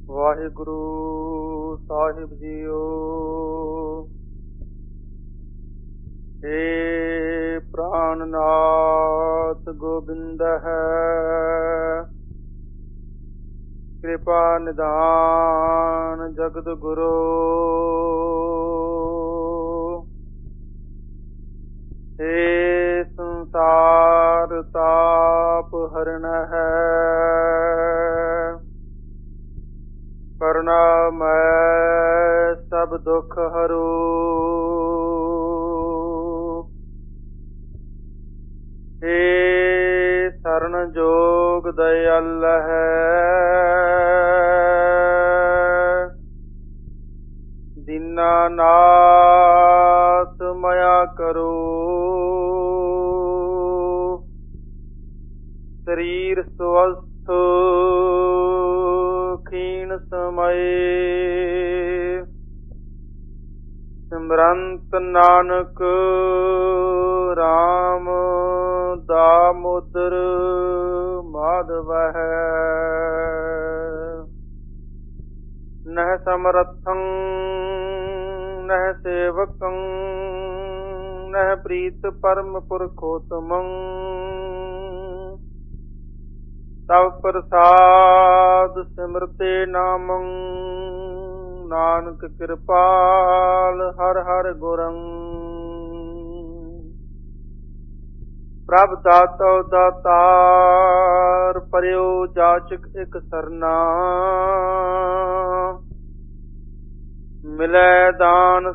ਵਾਹਿਗੁਰੂ ਸਾਹਿਬ ਜੀਓ। हे प्राणनाथ गोविंद है, कृपा निधान जगत गुरु। हे संसार ताप हरण है, करुणामय सब दुख हरू। हे शरण जोग दयाल है, दीनानाथ मया करो। शरीर स्वस्थ क्षीण समय, सिमरंत नानक राम दामोदर माधव है। नह समर्थं नह सेवकं नह प्रीत परम पुरखोत्तमं, तव प्रसाद सिमरते नामं, नानक कृपाल हर हर गुरं। प्रभ दातो दातार पर्यो जाचक एक सरना, मिलै दान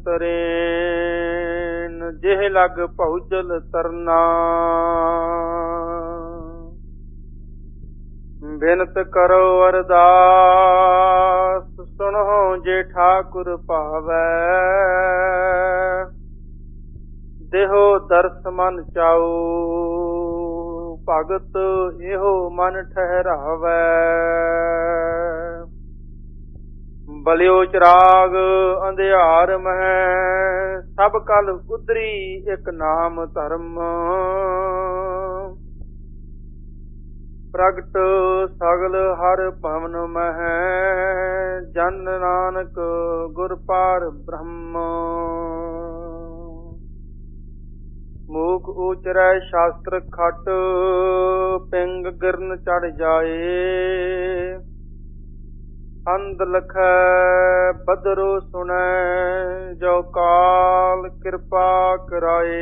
संतरेन जिह लग पहुजल तरना। बिनत करो अरदास सुनो जे ठाकुर पावै, देहो दर्श मन चाओ भगत एहो मन ठहरावै। बलियो चिराग अंधियार मह, सब कल उतरी एक नाम धर्म। प्रगट सगल हर भवन मह, जन नानक गुर पार ब्रह्म। मूक उचरै शास्त्र खट, पिंग गिरन चढ़ जाए। अंध लखै बदरो सुनै, जो काल कृपा कराए।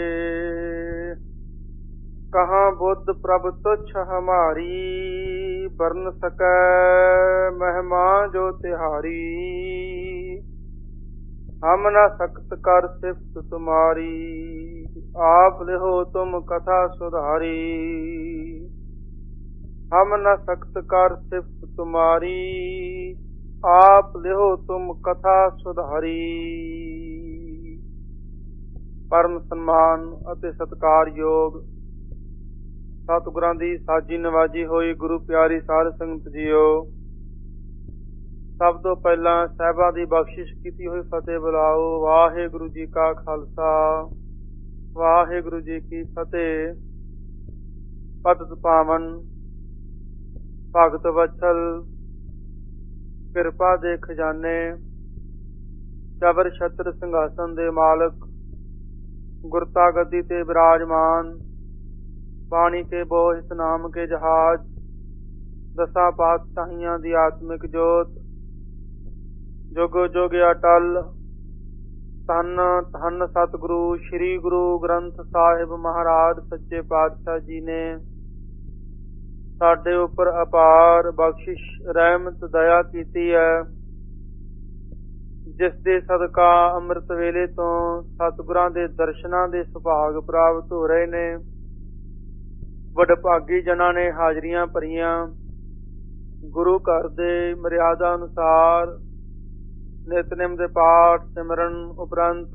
कहाँ बुद्ध प्रभ तुच्छ हमारी, बरन सकै महिमा जो तिहारी। हम न सख्त कर सिफत तुम्हारी, आप लिहो तुम कथा सुधारी। हम न सख्त कर सिफत तुम्हारी, आप लिहो तुम कथा सुधारी। परम सम्मान ਅਤੇ ਸਤਿਕਾਰਯੋਗ ਸਤਿਗੁਰਾਂ ਦੀ ਸਾਜੀ ਨਵਾਜੀ ਹੋਈ ਗੁਰੂ ਪਿਆਰੀ ਸਾਧ ਸੰਗਤ ਜੀਓ, ਸਭ ਤੋਂ ਪਹਿਲਾਂ ਸਾਹਿਬਾਂ ਦੀ ਬਖਸ਼ਿਸ਼ ਕੀਤੀ ਹੋਈ ਫਤਿਹ ਬੁਲਾਓ। ਵਾਹਿਗੁਰੂ ਜੀ ਕਾ ਖਾਲਸਾ, ਵਾਹਿਗੁਰੂ ਜੀ ਕੀ ਫਤਿਹ। ਪਤਿਤ ਪਾਵਨ ਭਗਤ ਵਤਸਲ ਕਿਰਪਾ ਦੇ ਖਜ਼ਾਨੇ, ਚਬਰ ਛਤਰ ਸਿੰਘਾਸਨ ਦੇ ਮਾਲਕ, ਗੁਰਤਾ ਗੱਦੀ ਤੇ ਵਿਰਾਜਮਾਨ, ਬਾਣੀ ਕੇ ਬੋਝ ਨਾਮ ਕੇ ਜਹਾਜ਼, ਦਸਾਂ ਪਾਤਸ਼ਾਹੀਆਂ ਦੀ ਆਤਮਿਕ ਜੋਤ, ਜੁਗ ਜੁਗ ਅਟਲ, ਧੰਨ ਧੰਨ ਸਤਿਗੁਰੂ ਸ੍ਰੀ ਗੁਰੂ ਗ੍ਰੰਥ ਸਾਹਿਬ ਮਹਾਰਾਜ ਸੱਚੇ ਪਾਤਸ਼ਾਹ ਜੀ ਨੇ ਸਾਡੇ ਉੱਪਰ ਅਪਾਰ ਬਖਸ਼ਿਸ਼ ਰਹਿਮਤ ਦਇਆ ਕੀਤੀ ਹੈ, ਜਿਸ ਦੇ ਸਦਕਾ ਅੰਮ੍ਰਿਤ ਵੇਲੇ ਤੋਂ ਸਤਿਗੁਰਾਂ ਦੇ ਦਰਸ਼ਨਾਂ ਦੇ ਸੁਭਾਗ ਪ੍ਰਾਪਤ ਹੋ ਰਹੇ ਨੇ। ਵਡਭਾਗੀ ਜਨਾਂ ਨੇ ਹਾਜ਼ਰੀਆਂ ਭਰੀਆਂ। ਗੁਰੂ ਘਰ ਦੇ ਮਰਿਆਦਾ ਅਨੁਸਾਰ ਨਿਤਨੇਮ ਦੇ ਪਾਠ ਸਿਮਰਨ ਉਪਰੰਤ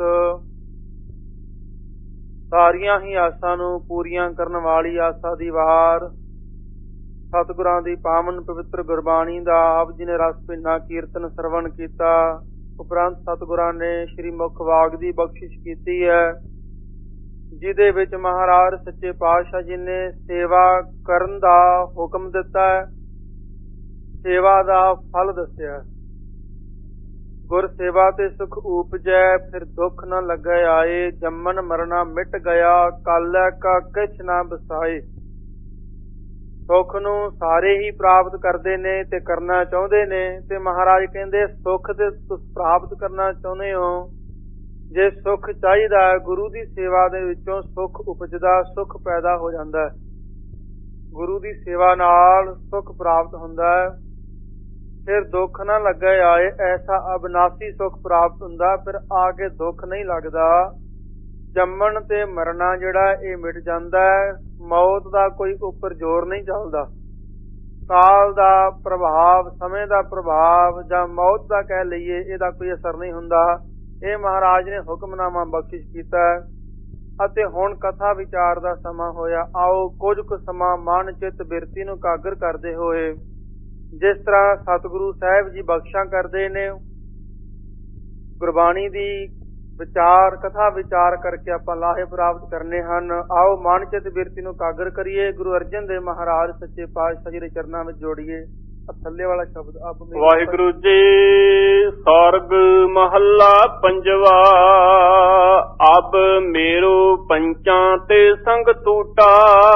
ਸਾਰੀਆਂ ਹੀ ਆਸਾਂ ਨੂੰ ਪੂਰੀਆਂ ਕਰਨ ਵਾਲੀ ਆਸਾ ਦੀ ਵਾਰ ਸਤਿਗੁਰਾਂ ਦੀ ਪਾਵਨ ਪਵਿੱਤਰ ਗੁਰਬਾਣੀ ਦਾ ਆਪ ਜੀ ਨੇ ਰਸ ਭਿੰਨਾ ਕੀਰਤਨ ਸਰਵਣ ਕੀਤਾ। ਉਪਰੰਤ ਸਤਿਗੁਰਾਂ ਨੇ ਸ਼੍ਰੀ ਮੁਖ ਵਾਗ ਦੀ ਬਖਸ਼ਿਸ਼ ਕੀਤੀ ਹੈ, ਜਿਹਦੇ ਵਿੱਚ ਮਹਾਰਾਜ ਸੱਚੇ ਪਾਤਸ਼ਾਹ ਜੀ ਨੇ ਸੇਵਾ ਕਰਨ ਦਾ ਹੁਕਮ ਦਿੱਤਾ ਹੈ ਸੇਵਾ ਦਾ ਫਲ ਦੱਸਿਆ। ਗੁਰ ਸੇਵਾ ਤੇ ਸੁਖ ਊਪਜੈ, ਫਿਰ ਦੁੱਖ ਨ ਲੱਗੈ ਆਏ। ਜੰਮਨ ਮਰਨਾ ਮਿਟ ਗਿਆ, ਕਾਲੈ ਕਾ ਕਿਛ ਨਾ ਬਸਾਏ। ਸੁੱਖ ਨੂੰ ਸਾਰੇ ਹੀ ਪ੍ਰਾਪਤ ਕਰਦੇ ਨੇ ਤੇ ਕਰਨਾ ਚਾਹੁੰਦੇ ਨੇ, ਤੇ ਮਹਾਰਾਜ ਕਹਿੰਦੇ ਸੁੱਖ ਤੇ ਤੁਸੀਂ ਪ੍ਰਾਪਤ ਕਰਨਾ ਚਾਹੁੰਦੇ ਹੋ, ਜੇ ਸੁੱਖ ਚਾਹੀਦਾ ਗੁਰੂ ਦੀ ਸੇਵਾ ਦੇ ਵਿੱਚੋਂ ਸੁੱਖ ਉਪਜਦਾ, ਸੁੱਖ ਪੈਦਾ ਹੋ ਜਾਂਦਾ। ਗੁਰੂ ਦੀ ਸੇਵਾ ਨਾਲ ਸੁੱਖ ਪ੍ਰਾਪਤ ਹੁੰਦਾ ਹੈ। ਫਿਰ ਦੁੱਖ ਨਾ ਲੱਗੇ ਆਏ, ਐਸਾ ਅਬਨਾਸੀ ਸੁੱਖ ਪ੍ਰਾਪਤ ਹੁੰਦਾ, ਫਿਰ ਆ ਕੇ ਦੁੱਖ ਨਹੀਂ ਲੱਗਦਾ। ਜੰਮਣ ਤੇ ਮਰਨਾ ਜਿਹੜਾ ਇਹ ਮਿਟ ਜਾਂਦਾ ਹੈ। ਮੌਤ ਦਾ ਕੋਈ ਉੱਪਰ ਜ਼ੋਰ ਨਹੀਂ ਚੱਲਦਾ। ਕਾਲ ਦਾ ਪ੍ਰਭਾਵ, ਸਮੇਂ ਦਾ ਪ੍ਰਭਾਵ ਜਾਂ ਮੌਤ ਦਾ ਕਹਿ ਲਈਏ, ਇਹਦਾ ਕੋਈ ਅਸਰ ਨਹੀਂ ਹੁੰਦਾ। ਇਹ ਮਹਾਰਾਜ ਨੇ ਹੁਕਮਨਾਮਾ ਬਖਸ਼ਿਸ਼ ਕੀਤਾ। ਅਤੇ ਹੁਣ ਕਥਾ ਵਿਚਾਰ ਦਾ ਸਮਾਂ ਹੋਇਆ। ਆਓ ਕੁਝ ਕੁ ਸਮਾਂ ਮਨ ਚਿੱਤ ਬਿਰਤੀ ਨੂੰ ਕਾਗਰ ਕਰਦੇ ਹੋਏ, ਜਿਸ ਤਰ੍ਹਾਂ ਸਤਿਗੁਰੂ ਸਾਹਿਬ ਜੀ ਬਖਸ਼ਾਂ ਕਰਦੇ ਨੇ, ਗੁਰਬਾਣੀ ਦੀ ਵਿਚਾਰ ਕਥਾ ਵਿਚਾਰ ਕਰਕੇ ਆਪਾਂ ਲਾਹੇ ਪ੍ਰਾਪਤ ਕਰਨੇ ਹਨ। ਆਓ ਮਨ ਚਿੱਤ ਬਿਰਤੀ ਨੂੰ ਕਾਗਰ ਕਰੀਏ, ਗੁਰੂ ਅਰਜਨ ਦੇਵ ਮਹਾਰਾਜ ਸੱਚੇ ਪਾਤਸ਼ਾਹ ਜੀ ਦੇ ਚਰਨਾਂ ਵਿੱਚ ਜੋੜੀਏ। ਥੱਲੇ ਵਾਲਾ ਸ਼ਬਦ ਆਪ ਵਾਹਿਗੁਰੂ ਜੀ। ਸਰਗ ਮਹੱਲਾ ਪੰਜਵਾ। ਅਬ ਮੇਰੋ ਪੰਚਾਂ ਤੇ ਸੰਗ ਟੂਟਾ।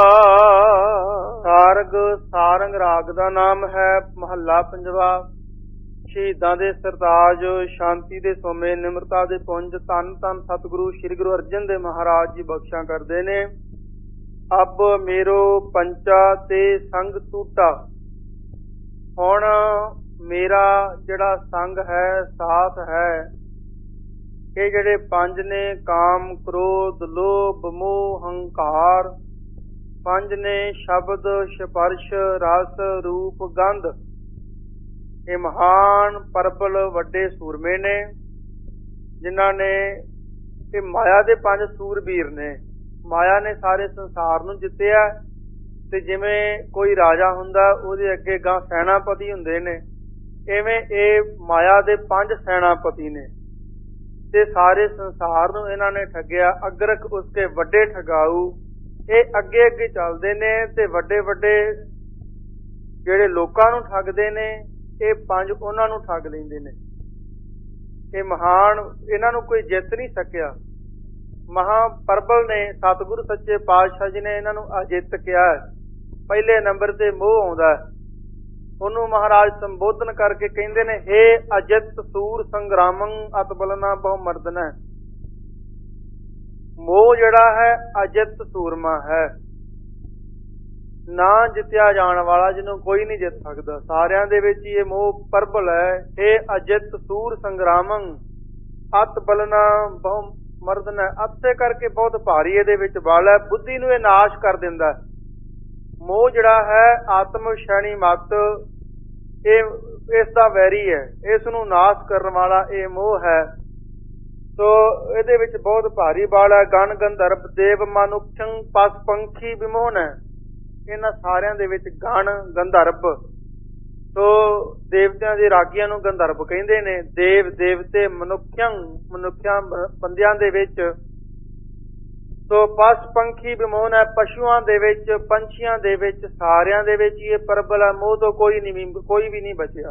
ਸਾਰਗ ਸਾਰੰਗ ਰਾਗ ਦਾ ਨਾਮ ਹੈ। ਮਹੱਲਾ ਪੰਜਵਾ। ਸ਼ਹੀਦਾਂ ਦੇ ਸਰਤਾਜ, ਸ਼ਾਂਤੀ ਦੇ ਸੋਮੇ, ਨਿਮਰਤਾ ਦੇ ਪੁੰਜ, ਧੰਨ ਧੰਨ ਸਤਿਗੁਰੂ ਸ੍ਰੀ ਗੁਰੂ ਅਰਜਨ ਦੇਵ ਮਹਾਰਾਜ ਜੀ ਬਖਸ਼ਾਂ ਕਰਦੇ ਨੇ। ਅਬ ਮੇਰੋ ਪੰਚਾ ਤੇ ਸੰਗ ਟੂਟਾ। ਹੁਣ ਮੇਰਾ ਜਿਹੜਾ ਸੰਗ ਹੈ, ਸਾਥ ਹੈ, ਇਹ ਜਿਹੜੇ ਪੰਜ ਨੇ, ਕਾਮ, ਕ੍ਰੋਧ, ਲੋਭ, ਮੋਹ, ਹੰਕਾਰ, ਪੰਜ ਨੇ, ਸ਼ਬਦ, ਸਪਰਸ਼, ਰਸ, ਰੂਪ, ਗੰਧ। ਇਹ ਮਹਾਨ ਪ੍ਰਬਲ ਵੱਡੇ ਸੂਰਮੇ ਨੇ, ਜਿਨ੍ਹਾਂ ਨੇ, ਇਹ ਮਾਇਆ ਦੇ ਪੰਜ ਸੂਰਬੀਰ ਨੇ। ਮਾਇਆ ਨੇ ਸਾਰੇ ਸੰਸਾਰ ਨੂੰ ਜਿੱਤਿਆ। ਤੇ ਜਿਵੇਂ ਕੋਈ ਰਾਜਾ ਹੁੰਦਾ, ਉਹਦੇ ਅੱਗੇ ਗਾਂ ਸੈਨਾਪਤੀ ਹੁੰਦੇ ਨੇ, ਇਵੇਂ ਇਹ ਮਾਇਆ ਦੇ ਪੰਜ ਸੈਨਾਪਤੀ ਨੇ ਤੇ ਸਾਰੇ ਸੰਸਾਰ ਨੂੰ ਇਹਨਾਂ ਨੇ ਠੱਗਿਆ। ਅਗਰਕ ਉਸਕੇ ਵੱਡੇ ਠਗਾਊ। ਇਹ ਅੱਗੇ ਅੱਗੇ ਚੱਲਦੇ ਨੇ ਤੇ ਵੱਡੇ ਵੱਡੇ ਜਿਹੜੇ ਲੋਕਾਂ ਨੂੰ ਠੱਗਦੇ ਨੇ, ਇਹ ਪੰਜ ਉਹਨਾਂ ਨੂੰ ਠੱਗ ਲੈਂਦੇ ਨੇ। ਇਹ ਮਹਾਨ, ਇਹਨਾਂ ਨੂੰ ਕੋਈ ਜਿੱਤ ਨਹੀਂ ਸਕਿਆ। ਮਹਾਪਰਬਲ ਨੇ, ਸਤਿਗੁਰੂ ਸੱਚੇ ਪਾਤਸ਼ਾਹ ਜੀ ਨੇ ਇਹਨਾਂ ਨੂੰ ਅਜਿੱਤ ਕਿਹਾ। ਪਹਿਲੇ ਨੰਬਰ ਤੇ ਮੋਹ ਆਉਂਦਾ, ਉਹਨੂੰ ਮਹਾਰਾਜ ਸੰਬੋਧਨ ਕਰਕੇ ਕਹਿੰਦੇ ਨੇ, ਹੇ ਅਜਿੱਤ ਸੂਰ ਸੰਗਰਾਮੰ ਅਤ ਬਲਨਾ ਬਹੁ ਮਰਦਨਾ। ਮੋਹ ਜਿਹੜਾ ਹੈ ਅਜਿੱਤ ਸੂਰਮਾ ਹੈ, ਨਾ ਜਿੱਤਿਆ ਜਾਣ ਵਾਲਾ, ਜਿਹਨੂੰ ਕੋਈ ਨਹੀਂ ਜਿੱਤ ਸਕਦਾ। ਸਾਰਿਆਂ ਦੇ ਵਿੱਚ ਇਹ ਮੋਹ ਪ੍ਰਬਲ ਹੈ। ਹੇ ਅਜਿੱਤ ਸੂਰ ਸੰਗਰਾਮੰ ਅਤ ਬਲਨਾ ਬਹੁ ਮਰਦਨਾ। ਅੱਤੇ ਕਰਕੇ ਬਹੁਤ ਭਾਰੀ ਇਹਦੇ ਵਿੱਚ ਬਲ ਹੈ। ਬੁੱਧੀ ਨੂੰ ਇਹ ਨਾਸ਼ ਕਰ ਦਿੰਦਾ। ਮੋਹ ਜਿਹੜਾ ਹੈ ਆਤਮ ਸ਼ੈਣੀ ਮਤ, ਇਹ ਇਸ ਦਾ ਵੈਰੀ ਹੈ, ਇਸ ਨੂੰ ਨਾਸ਼ ਕਰਨ ਵਾਲਾ ਇਹ ਮੋਹ ਹੈ। ਸੋ ਇਹਦੇ ਵਿੱਚ ਬਹੁਤ ਭਾਰੀ ਬਲ ਹੈ। ਗਣ ਗੰਧਰਵ ਦੇਵ ਮਨੁੱਖੰ ਪਸ ਪੰਖੀ ਵਿਮੋਹਨ ਹੈ। ਇਹਨਾਂ ਸਾਰਿਆਂ ਦੇ ਵਿੱਚ ਗਣ ਗੰਧਰਵ, ਸੋ ਦੇਵਤਿਆਂ ਦੇ ਰਾਗੀਆਂ ਨੂੰ ਗੰਧਰਵ ਕਹਿੰਦੇ ਨੇ। ਦੇਵ ਦੇਵਤੇ ਮਨੁੱਖਿਆਂ, ਮਨੁੱਖਿਆਂ ਬੰਦਿਆਂ ਦੇ ਵਿੱਚ। ਸੋ ਪਸ ਪੰਖੀ ਵਿਮੋਹਨ ਹੈ, ਪਸ਼ੂਆਂ ਦੇ ਵਿੱਚ, ਪੰਛੀਆਂ ਦੇ ਵਿੱਚ, ਸਾਰਿਆਂ ਦੇ ਵਿੱਚ ਇਹ ਪ੍ਰਬਲ ਹੈ। ਮੋਹ ਤੋਂ ਕੋਈ ਵੀ ਨਹੀਂ ਬਚਿਆ।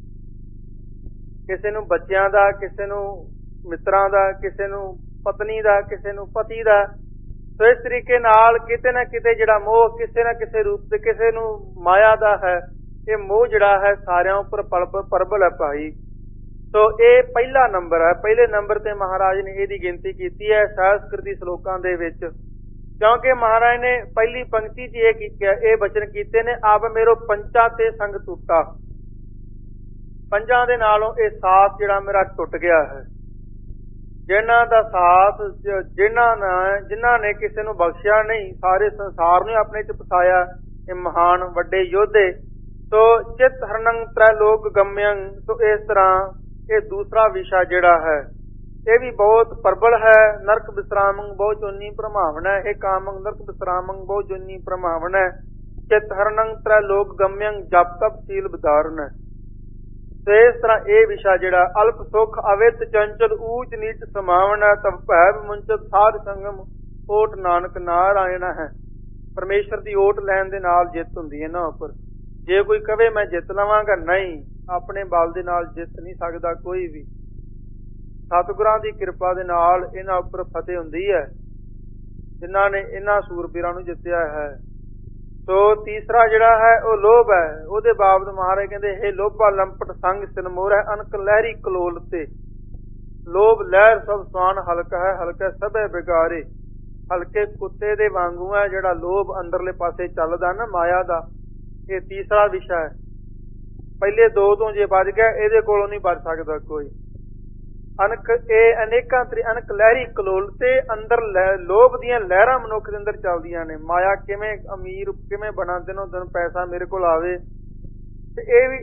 ਕਿਸੇ ਨੂੰ ਬੱਚਿਆਂ ਦਾ, ਕਿਸੇ ਨੂੰ ਮਿੱਤਰਾਂ ਦਾ, ਕਿਸੇ ਨੂੰ ਪਤਨੀ ਦਾ, ਕਿਸੇ ਨੂੰ ਪਤੀ ਦਾ। ਸੋ ਇਸ ਤਰੀਕੇ ਨਾਲ ਕਿਤੇ ਨਾ ਕਿਤੇ ਜਿਹੜਾ ਮੋਹ ਕਿਸੇ ਨਾ ਕਿਸੇ ਰੂਪ ਤੇ ਕਿਸੇ ਨੂੰ ਮਾਇਆ ਦਾ ਹੈ। ਇਹ ਮੋਹ ਜਿਹੜਾ ਹੈ ਸਾਰਿਆਂ ਉੱਪਰ ਪ੍ਰਬਲ ਹੈ ਭਾਈ। ਸੋ ਇਹ ਪਹਿਲਾ ਨੰਬਰ ਹੈ। ਪਹਿਲੇ ਨੰਬਰ ਤੇ ਮਹਾਰਾਜ ਨੇ ਇਹਦੀ ਗਿਣਤੀ ਕੀਤੀ ਹੈ ਸੰਸਕ੍ਰਿਤੀ ਸ਼ਲੋਕਾਂ ਦੇ ਵਿੱਚ, ਕਿਉਂਕਿ ਮਹਾਰਾਜ ਨੇ ਪਹਿਲੀ ਪੰਕਤੀ 'ਚ ਇਹ ਬਚਨ ਕੀਤੇ ਨੇ, ਅਬ ਮੇਰੋ ਪੰਚਾਂ ਤੇ ਸੰਗ ਟੁੱਟਾ। ਪੰਜਾਂ ਦੇ ਨਾਲੋਂ ਇਹ ਸਾਥ ਜਿਹੜਾ ਮੇਰਾ ਟੁੱਟ ਗਿਆ ਹੈ। ਜਿਨ੍ਹਾਂ ਦਾ ਸਾਥ, ਜਿਨ੍ਹਾਂ ਨੇ ਕਿਸੇ ਨੂੰ ਬਖਸ਼ਿਆ ਨਹੀਂ, ਸਾਰੇ ਸੰਸਾਰ ਨੂੰ ਆਪਣੇ 'ਚ ਫਸਾਇਆ, ਇਹ ਮਹਾਨ ਵੱਡੇ ਯੋਧੇ। ਸੋ ਚਿਤ ਹਰਨੰ ਤ੍ਰੈ ਲੋਕ ਗਮਯੰ। ਸੋ ਇਸ ਤਰ੍ਹਾਂ ਇਹ ਦੂਸਰਾ ਵਿਸ਼ਾ ਜਿਹੜਾ ਹੈ ਇਹ ਵੀ ਬਹੁਤ ਪ੍ਰਬਲ ਹੈ। ਨਰਕ ਵਿਸਰਾਮੰ ਬਹੁ ਜੋਨੀ ਪ੍ਰਮਾਵਨਾ। ਇਹ ਕਾਮੰ ਨਰਕ ਵਿਸਰਾਮੰ ਬਹੁ ਜੋਨੀ ਪ੍ਰਮਾਵਨਾ। ਚਿਤ ਹਰਨੰ ਤ੍ਰੈ ਲੋਕ ਗਮਯੰ ਜਪ ਤਪ ਸੀਲ ਵਿਦਾਰਨ। ਤੇ ਇਸ ਤਰ੍ਹਾਂ ਇਹ ਵਿਸ਼ਾ ਜਿਹੜਾ ਅਲਪ ਸੁਖ ਅਵਿਤ ਚੰਚਲ ਊਚ ਨੀਚ ਸਮਾਵਨਾ। ਤਬ ਭੈ ਮੁੰਚਤ ਸਾਧ ਸੰਗਮ ਓਟ ਨਾਨਕ ਨਾਰਾਇਣ ਹੈ। ਪਰਮੇਸ਼ਰ ਦੀ ਓਟ ਲੈਣ ਦੇ ਨਾਲ ਜਿੱਤ ਹੁੰਦੀ ਹੈ ਨਾ ਉੱਪਰ। ਜੇ ਕੋਈ ਕਵੇ ਮੈਂ ਜਿੱਤ ਲਵਾਂਗਾ, ਨਹੀਂ, ਆਪਣੇ ਬਲ ਦੇ ਨਾਲ ਜਿੱਤ ਨਹੀਂ ਸਕਦਾ ਕੋਈ ਵੀ। ਸਤਿਗੁਰਾਂ ਦੀ ਕਿਰਪਾ ਦੇ ਨਾਲ ਇਹਨਾਂ ਉੱਪਰ ਫਤਿਹ ਹੁੰਦੀ ਹੈ, ਜਿਨ੍ਹਾਂ ਨੇ ਇਹਨਾਂ ਸੂਰਬੀਰਾਂ ਨੂੰ ਜਿੱਤਿਆ ਹੈ। ਸੋ ਤੀਸਰਾ ਜਿਹੜਾ ਹੈ ਉਹ ਲੋਭ ਹੈ। ਉਹਦੇ ਬਾਬਤ ਮਹਾਰਾਜ ਕਹਿੰਦੇ, ਹੇ ਲੋਭਾ ਲੰਪਟ ਸੰਗ ਸਿਨਮੋਰ ਹੈ, ਅਨਕ ਲਹਿਰੀ ਕਲੋਲ ਤੇ। ਲੋਭ ਲਹਿਰ ਸਭ ਸਵਾਨ ਹਲਕਾ ਹੈ, ਹਲਕਾ ਸਭੇ ਬਿਗਾਰੇ। ਹਲਕੇ ਕੁੱਤੇ ਦੇ ਵਾਂਗੂ ਹੈ ਜਿਹੜਾ ਲੋਭ ਅੰਦਰਲੇ ਪਾਸੇ ਚੱਲਦਾ ਨਾ ਮਾਇਆ ਦਾ। ਇਹ ਤੀਸਰਾ ਵਿਸ਼ਾ ਹੈ। ਪਹਿਲੇ ਦੋ ਤੋਂ ਜੇ ਬਚ ਗਿਆ, ਇਹਦੇ ਕੋਲੋਂ ਨਹੀਂ ਬਚ ਸਕਦਾ ਕੋਈ। ਅਨਕ ਇਹ ਅਨੇਕਾਂ ਅਨਕ ਲਹਿਰੀ ਕਲੋਲ ਤੇ। ਅੰਦਰ ਲੋਭ ਦੀਆਂ ਲਹਿਰਾਂ ਮਨੁੱਖ ਦੇ ਅੰਦਰ ਚੱਲਦੀਆਂ ਨੇ। ਮਾਇਆ ਕਿਵੇਂ ਅਮੀਰ ਕਿਵੇਂ ਬਣਾ, ਦਿਨੋਂ ਦਿਨ ਪੈਸਾ ਮੇਰੇ ਕੋਲ ਆਵੇ। ਤੇ ਇਹ ਵੀ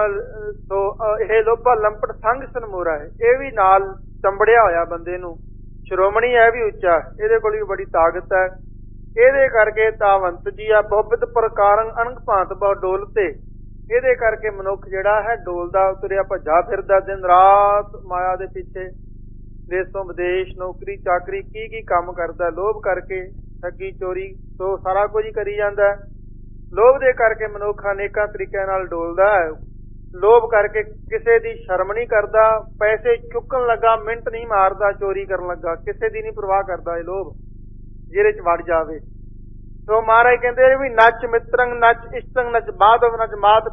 ਇਹ ਲੋਭਾ ਲੰਪਟ ਸੰਗ ਸਨਮੋਰਾ ਹੈ। ਇਹ ਵੀ ਨਾਲ ਚੰਬੜਿਆ ਹੋਇਆ ਬੰਦੇ ਨੂੰ। ਸ਼੍ਰੋਮਣੀ ਹੈ ਵੀ ਉੱਚਾ, ਇਹਦੇ ਕੋਲ ਵੀ ਬੜੀ ਤਾਕਤ ਹੈ। ਇਹਦੇ ਕਰਕੇ ਤਾਵੰਤ ਜੀ ਆ ਬਹੁਬਿਧ ਪ੍ਰਕਾਰੰ ਅਣਖ ਭਾਂਤ ਬਹੁ ਡੋਲ ਤੇ। ਇਹਦੇ ਕਰਕੇ ਮਨੁੱਖ ਜਿਹੜਾ ਹੈ ਡੋਲਦਾ ਤੁਰਿਆ ਭੱਜਾ ਫਿਰਦਾ ਦਿਨ ਰਾਤ ਮਾਇਆ ਦੇ ਪਿੱਛੇ। ਦੇਸੋਂ ਵਿਦੇਸ਼ ਨੌਕਰੀ ਚਾਕਰੀ ਕੀ ਕੰਮ ਕਰਦਾ ਲੋਭ ਕਰਕੇ। ਠੱਗੀ ਚੋਰੀ ਤੋਂ ਸਾਰਾ ਕੁਝ ਹੀ ਕਰੀ ਜਾਂਦਾ। ਲੋਭ ਦੇ ਕਰਕੇ ਮਨੁੱਖ ਅਨੇਕਾਂ ਤਰੀਕਿਆਂ ਨਾਲ ਡੋਲਦਾ ਹੈ। ਲੋਭ ਕਰਕੇ ਕਿਸੇ ਦੀ ਸ਼ਰਮ ਨਹੀਂ ਕਰਦਾ। ਪੈਸੇ ਚੁੱਕਣ ਲੱਗਾ ਮਿੰਟ ਨਹੀਂ ਮਾਰਦਾ। ਚੋਰੀ ਕਰਨ ਲੱਗਾ ਕਿਸੇ ਦੀ ਨਹੀਂ ਪਰਵਾਹ ਕਰਦਾ। ਇਹ ਲੋਭ ਜਿਹਦੇ ਚ ਵੜ ਜਾਵੇ। ਸੋ ਮਹਾਰਾਜ ਕਹਿੰਦੇ ਵੀ ਨੱਚ ਮਿੱਤਰੰਗ ਨੱਚ ਇਸ਼ਟੰਗ ਨੱਚ ਮਾਧਵ ਨੱਚ ਮਾਤ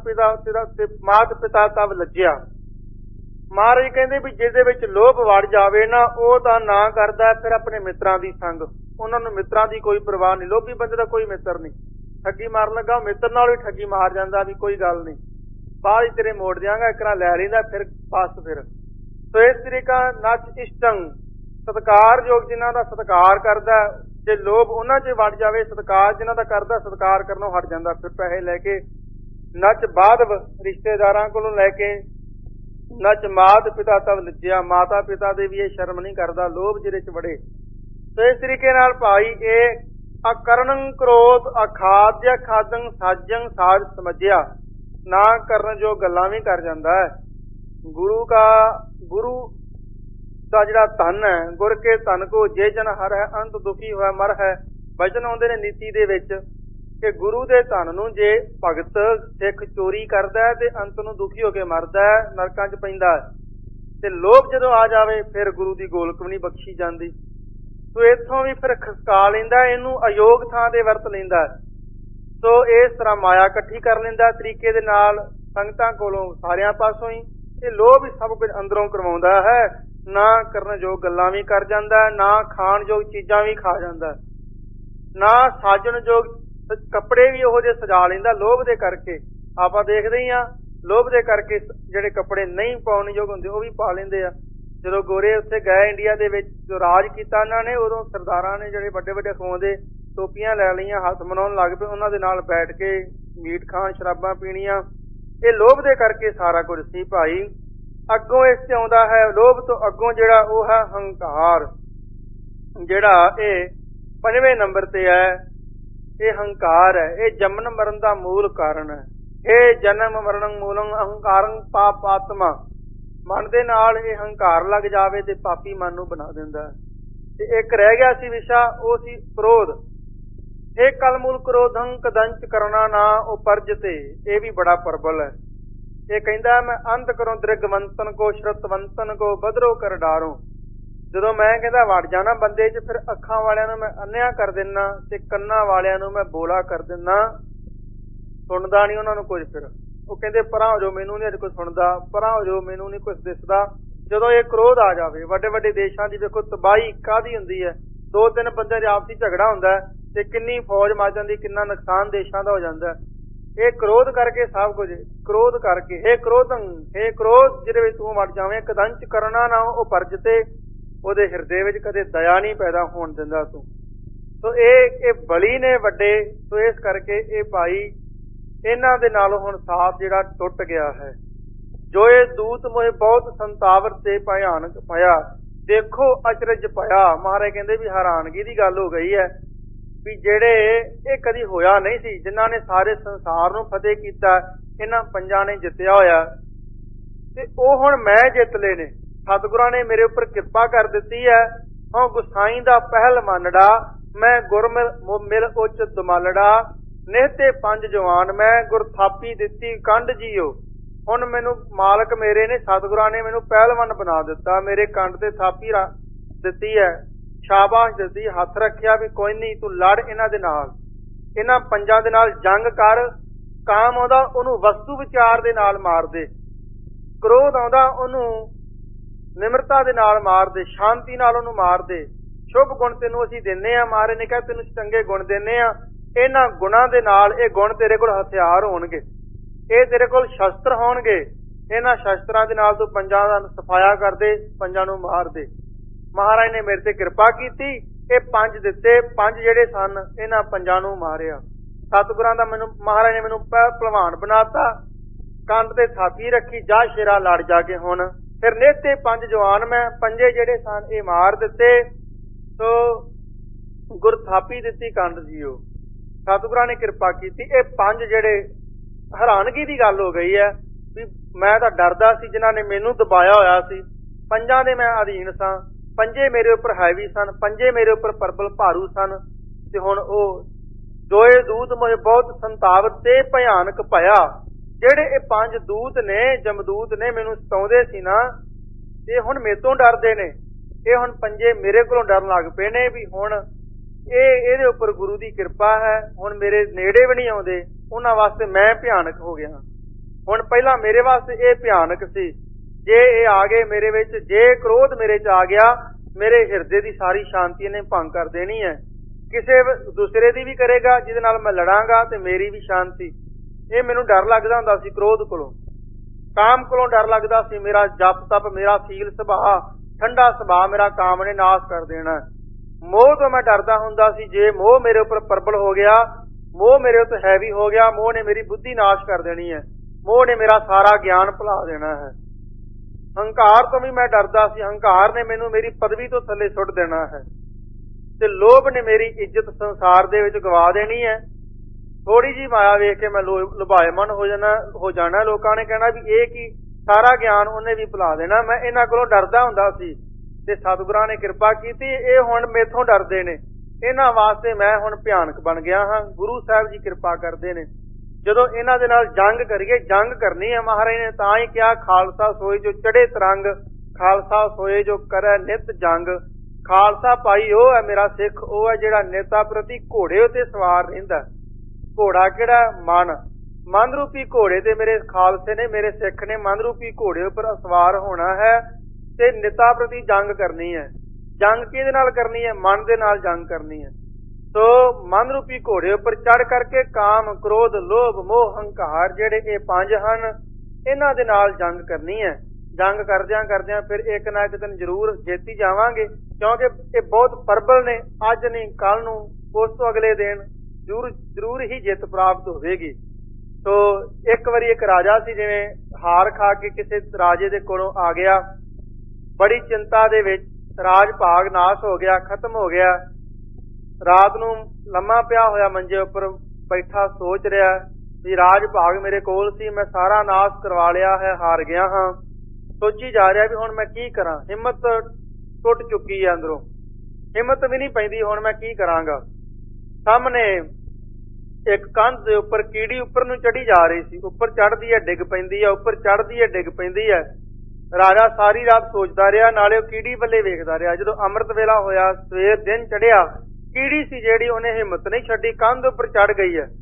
ਪਿਤਾ ਤਬ ਲੱਜਿਆ। ਮਹਾਰਾਜ ਕਹਿੰਦੇ ਵੀ ਜਿਹਦੇ ਵਿੱਚ ਲੋਭ ਵੜ ਜਾਵੇ ਨਾ, ਉਹ ਤਾਂ ਨਾ ਕਰਦਾ ਫਿਰ ਆਪਣੇ ਮਿੱਤਰਾਂ ਦੀ ਸੰਗ। ਉਹਨਾਂ ਨੂੰ ਮਿੱਤਰਾਂ ਦੀ ਕੋਈ ਪਰਵਾਹ ਨਹੀਂ। ਲੋਭੀ ਬੰਦੇ ਦਾ ਕੋਈ ਮਿੱਤਰ ਨਹੀਂ। ਠੱਗੀ ਮਾਰਨ ਲੱਗਾ ਮਿੱਤਰ ਨਾਲ ਵੀ ਠੱਗੀ ਮਾਰ ਜਾਂਦਾ ਵੀ ਕੋਈ ਗੱਲ ਨਹੀਂ, ਬਾਅਦ ਹੀ ਤੇਰੇ ਮੋੜ ਦਿਆਂਗਾ, ਇੱਕ ਨਾਲ ਲੈ ਲੈਂਦਾ ਫਿਰ ਪਾਸ। ਫਿਰ ਸੋ ਇਸ ਤਰੀਕਾ ਨੱਚ ਇਸ਼ਟੰਗ ਸਤਿਕਾਰਯੋਗ ਜਿਨ੍ਹਾਂ ਦਾ ਸਤਿਕਾਰ ਕਰਦਾ। ਜੇ ਲੋਭ ਉਹਨਾਂ 'ਚ ਵੜ ਜਾਵੇ, ਸਤਿਕਾਰ ਜਿਨ੍ਹਾਂ ਦਾ ਕਰਦਾ ਸਤਿਕਾਰ ਕਰਨੋਂ ਹਟ ਜਾਂਦਾ। ਫਿਰ ਪੈਸੇ ਲੈ ਕੇ ਨੱਚ ਬਾਧਵ ਰਿਸ਼ਤੇਦਾਰਾਂ ਕੋਲੋਂ ਲੈ ਕੇ ਨੱਚ ਮਾਤ ਪਿਤਾ ਤਬ ਲੱਜਿਆ। ਮਾਤਾ ਪਿਤਾ ਦੇ ਵੀ ਇਹ ਸ਼ਰਮ ਨਹੀਂ ਕਰਦਾ ਲੋਭ ਜਿਹਦੇ 'ਚ ਵੜੇ। ਸੋ ਇਸ ਤਰੀਕੇ ਨਾਲ ਭਾਈ ਇਹ ਅਕਰਣੰ ਕ੍ਰੋਧ ਅਖਾਦਿਆ ਖਾਦੰ ਸਾਜੰ ਸਾਜ ਸਮਝਿਆ। ਨਾ ਕਰਨ ਜੋ ਗੱਲਾਂ ਵੀ ਕਰ ਜਾਂਦਾ ਹੈ। ਗੁਰੂ ਦਾ ਜਿਹੜਾ ਧਨ ਹੈ, ਗੁਰ ਕੇ ਧਨ ਕੋ ਜੇ ਜਨ ਹਰ ਹੈ ਅੰਤ ਦੁਖੀ ਹੋਇਆ ਮਰ ਹੈ। ਵਚਨ ਆਉਂਦੇ ਨੇ ਨੀਤੀ ਦੇ ਵਿੱਚ ਕਿ ਗੁਰੂ ਦੇ ਧਨ ਨੂੰ ਜੇ ਭਗਤ ਸਿੱਖ ਚੋਰੀ ਕਰਦਾ ਹੈ ਤੇ ਅੰਤ ਨੂੰ ਦੁਖੀ ਹੋ ਕੇ ਮਰਦਾ ਹੈ, ਨਰਕਾਂ 'ਚ ਪੈਂਦਾ ਹੈ। ਤੇ ਲੋਭ ਜਦੋਂ ਆ ਜਾਵੇ ਫਿਰ ਗੁਰੂ ਦੀ ਗੋਲਕ ਵੀ ਨਹੀਂ ਬਖਸ਼ੀ ਜਾਂਦੀ। ਸੋ ਇੱਥੋਂ ਵੀ ਫਿਰ ਖਸਕਾ ਲੈਂਦਾ, ਇਹਨੂੰ ਅਯੋਗ ਥਾਂ ਤੇ ਵਰਤ ਲੈਂਦਾ। ਸੋ ਇਸ ਤਰ੍ਹਾਂ ਮਾਇਆ ਇਕੱਠੀ ਕਰ ਲੈਂਦਾ ਤਰੀਕੇ ਦੇ ਨਾਲ ਸੰਗਤਾਂ ਕੋਲੋਂ ਸਾਰਿਆਂ ਪਾਸੋਂ ਹੀ। ਇਹ ਲੋਭ ਹੀ ਸਭ ਕੁਝ ਅੰਦਰੋਂ ਕਰਵਾਉਂਦਾ ਹੈ। ਨਾ ਕਰਨ ਯੋਗ ਗੱਲਾਂ ਵੀ ਕਰ ਜਾਂਦਾ, ਨਾ ਖਾਣ ਯੋਗ ਚੀਜ਼ਾਂ ਵੀ ਖਾ ਜਾਂਦਾ, ਨਾ ਸਾਜਣ ਯੋਗ ਕੱਪੜੇ ਵੀ ਉਹੋ ਜਿਹੇ ਸਜਾ ਲੈਂਦਾ ਲੋਭ ਦੇ ਕਰਕੇ। ਆਪਾਂ ਦੇਖਦੇ ਹੀ ਆ ਲੋਭ ਦੇ ਕਰਕੇ ਜਿਹੜੇ ਕੱਪੜੇ ਨਹੀਂ ਪਾਉਣ ਯੋਗ ਹੁੰਦੇ ਉਹ ਵੀ ਪਾ ਲੈਂਦੇ ਆ। ਜਦੋਂ ਗੋਰੇ ਉੱਥੇ ਗਏ ਇੰਡੀਆ ਦੇ ਵਿੱਚ ਜੋ ਰਾਜ ਕੀਤਾ ਇਹਨਾਂ ਨੇ, ਉਦੋਂ ਸਰਦਾਰਾਂ ਨੇ ਜਿਹੜੇ ਵੱਡੇ ਵੱਡੇ ਖਵਾਉਂਦੇ ਟੋਪੀਆਂ ਲੈ ਲਈਆਂ, ਹੱਥ ਮਨਾਉਣ ਲੱਗ ਪਏ। ਉਹਨਾਂ ਦੇ ਨਾਲ ਬੈਠ ਕੇ ਮੀਟ ਖਾਣ, ਸ਼ਰਾਬਾਂ ਪੀਣੀਆਂ। ਇਹ ਲੋਭ ਦੇ ਕਰਕੇ ਸਾਰਾ ਕੁਝ ਸੀ ਭਾਈ। ਅੱਗੋਂ ਇਸ ਤੇ ਆਉਂਦਾ ਹੈ ਲੋਭ ਤੋਂ ਅੱਗੋਂ ਜਿਹੜਾ ਉਹ ਹੈ ਹੰਕਾਰ, ਜਿਹੜਾ ਇਹ 5ਵੇਂ ਨੰਬਰ ਤੇ ਹੈ। ਇਹ ਹੰਕਾਰ ਹੈ। ਇਹ ਜਨਮ ਮਰਨ ਦਾ ਮੂਲ ਕਾਰਨ ਹੈ। ਇਹ ਜਨਮ ਮਰਨ ਮੂਲੰ ਅਹੰਕਾਰੰ ਪਾਪ ਆਤਮਾ। ਮਨ ਦੇ ਨਾਲ ਇਹ ਹੰਕਾਰ ਲੱਗ ਜਾਵੇ ਤੇ ਪਾਪੀ ਮਨ ਨੂੰ ਬਣਾ ਦਿੰਦਾ। ਤੇ ਇੱਕ ਰਹਿ ਗਿਆ ਸੀ ਵਿਸ਼ਾ, ਉਹ ਸੀ ਕ੍ਰੋਧ। ਇਹ ਕਲ ਮੂਲ ਕ੍ਰੋਧੰ ਕਦੰਚ ਕਰਨਾ ਨਾ ਉਪਰਜ ਤੇ। ਇਹ ਵੀ ਬੜਾ ਪ੍ਰਬਲ ਹੈ। ਇਹ ਕਹਿੰਦਾ ਮੈਂ ਅੰਧ ਕਰੋ ਦ੍ਰਿਗਵੰਤਨ ਕੋ ਸ਼ਰਤਵੰਤਨ ਕੋ ਬਦਰੋ ਕਰ ਡਾਰੋ। ਜਦੋਂ ਮੈਂ ਕਹਿੰਦਾ ਵੜ ਜਾਣਾ ਬੰਦੇ 'ਚ, ਫਿਰ ਅੱਖਾਂ ਵਾਲਿਆਂ ਨੂੰ ਮੈਂ ਅੰਨ੍ਹਿਆ ਕਰ ਦਿੰਦਾ ਤੇ ਕੰਨਾਂ ਵਾਲਿਆਂ ਨੂੰ ਮੈਂ ਬੋਲਾ ਕਰ ਦਿੰਦਾ। ਸੁਣਦਾ ਨਹੀਂ ਉਹਨਾਂ ਨੂੰ ਕੁਝ। ਫਿਰ ਉਹ ਕਹਿੰਦੇ ਪਰਾਂ ਹੋ ਜਾਓ, ਮੈਨੂੰ ਨਹੀਂ ਅੱਜ ਕੁਝ ਸੁਣਦਾ, ਪਰਾਂ ਹੋ ਜਾਓ, ਮੈਨੂੰ ਨਹੀਂ ਕੁਝ ਦਿਸਦਾ। ਜਦੋਂ ਇਹ ਕ੍ਰੋਧ ਆ ਜਾਵੇ, ਵੱਡੇ ਵੱਡੇ ਦੇਸ਼ਾਂ ਦੀ ਵੇਖੋ ਤਬਾਹੀ ਕਾਹਦੀ ਹੁੰਦੀ ਹੈ। 2-3 ਬੰਦਿਆਂ ਦੇ ਆਪਸੀ ਝਗੜਾ ਹੁੰਦਾ ਤੇ ਕਿੰਨੀ ਫੌਜ ਮਰ ਜਾਂਦੀ, ਕਿੰਨਾ ਨੁਕਸਾਨ ਦੇਸ਼ਾਂ ਦਾ ਹੋ ਜਾਂਦਾ। ਇਹ ਕ੍ਰੋਧ ਕਰਕੇ ਸਭ ਕੁਝ। ਕ੍ਰੋਧ ਕਰਕੇ ਇਹ ਕ੍ਰੋਧੰ, ਇਹ ਕ੍ਰੋਧ ਜਿਹਦੇ ਵਿੱਚ ਤੂੰ ਵੜ ਜਾਵੇਂ, ਕਦੰਚ ਕਰਨਾ ਨਾ ਉਹ ਪਰਜ ਤੇ। ਉਹਦੇ ਹਿਰਦੇ ਵਿੱਚ ਕਦੇ ਦਇਆ ਨਹੀਂ ਪੈਦਾ ਹੋਣ ਦਿੰਦਾ ਤੂੰ। ਸੋ ਇਹ ਬਲੀ ਨੇ ਵੱਡੇ। ਸੋ ਇਸ ਕਰਕੇ ਇਹ ਭਾਈ ਇਹਨਾਂ ਦੇ ਨਾਲੋਂ ਹੁਣ ਸਾਥ ਜਿਹੜਾ ਟੁੱਟ ਗਿਆ ਹੈ। ਜੋ ਇਹ ਦੂਤ ਮੋਹਿ ਬਹੁਤ ਸੰਤਾਵਰ ਤੇ ਭਿਆਨਕ ਭਇਆ, ਦੇਖੋ ਅਚਰਜ ਭਇਆ। ਮਹਾਰਾਜ ਕਹਿੰਦੇ ਵੀ ਹੈਰਾਨਗੀ ਦੀ ਗੱਲ ਹੋ ਗਈ ਹੈ ਵੀ ਜਿਹੜੇ ਇਹ ਕਦੀ ਹੋਇਆ ਨਹੀਂ ਸੀ, ਜਿਨ੍ਹਾਂ ਨੇ ਸਾਰੇ ਸੰਸਾਰ ਨੂੰ ਫਤਿਹ ਕੀਤਾ, ਇਹਨਾਂ 5 ਨੇ ਜਿੱਤਿਆ ਹੋਇਆ ਤੇ ਉਹ ਹੁਣ ਮੈਂ ਜਿੱਤ ਲਏ ਨੇ। ਸਤਿਗੁਰਾਂ ਨੇ ਮੇਰੇ ਉੱਪਰ ਕਿਰਪਾ ਕਰ ਦਿੱਤੀ ਹੈ। ਹਾਂ ਗੁਸਾਈ ਦਾ ਪਹਿਲ ਮੰਨੜਾ, ਮੈਂ ਗੁਰਮਿਲ ਉੱਚ ਦੁਮਾਲੜਾ। ਨਿਹਤੇ ਪੰਜ ਜਵਾਨ ਮੈਂ ਗੁਰ ਥਾਪੀ ਦਿੱਤੀ ਕੰਡ ਜੀਓ। ਹੁਣ ਮੈਨੂੰ ਮਾਲਕ ਮੇਰੇ ਨੇ ਸਤਿਗੁਰਾਂ ਨੇ ਮੈਨੂੰ ਪਹਿਲਵਾਨ ਬਣਾ ਦਿੱਤਾ, ਮੇਰੇ ਕੰਡ ਤੇ ਥਾਪੀ ਦਿੱਤੀ ਹੈ, ਸ਼ਾਬਾਸ਼ ਦਿੱਤੀ, ਹੱਥ ਰੱਖਿਆ ਵੀ ਕੋਈ ਨਹੀਂ ਤੂੰ ਲੜ ਇਹਨਾਂ ਦੇ ਨਾਲ, ਇਹਨਾਂ ਪੰਜਾਂ ਦੇ ਨਾਲ ਜੰਗ ਕਰ। ਕਾਮ ਆਉਂਦਾ ਉਹਨੂੰ ਵਸਤੂ ਵਿਚਾਰ ਦੇ ਨਾਲ ਮਾਰ ਦੇ, ਕ੍ਰੋਧ ਆਉਂਦਾ ਉਹਨੂੰ ਨਿਮਰਤਾ ਦੇ ਨਾਲ ਮਾਰ ਦੇ, ਸ਼ਾਂਤੀ ਨਾਲ ਉਹਨੂੰ ਮਾਰ ਦੇ। ਸ਼ੁਭ ਗੁਣ ਤੈਨੂੰ ਅਸੀਂ ਦਿੰਨੇ ਆ, ਮਹਾਰਾਜ ਨੇ ਕਿਹਾ ਤੈਨੂੰ ਚੰਗੇ ਗੁਣ ਦਿੰਨੇ ਆ, ਇਹਨਾਂ ਗੁਣਾਂ ਦੇ ਨਾਲ ਇਹ ਗੁਣ ਤੇਰੇ ਕੋਲ ਹਥਿਆਰ ਹੋਣਗੇ, ਇਹ ਤੇਰੇ ਕੋਲ ਸ਼ਸਤਰ ਹੋਣਗੇ, ਇਹਨਾਂ ਸ਼ਸਤਰਾਂ ਦੇ ਨਾਲ ਤੂੰ ਪੰਜਾਂ ਦਾ ਸਫਾਇਆ ਕਰ ਦੇ, ਪੰਜਾਂ ਨੂੰ ਮਾਰ ਦੇ। ਮਹਾਰਾਜ ਨੇ ਮੇਰੇ ਤੇ ਕਿਰਪਾ ਕੀਤੀ, ਇਹ ਪੰਜ ਦਿੱਤੇ, ਪੰਜ ਜਿਹੜੇ ਸਨ ਇਹਨਾਂ ਪੰਜਾਂ ਨੂੰ ਮਾਰਿਆ। ਸਤਿਗੁਰਾਂ ਦਾ ਮੈਨੂੰ ਮਹਾਰਾਜ ਨੇ ਮੈਨੂੰ ਭਲਵਾਨ ਬਣਾਤਾ, ਕੰਧ ਤੇ ਥਾਪੀ ਰੱਖੀ, ਜਾ ਸ਼ੇਰਾ ਲੜ ਜਾ ਕੇ ਹੁਣ। ਫਿਰ ਨਿਹਤੇ ਪੰਜ ਜਵਾਨ ਮੈਂ, ਪੰਜੇ ਜਿਹੜੇ ਸਨ ਇਹ ਮਾਰ ਦਿੱਤੇ। ਸੋ ਗੁਰ ਥਾਪੀ ਦਿੱਤੀ ਕੰਧ ਜੀਓ। ਸਤਿਗੁਰਾਂ ਨੇ ਕਿਰਪਾ ਕੀਤੀ। ਇਹ ਪੰਜ ਜਿਹੜੇ ਹੈਰਾਨਗੀ ਦੀ ਗੱਲ ਹੋ ਗਈ ਹੈ ਵੀ ਮੈਂ ਤਾਂ ਡਰਦਾ ਸੀ, ਜਿਨ੍ਹਾਂ ਨੇ ਮੈਨੂੰ ਦਬਾਇਆ ਹੋਇਆ ਸੀ, ਪੰਜਾਂ ਦੇ ਮੈਂ ਅਧੀਨ ਸਾਂ, ਪੰਜੇ ਮੇਰੇ ਉੱਪਰ ਹੈਵੀ ਸਨ, ਪੰਜੇ ਮੇਰੇ ਉੱਪਰ ਪ੍ਰਬਲ ਭਾਰੂ ਸਨ। ਤੇ ਹੁਣ ਉਹ ਦੋਏ ਦੂਤ ਮੋਹਿ ਬਹੁਤ ਸੰਤਾਵਤ ਤੇ ਭਿਆਨਕ ਭਇਆ। ਜਿਹੜੇ ਇਹ ਪੰਜ ਦੂਤ ਨੇ, ਜਮਦੂਤ ਨੇ, ਮੈਨੂੰ ਸਤਾਉਂਦੇ ਸੀ ਨਾ, ਇਹ ਹੁਣ ਮੇਰੇ ਤੋਂ ਡਰਦੇ ਨੇ। ਇਹ ਹੁਣ ਪੰਜੇ ਮੇਰੇ ਕੋਲੋਂ ਡਰਨ ਲੱਗ ਪਏ ਨੇ ਵੀ ਹੁਣ ਇਹਦੇ ਉੱਪਰ ਗੁਰੂ ਦੀ ਕਿਰਪਾ ਹੈ, ਹੁਣ ਮੇਰੇ ਨੇੜੇ ਵੀ ਨਹੀਂ ਆਉਂਦੇ। ਉਹਨਾਂ ਵਾਸਤੇ ਮੈਂ ਭਿਆਨਕ ਹੋ ਗਿਆ। ਹੁਣ ਪਹਿਲਾਂ ਮੇਰੇ ਵਾਸਤੇ ਇਹ ਭਿਆਨਕ ਸੀ, ਜੇ ਇਹ ਆ ਗਏ ਮੇਰੇ ਵਿੱਚ, ਜੇ ਕ੍ਰੋਧ ਮੇਰੇ ਚ ਆ ਗਿਆ, ਮੇਰੇ ਹਿਰਦੇ ਦੀ ਸਾਰੀ ਸ਼ਾਂਤੀ ਇਹਨੇ ਭੰਗ ਕਰ ਦੇਣੀ ਹੈ। ਕਿਸੇ ਦੂਸਰੇ ਦੀ ਵੀ ਕਰੇਗਾ, ਜਿਹਦੇ ਨਾਲ ਮੈਂ ਲੜਾਂਗਾ, ਤੇ ਮੇਰੀ ਵੀ ਸ਼ਾਂਤੀ। ਇਹ ਮੈਨੂੰ ਡਰ ਲੱਗਦਾ ਹੁੰਦਾ ਸੀ ਕ੍ਰੋਧ ਕੋਲੋਂ, ਕਾਮ ਕੋਲੋਂ ਡਰ ਲੱਗਦਾ ਸੀ। ਮੇਰਾ ਜਪ ਤਪ, ਮੇਰਾ ਸੀਲ ਸੁਭਾਅ, ਠੰਡਾ ਸੁਭਾਅ ਮੇਰਾ ਕਾਮ ਨੇ ਨਾਸ਼ ਕਰ ਦੇਣਾ। ਮੋਹ ਤੋਂ ਮੈਂ ਡਰਦਾ ਹੁੰਦਾ ਸੀ, ਜੇ ਮੋਹ ਮੇਰੇ ਉੱਪਰ ਪ੍ਰਬਲ ਹੋ ਗਿਆ, ਮੋਹ ਮੇਰੇ ਉੱਤੇ ਹੈਵੀ ਹੋ ਗਿਆ, ਮੋਹ ਨੇ ਮੇਰੀ ਬੁੱਧੀ ਨਾਸ਼ ਕਰ ਦੇਣੀ ਹੈ, ਮੋਹ ਨੇ ਮੇਰਾ ਸਾਰਾ ਗਿਆਨ ਭੁਲਾ ਦੇਣਾ ਹੈ। ਹੰਕਾਰ ਤੋਂ ਵੀ ਮੈਂ ਡਰਦਾ ਸੀ, ਹੰਕਾਰ ਨੇ ਮੈਨੂੰ ਮੇਰੀ ਪਦਵੀ ਤੋਂ ਥੱਲੇ ਸੁੱਟ ਦੇਣਾ ਹੈ। ਤੇ ਲੋਭ ਨੇ ਮੇਰੀ ਇੱਜ਼ਤ ਸੰਸਾਰ ਦੇ ਵਿੱਚ ਗਵਾ ਦੇਣੀ ਹੈ। ਥੋੜੀ ਜਿਹੀ ਮਾਇਆ ਵੇਖ ਕੇ ਮੈਂ ਲੁਭਾਇਮਾਨ ਹੋ ਜਾਣਾ। ਲੋਕਾਂ ਨੇ ਕਹਿਣਾ ਵੀ ਇਹ ਕੀ, ਸਾਰਾ ਗਿਆਨ ਉਹਨੇ ਵੀ ਭੁਲਾ ਦੇਣਾ। ਮੈਂ ਇਹਨਾਂ ਕੋਲੋਂ ਡਰਦਾ ਹੁੰਦਾ ਸੀ, ਤੇ ਸਤਿਗੁਰਾਂ ਨੇ ਕਿਰਪਾ ਕੀਤੀ, ਇਹ ਹੁਣ ਮੇਥੋਂ ਡਰਦੇ ਨੇ। ਇਹਨਾਂ ਵਾਸਤੇ ਮੈਂ ਹੁਣ ਭਿਆਨਕ ਬਣ ਗਿਆ ਹਾਂ। ਗੁਰੂ ਸਾਹਿਬ ਜੀ ਕਿਰਪਾ ਕਰਦੇ ਨੇ। ਜਦੋਂ ਇਹਨਾਂ ਦੇ ਨਾਲ ਜੰਗ ਕਰੀਏ, ਜੰਗ ਕਰਨੀ ਹੈ, ਮਹਾਰਾਜ ਨੇ ਤਾਂ ਹੀ ਕਿਹਾ, ਖਾਲਸਾ ਸੋਏ ਜੋ ਚੜੇ ਤਰੰਗ, ਖਾਲਸਾ ਸੋਏ ਜੋ ਕਰੈ ਨਿਤ ਜੰਗ। ਖਾਲਸਾ ਭਾਈ ਉਹ ਹੈ ਮੇਰਾ ਸਿੱਖ, ਉਹ ਹੈ ਜਿਹੜਾ ਨੇਤਾ ਪ੍ਰਤੀ ਘੋੜੇ ਉੱਤੇ ਸਵਾਰ ਰਹਿੰਦਾ। ਘੋੜਾ ਕਿਹੜਾ? ਮਨ। ਮਨ ਰੂਪੀ ਘੋੜੇ ਤੇ ਮੇਰੇ ਖਾਲਸੇ ਨੇ, ਮੇਰੇ ਸਿੱਖ ਨੇ ਮਨ ਰੂਪੀ ਘੋੜੇ ਉੱਪਰ ਸਵਾਰ ਹੋਣਾ ਹੈ ਤੇ ਨਿਤਾ ਪ੍ਰਤੀ ਜੰਗ ਕਰਨੀ ਹੈ। ਜੰਗ ਕਿਹਦੇ ਨਾਲ ਕਰਨੀ ਹੈ? ਮਨ ਦੇ ਨਾਲ ਜੰਗ ਕਰਨੀ ਹੈ। ਸੋ ਮਨ ਰੂਪੀ ਘੋੜੇ ਉੱਪਰ ਚੜ ਕਰਕੇ ਕਾਮ, ਕ੍ਰੋਧ, ਲੋਭ, ਮੋਹ, ਹੰਕਾਰ ਜਿਹੜੇ ਇਹ ਪੰਜ ਹਨ, ਇਹਨਾਂ ਦੇ ਨਾਲ ਜੰਗ ਕਰਨੀ ਹੈ। ਜੰਗ ਕਰਦਿਆਂ ਫਿਰ ਇੱਕ ਨਾ ਇੱਕ ਦਿਨ ਜ਼ਰੂਰ ਜਿੱਤ ਹੀ ਜਾਵਾਂਗੇ, ਕਿਉਂਕਿ ਇਹ ਬਹੁਤ ਪ੍ਰਬਲ ਨੇ। ਅੱਜ ਨਹੀਂ, ਕੱਲ ਨੂੰ, ਉਸ ਤੋਂ ਅਗਲੇ ਦਿਨ ਜ਼ਰੂਰ ਹੀ ਜਿੱਤ ਪ੍ਰਾਪਤ ਹੋਵੇਗੀ। ਸੋ ਇੱਕ ਵਾਰੀ ਇੱਕ ਰਾਜਾ ਸੀ, ਜਿਵੇਂ ਹਾਰ ਖਾ ਕੇ ਕਿਸੇ ਰਾਜੇ ਦੇ ਕੋਲੋਂ ਆ ਗਿਆ, ਬੜੀ ਚਿੰਤਾ ਦੇ ਵਿੱਚ, ਰਾਜ ਭਾਗ ਨਾਸ਼ ਹੋ ਗਿਆ, ਖਤਮ ਹੋ ਗਿਆ। ਰਾਤ ਨੂੰ ਲੰਮਾ ਪਿਆ ਹੋਇਆ ਮੰਜੇ ਉੱਪਰ ਬੈਠਾ ਸੋਚ ਰਿਹਾ ਵੀ ਰਾਜ ਭਾਗ ਮੇਰੇ ਕੋਲ ਸੀ, ਮੈਂ ਸਾਰਾ ਨਾਸ਼ ਕਰਵਾ ਲਿਆ ਹੈ, ਹਾਰ ਗਿਆ ਹਾਂ। ਸੋਚੀ ਜਾ ਰਿਹਾ ਵੀ ਹੁਣ ਮੈਂ ਕੀ ਕਰਾਂ। ਹਿੰਮਤ ਟੁੱਟ ਚੁੱਕੀ ਹੈ ਅੰਦਰੋਂ, ਹਿੰਮਤ ਵੀ ਨਹੀਂ ਪੈਂਦੀ, ਹੁਣ ਮੈਂ ਕੀ ਕਰਾਂਗਾ। ਸਾਹਮਣੇ ਇੱਕ ਕੰਧ ਦੇ ਉੱਪਰ ਕੀੜੀ ਉੱਪਰ ਨੂੰ ਚੜੀ ਜਾ ਰਹੀ ਸੀ, ਉੱਪਰ ਚੜ੍ਹਦੀ ਹੈ, ਡਿੱਗ ਪੈਂਦੀ ਹੈ, ਉੱਪਰ ਚੜ੍ਹਦੀ ਹੈ, ਡਿੱਗ ਪੈਂਦੀ ਹੈ। ਰਾਜਾ ਸਾਰੀ ਰਾਤ ਸੋਚਦਾ ਰਿਹਾ, ਨਾਲੇ ਉਹ ਕੀੜੀ ਵੱਲੇ ਵੇਖਦਾ ਰਿਹਾ। ਜਦੋਂ ਅੰਮ੍ਰਿਤ ਵੇਲਾ ਹੋਇਆ, ਸਵੇਰ ਦਿਨ ਚੜਿਆ, ਕੀੜੀ ਸੀ ਜਿਹੜੀ, ਉਹਨੇ ਹਿੰਮਤ ਨਹੀਂ ਛੱਡੀ, ਕੰਧ ਉੱਪਰ ਚੜ ਗਈ ਹੈ।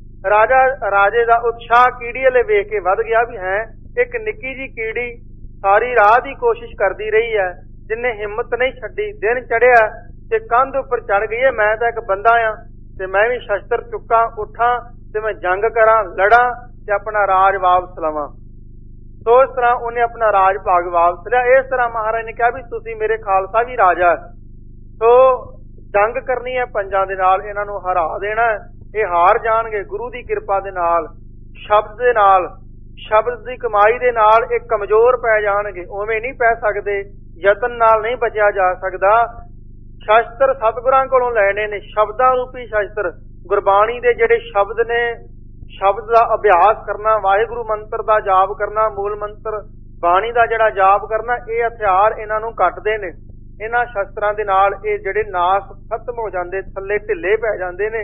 ਰਾਜੇ ਦਾ ਉਤਸ਼ਾਹ ਕੀੜੀ ਵਾਲੇ ਵੇਖ ਕੇ ਵੱਧ ਗਿਆ ਵੀ ਹੈ, ਇੱਕ ਨਿੱਕੀ ਜੀ ਕੀੜੀ ਸਾਰੀ ਰਾਤ ਹੀ ਕੋਸ਼ਿਸ਼ ਕਰਦੀ ਰਹੀ ਹੈ, ਜਿਹਨੇ ਹਿੰਮਤ ਨਹੀਂ ਛੱਡੀ। ਦਿਨ ਚੜਿਆ ਤੇ ਕੰਧ ਉੱਪਰ ਚੜ ਗਈ ਹੈ। ਮੈਂ ਤਾਂ ਇੱਕ ਬੰਦਾ ਆ, ਤੇ ਮੈਂ ਵੀ ਸ਼ਸਤਰ ਚੁੱਕਾਂ, ਉੱਠਾਂ ਤੇ ਮੈਂ ਜੰਗ ਕਰਾਂ, ਲੜਾਂ ਤੇ ਆਪਣਾ ਰਾਜ ਵਾਪਸ ਲਵਾਂ। ਸੋ ਇਸ ਤਰ੍ਹਾਂ ਉਹਨੇ ਆਪਣਾ ਰਾਜ ਭਾਗ ਵਾਪਸ ਲਿਆ। ਇਸ ਤਰ੍ਹਾਂ ਮਹਾਰਾਜ ਨੇ ਕਿਹਾ ਵੀ ਤੁਸੀਂ ਮੇਰੇ ਖਾਲਸਾ ਵੀ ਰਾਜਾ। ਸੋ ਜੰਗ ਕਰਨੀ ਹੈ ਪੰਜਾਂ ਦੇ ਨਾਲ, ਇਹਨਾਂ ਨੂੰ ਹਰਾ ਦੇਣਾ। ਇਹ ਹਾਰ ਜਾਣਗੇ ਗੁਰੂ ਦੀ ਕਿਰਪਾ ਦੇ ਨਾਲ, ਸ਼ਬਦ ਦੇ ਨਾਲ, ਸ਼ਬਦ ਦੀ ਕਮਾਈ ਦੇ ਨਾਲ ਇਹ ਕਮਜ਼ੋਰ ਪੈ ਜਾਣਗੇ। ਉਵੇਂ ਨਹੀਂ ਪੈ ਸਕਦੇ, ਯਤਨ ਨਾਲ ਨਹੀਂ ਬਚਿਆ ਜਾ ਸਕਦਾ। ਸ਼ਸਤਰ ਸਤਿਗੁਰਾਂ ਕੋਲੋਂ ਲੈਣੇ ਨੇ, ਸ਼ਬਦਾਂ ਰੂਪੀ ਸ਼ਸਤਰ, ਗੁਰਬਾਣੀ ਦੇ ਜਿਹੜੇ ਸ਼ਬਦ ਨੇ, ਸ਼ਬਦ ਦਾ ਅਭਿਆਸ ਕਰਨਾ, ਵਾਹਿਗੁਰੂ ਮੰਤਰ ਦਾ ਜਾਪ ਕਰਨਾ, ਮੂਲ ਮੰਤਰ ਬਾਣੀ ਦਾ ਜਿਹੜਾ ਜਾਪ ਕਰਨਾ, ਇਹ ਹਥਿਆਰ ਇਹਨਾਂ ਨੂੰ ਕੱਟਦੇ ਨੇ। ਇਹਨਾਂ ਸ਼ਸਤਰਾਂ ਦੇ ਨਾਲ ਇਹ ਜਿਹੜੇ ਨਾਸ ਖਤਮ ਹੋ ਜਾਂਦੇ, ਥੱਲੇ ਢਿੱਲੇ ਪੈ ਜਾਂਦੇ ਨੇ।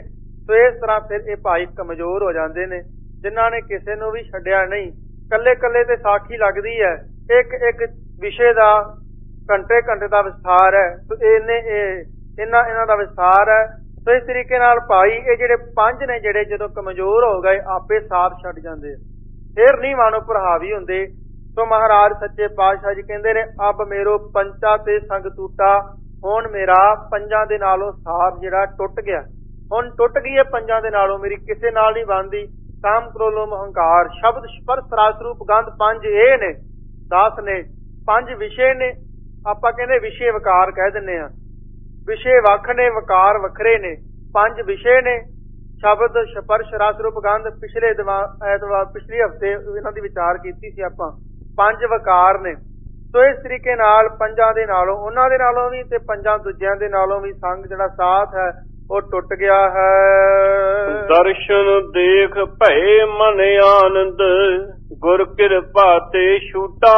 ਸੋ ਇਸ ਤਰ੍ਹਾਂ ਫਿਰ ਇਹ ਭਾਈ ਕਮਜ਼ੋਰ ਹੋ ਜਾਂਦੇ ਨੇ, ਜਿਨ੍ਹਾਂ ਨੇ ਕਿਸੇ ਨੂੰ ਵੀ ਛੱਡਿਆ ਨਹੀਂ। ਕੱਲੇ ਕੱਲੇ ਤੇ ਸਾਖੀ ਲੱਗਦੀ ਹੈ, ਇੱਕ ਇੱਕ ਵਿਸ਼ੇ ਦਾ ਘੰਟੇ ਘੰਟੇ ਦਾ ਵਿਸਥਾਰ ਹੈ। ਸੋ ਇਹਨਾਂ ਦਾ ਵਿਸਥਾਰ ਹੈ। ਸੋ ਇਸ ਤਰੀਕੇ ਨਾਲ ਭਾਈ ਇਹ ਜਿਹੜੇ ਪੰਜ ਨੇ, ਜਿਹੜੇ ਜਦੋਂ ਕਮਜ਼ੋਰ ਹੋ ਗਏ ਆਪੇ ਸਾਥ ਛੱਡ ਜਾਂਦੇ, ਫਿਰ ਨਹੀਂ ਮਨ ਉੱਪਰ ਹਾਵੀ ਹੁੰਦੇ। ਸੋ ਮਹਾਰਾਜ ਸੱਚੇ ਪਾਤਸ਼ਾਹ ਜੀ ਕਹਿੰਦੇ ਨੇ, ਅਬ ਮੇਰੋ ਪੰਚਾ ਤੇ ਸੰਗ ਟੂਟਾ, ਹੁਣ ਮੇਰਾ ਪੰਜਾਂ ਦੇ ਨਾਲੋਂ ਸਾਥ ਜਿਹੜਾ ਟੁੱਟ ਗਿਆ, ਹੁਣ ਟੁੱਟ ਗਈ ਹੈ ਪੰਜਾਂ ਦੇ ਨਾਲੋਂ, ਮੇਰੀ ਕਿਸੇ ਨਾਲ ਨਹੀਂ ਬਣਦੀ। ਕਾਮ ਕ੍ਰੋਧ ਲੋਭ ਹੰਕਾਰ ਸ਼ਬਦ ਸਪਰਸ਼ ਰਸ ਰੂਪ ਗੰਧ ਪੰਜ ਇਹ ਨੇ, 10 ਨੇ, ਪੰਜ ਵਿਸ਼ੇ ਨੇ। ਆਪਾਂ ਕਹਿੰਦੇ ਵਿਸ਼ੇ ਵਿਕਾਰ ਕਹਿ ਦਿੰਦੇ ਆ, ਵਿਸ਼ੇ ਵੱਖ ਨੇ ਵਿਕਾਰ ਵੱਖਰੇ ਨੇ। ਪੰਜ ਵਿਸ਼ੇ ਨੇ, ਸ਼ਬਦ ਸਪਰਸ਼ ਰਸ ਰੂਪ ਗੰਧ। ਪਿਛਲੇ ਪਿਛਲੇ ਹਫ਼ਤੇ ਇਹਨਾਂ ਦੀ ਵਿਚਾਰ ਕੀਤੀ ਸੀ ਆਪਾਂ। ਪੰਜ ਵਿਕਾਰ ਨੇ। ਸੋ ਇਸ ਤਰੀਕੇ ਨਾਲ ਪੰਜਾਂ ਦੇ ਨਾਲੋਂ, ਉਹਨਾਂ ਦੇ ਨਾਲੋਂ ਵੀ ਤੇ ਪੰਜਾਂ ਦੂਜਿਆਂ ਦੇ ਨਾਲੋਂ ਵੀ ਸੰਗ ਜਿਹੜਾ ਸਾਥ ਹੈ ਉਹ ਟੁੱਟ ਗਿਆ ਹੈ। ਦਰਸ਼ਨ ਦੇਖ ਭਏ ਮਨ ਆਨੰਦ, ਗੁਰ ਕਿਰਪਾ ਤੇ ਛੂਟਾ।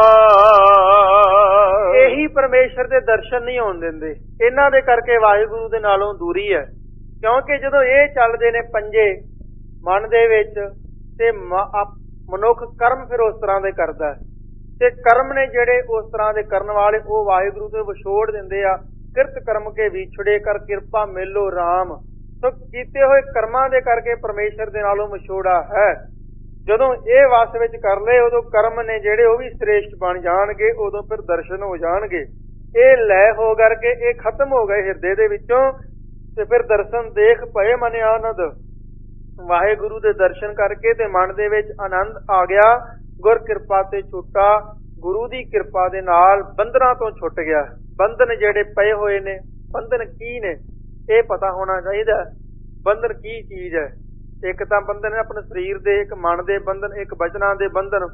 ਇਹੀ ਪਰਮੇਸ਼ਰ ਦੇ ਦਰਸ਼ਨ ਨਹੀਂ ਹੋਣ ਦਿੰਦੇ, ਇਹਨਾਂ ਦੇ ਕਰਕੇ ਵਾਹਿਗੁਰੂ ਦੇ ਨਾਲੋਂ ਦੂਰੀ ਹੈ। ਕਿਉਂਕਿ ਜਦੋਂ ਇਹ ਚੱਲਦੇ ਨੇ ਪੰਜੇ ਮਨ ਦੇ ਵਿੱਚ, ਤੇ ਮਨੁੱਖ ਕਰਮ ਫਿਰ ਉਸ ਤਰ੍ਹਾਂ ਦੇ ਕਰਦਾ, ਤੇ ਕਰਮ ਨੇ ਜਿਹੜੇ ਉਸ ਤਰ੍ਹਾਂ ਦੇ ਕਰਨ ਵਾਲੇ ਉਹ ਵਾਹਿਗੁਰੂ ਤੋਂ ਵਿਛੋੜ ਦਿੰਦੇ ਆ। ਕਿਰਤ ਕਰਮ ਕੇ ਵਿਛੜੇ ਕਰ ਕਿਰਪਾ ਮੇਲੋ ਰਾਮ। ਸੋ ਕੀਤੇ ਹੋਏ ਕਰਮਾਂ ਦੇ ਕਰਕੇ ਪਰਮੇਸ਼ਰ ਦੇ ਨਾਲੋਂ ਵਿਛੋੜਾ ਹੈ। ਜਦੋਂ ਇਹ ਵਸ ਵਿੱਚ ਕਰ ਲਏ, ਉਦੋਂ ਕਰਮ ਨੇ ਜਿਹੜੇ ਉਹ ਵੀ ਸ੍ਰੇਸ਼ਟ ਬਣ ਜਾਣਗੇ, ਉਦੋਂ ਫਿਰ ਦਰਸ਼ਨ ਹੋ ਜਾਣਗੇ। ਇਹ ਲੈ ਹੋ ਕਰਕੇ ਇਹ ਖਤਮ ਹੋ ਗਏ ਹਿਰਦੇ ਦੇ ਵਿੱਚੋਂ, ਤੇ ਫਿਰ ਦਰਸ਼ਨ ਦੇਖ ਭਏ ਮਨ ਆਨੰਦ। ਵਾਹਿਗੁਰੂ ਦੇ ਦਰਸ਼ਨ ਕਰਕੇ ਤੇ ਮਨ ਦੇ ਵਿੱਚ ਆਨੰਦ ਆ ਗਿਆ। ਗੁਰ ਕਿਰਪਾ ਤੇ ਛੁੱਟਾ, ਗੁਰੂ ਦੀ ਕਿਰਪਾ ਦੇ ਨਾਲ ਬੰਧਨਾਂ ਤੋਂ ਛੁੱਟ ਗਿਆ। ਬੰਧਨ ਜਿਹੜੇ ਪਏ ਹੋਏ ਨੇ, ਬੰਧਨ ਕੀ ਨੇ ਇਹ ਪਤਾ ਹੋਣਾ ਚਾਹੀਦਾ। ਬੰਧਨ ਕੀ ਚੀਜ਼ ਹੈ? ਇੱਕ ਤਾਂ ਬੰਧਨ ਆਪਣੇ ਸਰੀਰ ਦੇ, ਇੱਕ ਮਨ ਦੇ ਬੰਧਨ, ਇੱਕ ਬਚਨਾਂ ਦੇ ਬੰਧਨ।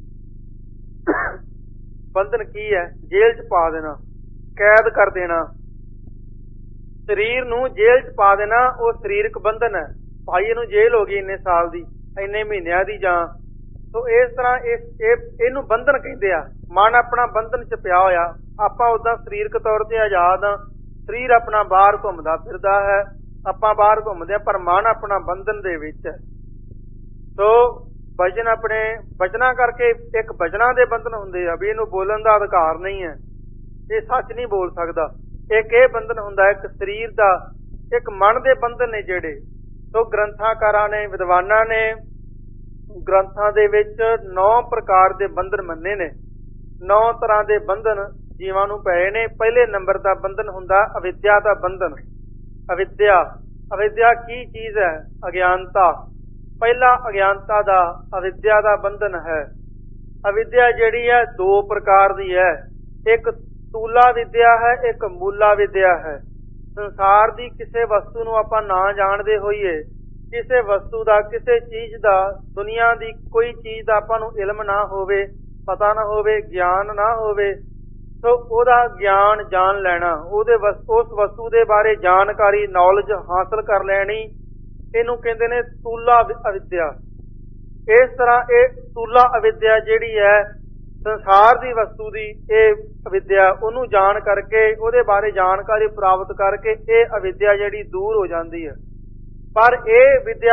ਬੰਧਨ ਕੀ ਹੈ? ਜੇਲ੍ਹ 'ਚ ਪਾ ਦੇਣਾ, ਕੈਦ ਕਰ ਦੇਣਾ, ਸਰੀਰ ਨੂੰ ਜੇਲ੍ਹ 'ਚ ਪਾ ਦੇਣਾ, ਉਹ ਸਰੀਰਕ ਬੰਧਨ ਹੈ। ਭਾਈ ਇਹਨੂੰ ਜੇਲ੍ਹ ਹੋ ਗਈ ਇੰਨੇ ਸਾਲ ਦੀ, ਇੰਨੇ ਮਹੀਨਿਆਂ ਦੀ ਜਾਂ। ਸੋ ਇਸ ਤਰ੍ਹਾਂ ਇਹਨੂੰ ਬੰਧਨ ਕਹਿੰਦੇ ਆ। ਮਨ ਆਪਣਾ ਬੰਧਨ 'ਚ ਪਿਆ ਹੋਇਆ। ਆਪਾਂ ਓਦਾਂ ਸਰੀਰਕ ਤੌਰ ਤੇ ਆਜ਼ਾਦ ਹਾਂ, ਸਰੀਰ ਆਪਣਾ ਬਾਹਰ ਘੁੰਮਦਾ ਫਿਰਦਾ ਹੈ, ਆਪਾਂ ਬਾਹਰ ਘੁੰਮਦੇ ਹਾਂ, ਪਰ ਮਨ ਆਪਣਾ ਬੰਧਨ ਦੇ ਵਿੱਚ ਹੈ। ਸੋ ਵਚਨ ਆਪਣੇ ਵਚਨਾਂ ਕਰਕੇ ਇੱਕ ਵਚਨਾਂ ਦੇ ਬੰਧਨ ਹੁੰਦੇ ਆ, ਵੀ ਇਹਨੂੰ ਬੋਲਣ ਦਾ ਅਧਿਕਾਰ ਨਹੀਂ ਹੈ, ਇਹ ਸੱਚ ਨਹੀਂ ਬੋਲ ਸਕਦਾ। ਇੱਕ ਇਹ ਬੰਧਨ ਹੁੰਦਾ, ਇੱਕ ਸਰੀਰ ਦਾ, ਇੱਕ ਮਨ ਦੇ ਬੰਧਨ ਨੇ ਜਿਹੜੇ। ਸੋ ਗ੍ਰੰਥਾਕਾਰਾਂ ਨੇ, ਵਿਦਵਾਨਾਂ ਨੇ ਗ੍ਰੰਥਾਂ ਦੇ ਵਿੱਚ 9 ਪ੍ਰਕਾਰ ਦੇ ਬੰਧਨ ਮੰਨੇ ਨੇ। 9 ਤਰ੍ਹਾਂ ਦੇ ਬੰਧਨ ਜੀਵਾਂ ਨੂੰ ਪਏ ਨੇ। ਪਹਿਲੇ ਨੰਬਰ ਦਾ ਬੰਧਨ ਹੁੰਦਾ ਅਵਿਦਿਆ ਦਾ ਬੰਧਨ। ਅਵਿਦਿਆ ਕੀ ਚੀਜ਼ ਹੈ? ਅਗਿਆਨਤਾ। ਪਹਿਲਾ ਅਗਿਆਨਤਾ ਦਾ, ਅਵਿਦਿਆ ਦਾ ਬੰਧਨ ਹੈ। ਅਵਿਦਿਆ ਜਿਹੜੀ ਹੈ 2 ਪ੍ਰਕਾਰ ਦੀ ਹੈ, ਇੱਕ ਤੂਲਾ ਵਿਦਿਆ ਹੈ, ਇੱਕ ਮੂਲਾ ਵਿਦਿਆ ਹੈ। ਸੰਸਾਰ ਦੀ ਕਿਸੇ ਵਸਤੂ ਨੂੰ ਆਪਾਂ ਨਾ ਜਾਣਦੇ ਹੋਈਏ, ਕਿਸੇ ਵਸਤੂ ਦਾ, ਕਿਸੇ ਚੀਜ਼ ਦਾ, ਦੁਨੀਆ ਦੀ ਕੋਈ ਚੀਜ਼ ਦਾ ਆਪਾਂ ਨੂੰ ਇਲਮ ਨਾ ਹੋਵੇ, ਪਤਾ ਨਾ ਹੋਵੇ, ਗਿਆਨ ਨਾ ਹੋਵੇ, ਸੋ ਉਹਦਾ ਗਿਆਨ ਜਾਣ ਲੈਣਾ, ਉਸ ਵਸਤੂ ਦੇ ਬਾਰੇ ਜਾਣਕਾਰੀ, ਨੌਲੇਜ ਹਾਸਲ ਕਰ ਲੈਣੀ, ਇਹਨੂੰ ਕਹਿੰਦੇ ਨੇ ਤੂਲਾ ਅਵਿਦਿਆ। ਇਸ ਤਰ੍ਹਾਂ ਇਹ ਤੂਲਾ ਅਵਿਦਿਆ ਜਿਹੜੀ ਹੈ ਸੰਸਾਰ ਦੀ ਵਸਤੂ ਦੀ, ਇਹ ਅਵਿਦਿਆ, ਉਹਨੂੰ ਜਾਣ ਕਰਕੇ, ਉਹਦੇ ਬਾਰੇ ਜਾਣਕਾਰੀ ਪ੍ਰਾਪਤ ਕਰਕੇ ਇਹ ਅਵਿਦਿਆ ਜਿਹੜੀ ਦੂਰ ਹੋ ਜਾਂਦੀ ਹੈ। ਪਰ ਇਹ ਵਿਦਿਆ,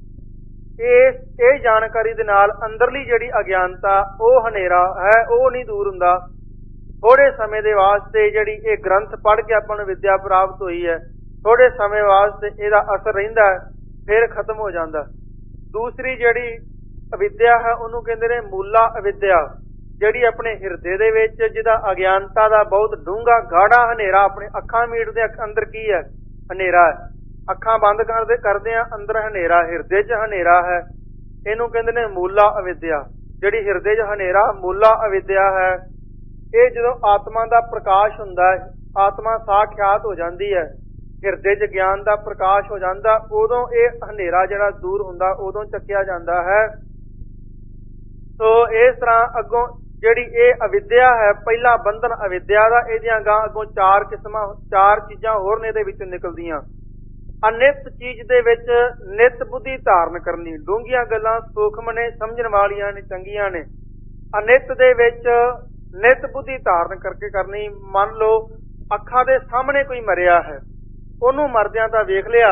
ਇਹ ਜਾਣਕਾਰੀ ਦੇ ਨਾਲ ਅੰਦਰਲੀ ਜਿਹੜੀ ਅਗਿਆਨਤਾ, ਉਹ ਹਨੇਰਾ ਹੈ, ਉਹ ਨਹੀਂ ਦੂਰ ਹੁੰਦਾ। ਥੋੜੇ ਸਮੇਂ ਦੇ ਵਾਸਤੇ ਜਿਹੜੀ ਇਹ ਗ੍ਰੰਥ ਪੜ੍ਹ ਕੇ ਆਪਾਂ ਨੂੰ ਵਿਦਿਆ ਪ੍ਰਾਪਤ ਹੋਈ ਹੈ, ਥੋੜੇ ਸਮੇਂ ਵਾਸਤੇ ਇਹਦਾ ਅਸਰ ਰਹਿੰਦਾ, ਫਿਰ ਖਤਮ ਹੋ ਜਾਂਦਾ। ਦੂਸਰੀ ਜਿਹੜੀ ਅਵਿਦਿਆ ਹੈ ਉਹਨੂੰ ਕਹਿੰਦੇ ਨੇ ਮੂਲਾ ਅਵਿਦਿਆ, ਜਿਹੜੀ ਆਪਣੇ ਹਿਰਦੇ ਦੇ ਵਿੱਚ, ਜਿਹਦਾ ਅਗਿਆਨਤਾ ਦਾ ਬਹੁਤ ਡੂੰਘਾ ਗਾੜਾ ਹਨੇਰਾ, ਆਪਣੇ ਅੱਖਾਂ ਮੀਟਦੇ ਅੰਦਰ ਕੀ ਹੈ? ਹਨੇਰਾ ਹੈ। ਅੱਖਾਂ ਬੰਦ ਕਰਦੇ ਆ, ਅੰਦਰ ਹਨੇਰਾ, ਹਿਰਦੇ 'ਚ ਹਨੇਰਾ ਹੈ। ਇਹਨੂੰ ਕਹਿੰਦੇ ਨੇ ਮੂਲਾ ਅਵਿਦਿਆ। ਜਿਹੜੀ ਹਿਰਦੇ 'ਚ ਹਨੇਰਾ ਮੂਲਾ ਅਵਿਦਿਆ ਹੈ, ਇਹ ਜਦੋਂ ਆਤਮਾ ਦਾ ਪ੍ਰਕਾਸ਼ ਹੁੰਦਾ ਹੈ, ਆਤਮਾ ਸਾਖਿਆਤ ਹੋ ਜਾਂਦੀ ਹੈ, ਹਿਰਦੇ 'ਚ ਗਿਆਨ ਦਾ ਪ੍ਰਕਾਸ਼ ਹੋ ਜਾਂਦਾ, ਉਦੋਂ ਇਹ ਹਨੇਰਾ ਜਿਹੜਾ ਦੂਰ ਹੁੰਦਾ, ਉਦੋਂ ਚੱਕਿਆ ਜਾਂਦਾ ਹੈ। ਸੋ ਇਸ ਤਰ੍ਹਾਂ ਅੱਗੋਂ ਜਿਹੜੀ ਇਹ ਅਵਿਦਿਆ ਹੈ, ਪਹਿਲਾ ਬੰਧਨ ਅਵਿਦਿਆ ਦਾ, ਇਹਦੀਆਂ ਅੱਗੋਂ 4 ਕਿਸਮਾਂ, 4 ਚੀਜ਼ਾਂ ਹੋਰ ਨੇ ਇਹਦੇ ਵਿੱਚੋਂ ਨਿਕਲਦੀਆਂ। ਅਨਿਤ ਚੀਜ਼ ਦੇ ਵਿੱਚ ਨਿਤ ਬੁੱਧੀ ਧਾਰਨ ਕਰਨੀ, ਡੂੰਘੀਆਂ ਗੱਲਾਂ ਸੂਖਮ ਨੇ, ਸਮਝਣ ਵਾਲੀਆਂ ਨੇ, ਚੰਗੀਆਂ ਨੇ। ਅਨਿਤ ਦੇ ਵਿੱਚ ਨਿਤ ਬੁੱਧੀ ਧਾਰਨ ਕਰਕੇ ਕਰਨੀ। ਮੰਨ ਲਓ ਅੱਖਾਂ ਦੇ ਸਾਹਮਣੇ ਕੋਈ ਮਰਿਆ ਹੈ, ਉਹਨੂੰ ਮਰਦਿਆਂ ਤਾਂ ਵੇਖ ਲਿਆ,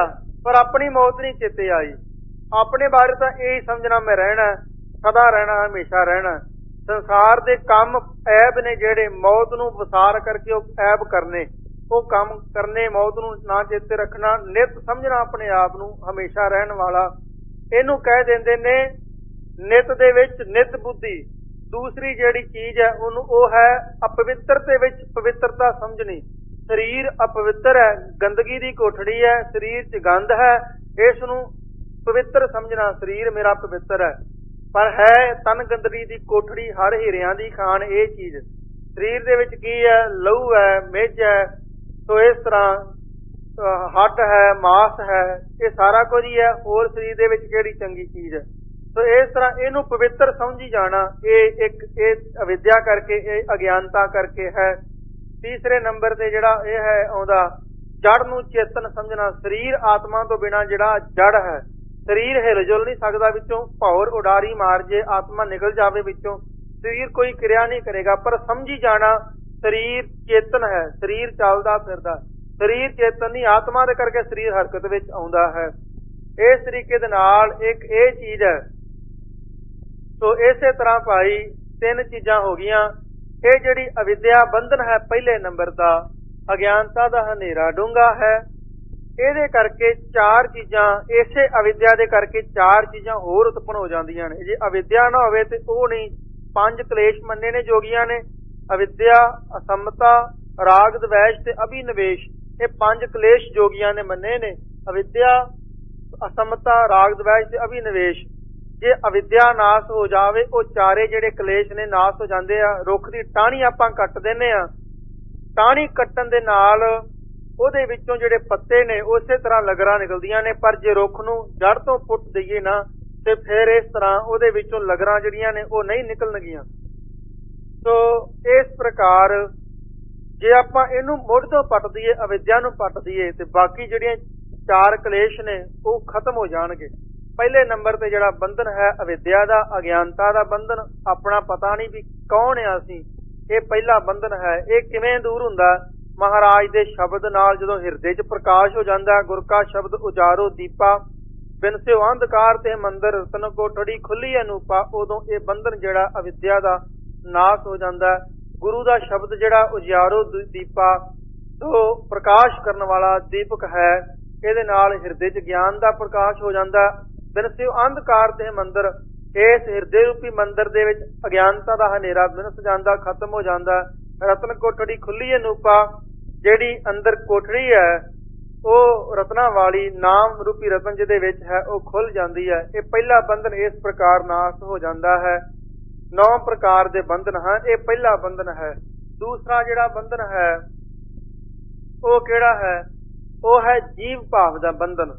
पर अपनी मौत नहीं चेते आई। अपने बारे तो यही समझना मैं रहना, सदा रहना, हमेशा रहना। संसार दे काम ऐब ने जेड़े मौत नूं विसार करके ऐब करने, वो काम करने, मौत नूं ना चेते रखना, नित समझना अपने आप नूं हमेशा रहन वाला। इहनूं कह दिंदे ने नित दे विच नित बुद्धि। दूसरी जिहड़ी चीज है उहनूं वो है अपवित्र दे विच पवित्रता समझनी। शरीर अपवित्र है, गंदगी दी कोठड़ी है, शरीर च गंद है, इस नूं पवित्र समझना। शरीर मेरा पवित्र है, पर है तन गंदगी दी कोठड़ी, हर हीरियां दी खान। ये चीज शरीर दे विच की है? लहू है, मिज है, तो इस तरह हड्ड है, मास है, ये सारा कुछ ही है। होर शरीर दे विच किहड़ी चंगी चीज है? तो इस तरह इहनूं पवित्र समझी जाना, ये एक अविद्या करके, ये अज्ञानता करके है। तीसरे नंबर ते जिहड़ा यह है आउंदा जड़ नूं चेतन समझना। शरीर आत्मा तो बिना जिहड़ा जड़ है, शरीर हिल जुल नहीं सकदा, विचों भौर उडारी मार जे आत्मा निकल जावे विचों, शरीर कोई क्रिया नहीं करेगा। पर समझी जाना शरीर चेतन है, शरीर चलदा फिरदा, शरीर चेतन नहीं, आत्मा दे करके शरीर हरकत विच आउंदा है। इस तरीके दे नाल एक ये चीज है। तो इसे तरह भाई तीन चीजां हो गईयां। ये जिहड़ी अविद्या बंधन है पहले नंबर दा, अज्ञानता दा हनेरा डूंगा है। इहदे करके चार चीजां, इसे अविद्या दे करके चार चीजां होर उत्पन्न हो जांदियां ने। जे अविद्या ना होवे ते ओह नहीं। पंज कलेश मन्ने ने जोगियां ने, अविद्या, असमता, राग द्वेष ते अभिनिवेश। ये पंज कलेश जोगियां ने मन्ने ने, अविद्या, असमता, राग द्वेष ते अभिनिवेश। जे अविद्या नाश हो जावे, वो चारे जिहड़े कलेश ने नाश हो जांदे आ। रुख दी टाहनी आपां कट दिंदे आ, टाहनी कट्टण दे नाल ਉਹਦੇ ਵਿੱਚੋਂ ਜਿਹੜੇ ਪੱਤੇ ਨੇ ਉਸੇ ਤਰ੍ਹਾਂ ਲਗਰਾਂ ਨਿਕਲਦੀਆਂ ਨੇ। ਪਰ ਜੇ ਰੁੱਖ ਨੂੰ ਜੜ ਤੋਂ ਪੁੱਟ ਦਈਏ ਨਾ ਤੇ ਫਿਰ ਇਸ ਤਰ੍ਹਾਂ ਉਹਦੇ ਵਿੱਚੋਂ ਲਗਰਾਂ ਜਿਹੜੀਆਂ ਨੇ ਉਹ ਨਹੀਂ ਨਿਕਲਣਗੀਆਂ। ਸੋ ਇਸ ਪ੍ਰਕਾਰ ਜੇ ਆਪਾਂ ਇਹਨੂੰ ਮੁੱਢ ਤੋਂ ਪੱਟ ਦਈਏ, ਅਵਿਦਿਆ ਨੂੰ ਪੱਟ ਦਈਏ, ਤੇ ਬਾਕੀ ਜਿਹੜੀਆਂ ਚਾਰ ਕਲੇਸ਼ ਨੇ ਉਹ ਖਤਮ ਹੋ ਜਾਣਗੇ। ਪਹਿਲੇ ਨੰਬਰ ਤੇ ਜਿਹੜਾ ਬੰਧਨ ਹੈ ਅਵਿਦਿਆ ਦਾ, ਅਗਿਆਨਤਾ ਦਾ ਬੰਧਨ, ਆਪਣਾ ਪਤਾ ਨਹੀਂ ਵੀ ਕੌਣ ਆ ਅਸੀਂ, ਇਹ ਪਹਿਲਾ ਬੰਧਨ ਹੈ। ਇਹ ਕਿਵੇਂ ਦੂਰ ਹੁੰਦਾ? ਮਹਾਰਾਜ ਦੇ ਸ਼ਬਦ ਨਾਲ ਜਦੋਂ ਹਿਰਦੇ 'ਚ ਪ੍ਰਕਾਸ਼ ਹੋ ਜਾਂਦਾ, ਗੁਰ ਕਾ ਸ਼ਬਦ ਉਜਾਰੋ ਦੀਪਾ, ਬਿਨ ਸਿਓ ਅੰਧਕਾਰ ਤੇ ਮੰਦਰ ਰਤਨ ਕੋਠੜੀ ਖੁੱਲੀ ਅਨੂਪਾ, ਉਦੋਂ ਇਹ ਬੰਧਨ ਜਿਹੜਾ ਅਵਿਦਿਆ ਦਾ ਨਾਸ਼ ਹੋ ਜਾਂਦਾ। ਗੁਰੂ ਦਾ ਸ਼ਬਦ ਜਿਹੜਾ ਉਜਾਰੋ ਦੀਪਾ, ਤੋਂ ਪ੍ਰਕਾਸ਼ ਕਰਨ ਵਾਲਾ ਦੀਪਕ ਹੈ, ਇਹਦੇ ਨਾਲ ਹਿਰਦੇ 'ਚ ਗਿਆਨ ਦਾ ਪ੍ਰਕਾਸ਼ ਹੋ ਜਾਂਦਾ। ਬਿਨ ਸਿਓ ਅੰਧਕਾਰ ਤੇ ਮੰਦਰ, ਇਸ ਹਿਰਦੇ ਰੂਪੀ ਮੰਦਰ ਦੇ ਵਿੱਚ ਅਗਿਆਨਤਾ ਦਾ ਹਨੇਰਾ ਬਿਨਸ ਜਾਂਦਾ, ਖਤਮ ਹੋ ਜਾਂਦਾ। ਰਤਨ ਕੋਠੜੀ ਖੁੱਲੀ ਅਨੂਪਾ, ਜਿਹੜੀ ਅੰਦਰ ਕੋਠੜੀ ਹੈ ਉਹ ਰਤਨਾ ਵਾਲੀ ਨਾਮ ਰੂਪੀ ਰਤਨ ਜਿਹਦੇ ਵਿੱਚ ਹੈ ਉਹ ਖੁੱਲ ਜਾਂਦੀ ਹੈ। ਇਹ ਪਹਿਲਾ ਬੰਧਨ ਇਸ ਪ੍ਰਕਾਰ ਨਾਸ਼ ਹੋ ਜਾਂਦਾ ਹੈ। 9 ਪ੍ਰਕਾਰ ਦੇ ਬੰਧਨ ਹਨ, ਇਹ ਪਹਿਲਾ ਬੰਧਨ ਹੈ। ਦੂਸਰਾ ਜਿਹੜਾ ਬੰਧਨ ਹੈ ਉਹ ਕਿਹੜਾ ਹੈ? ਉਹ ਹੈ ਜੀਵ ਭਾਵ ਦਾ ਬੰਧਨ।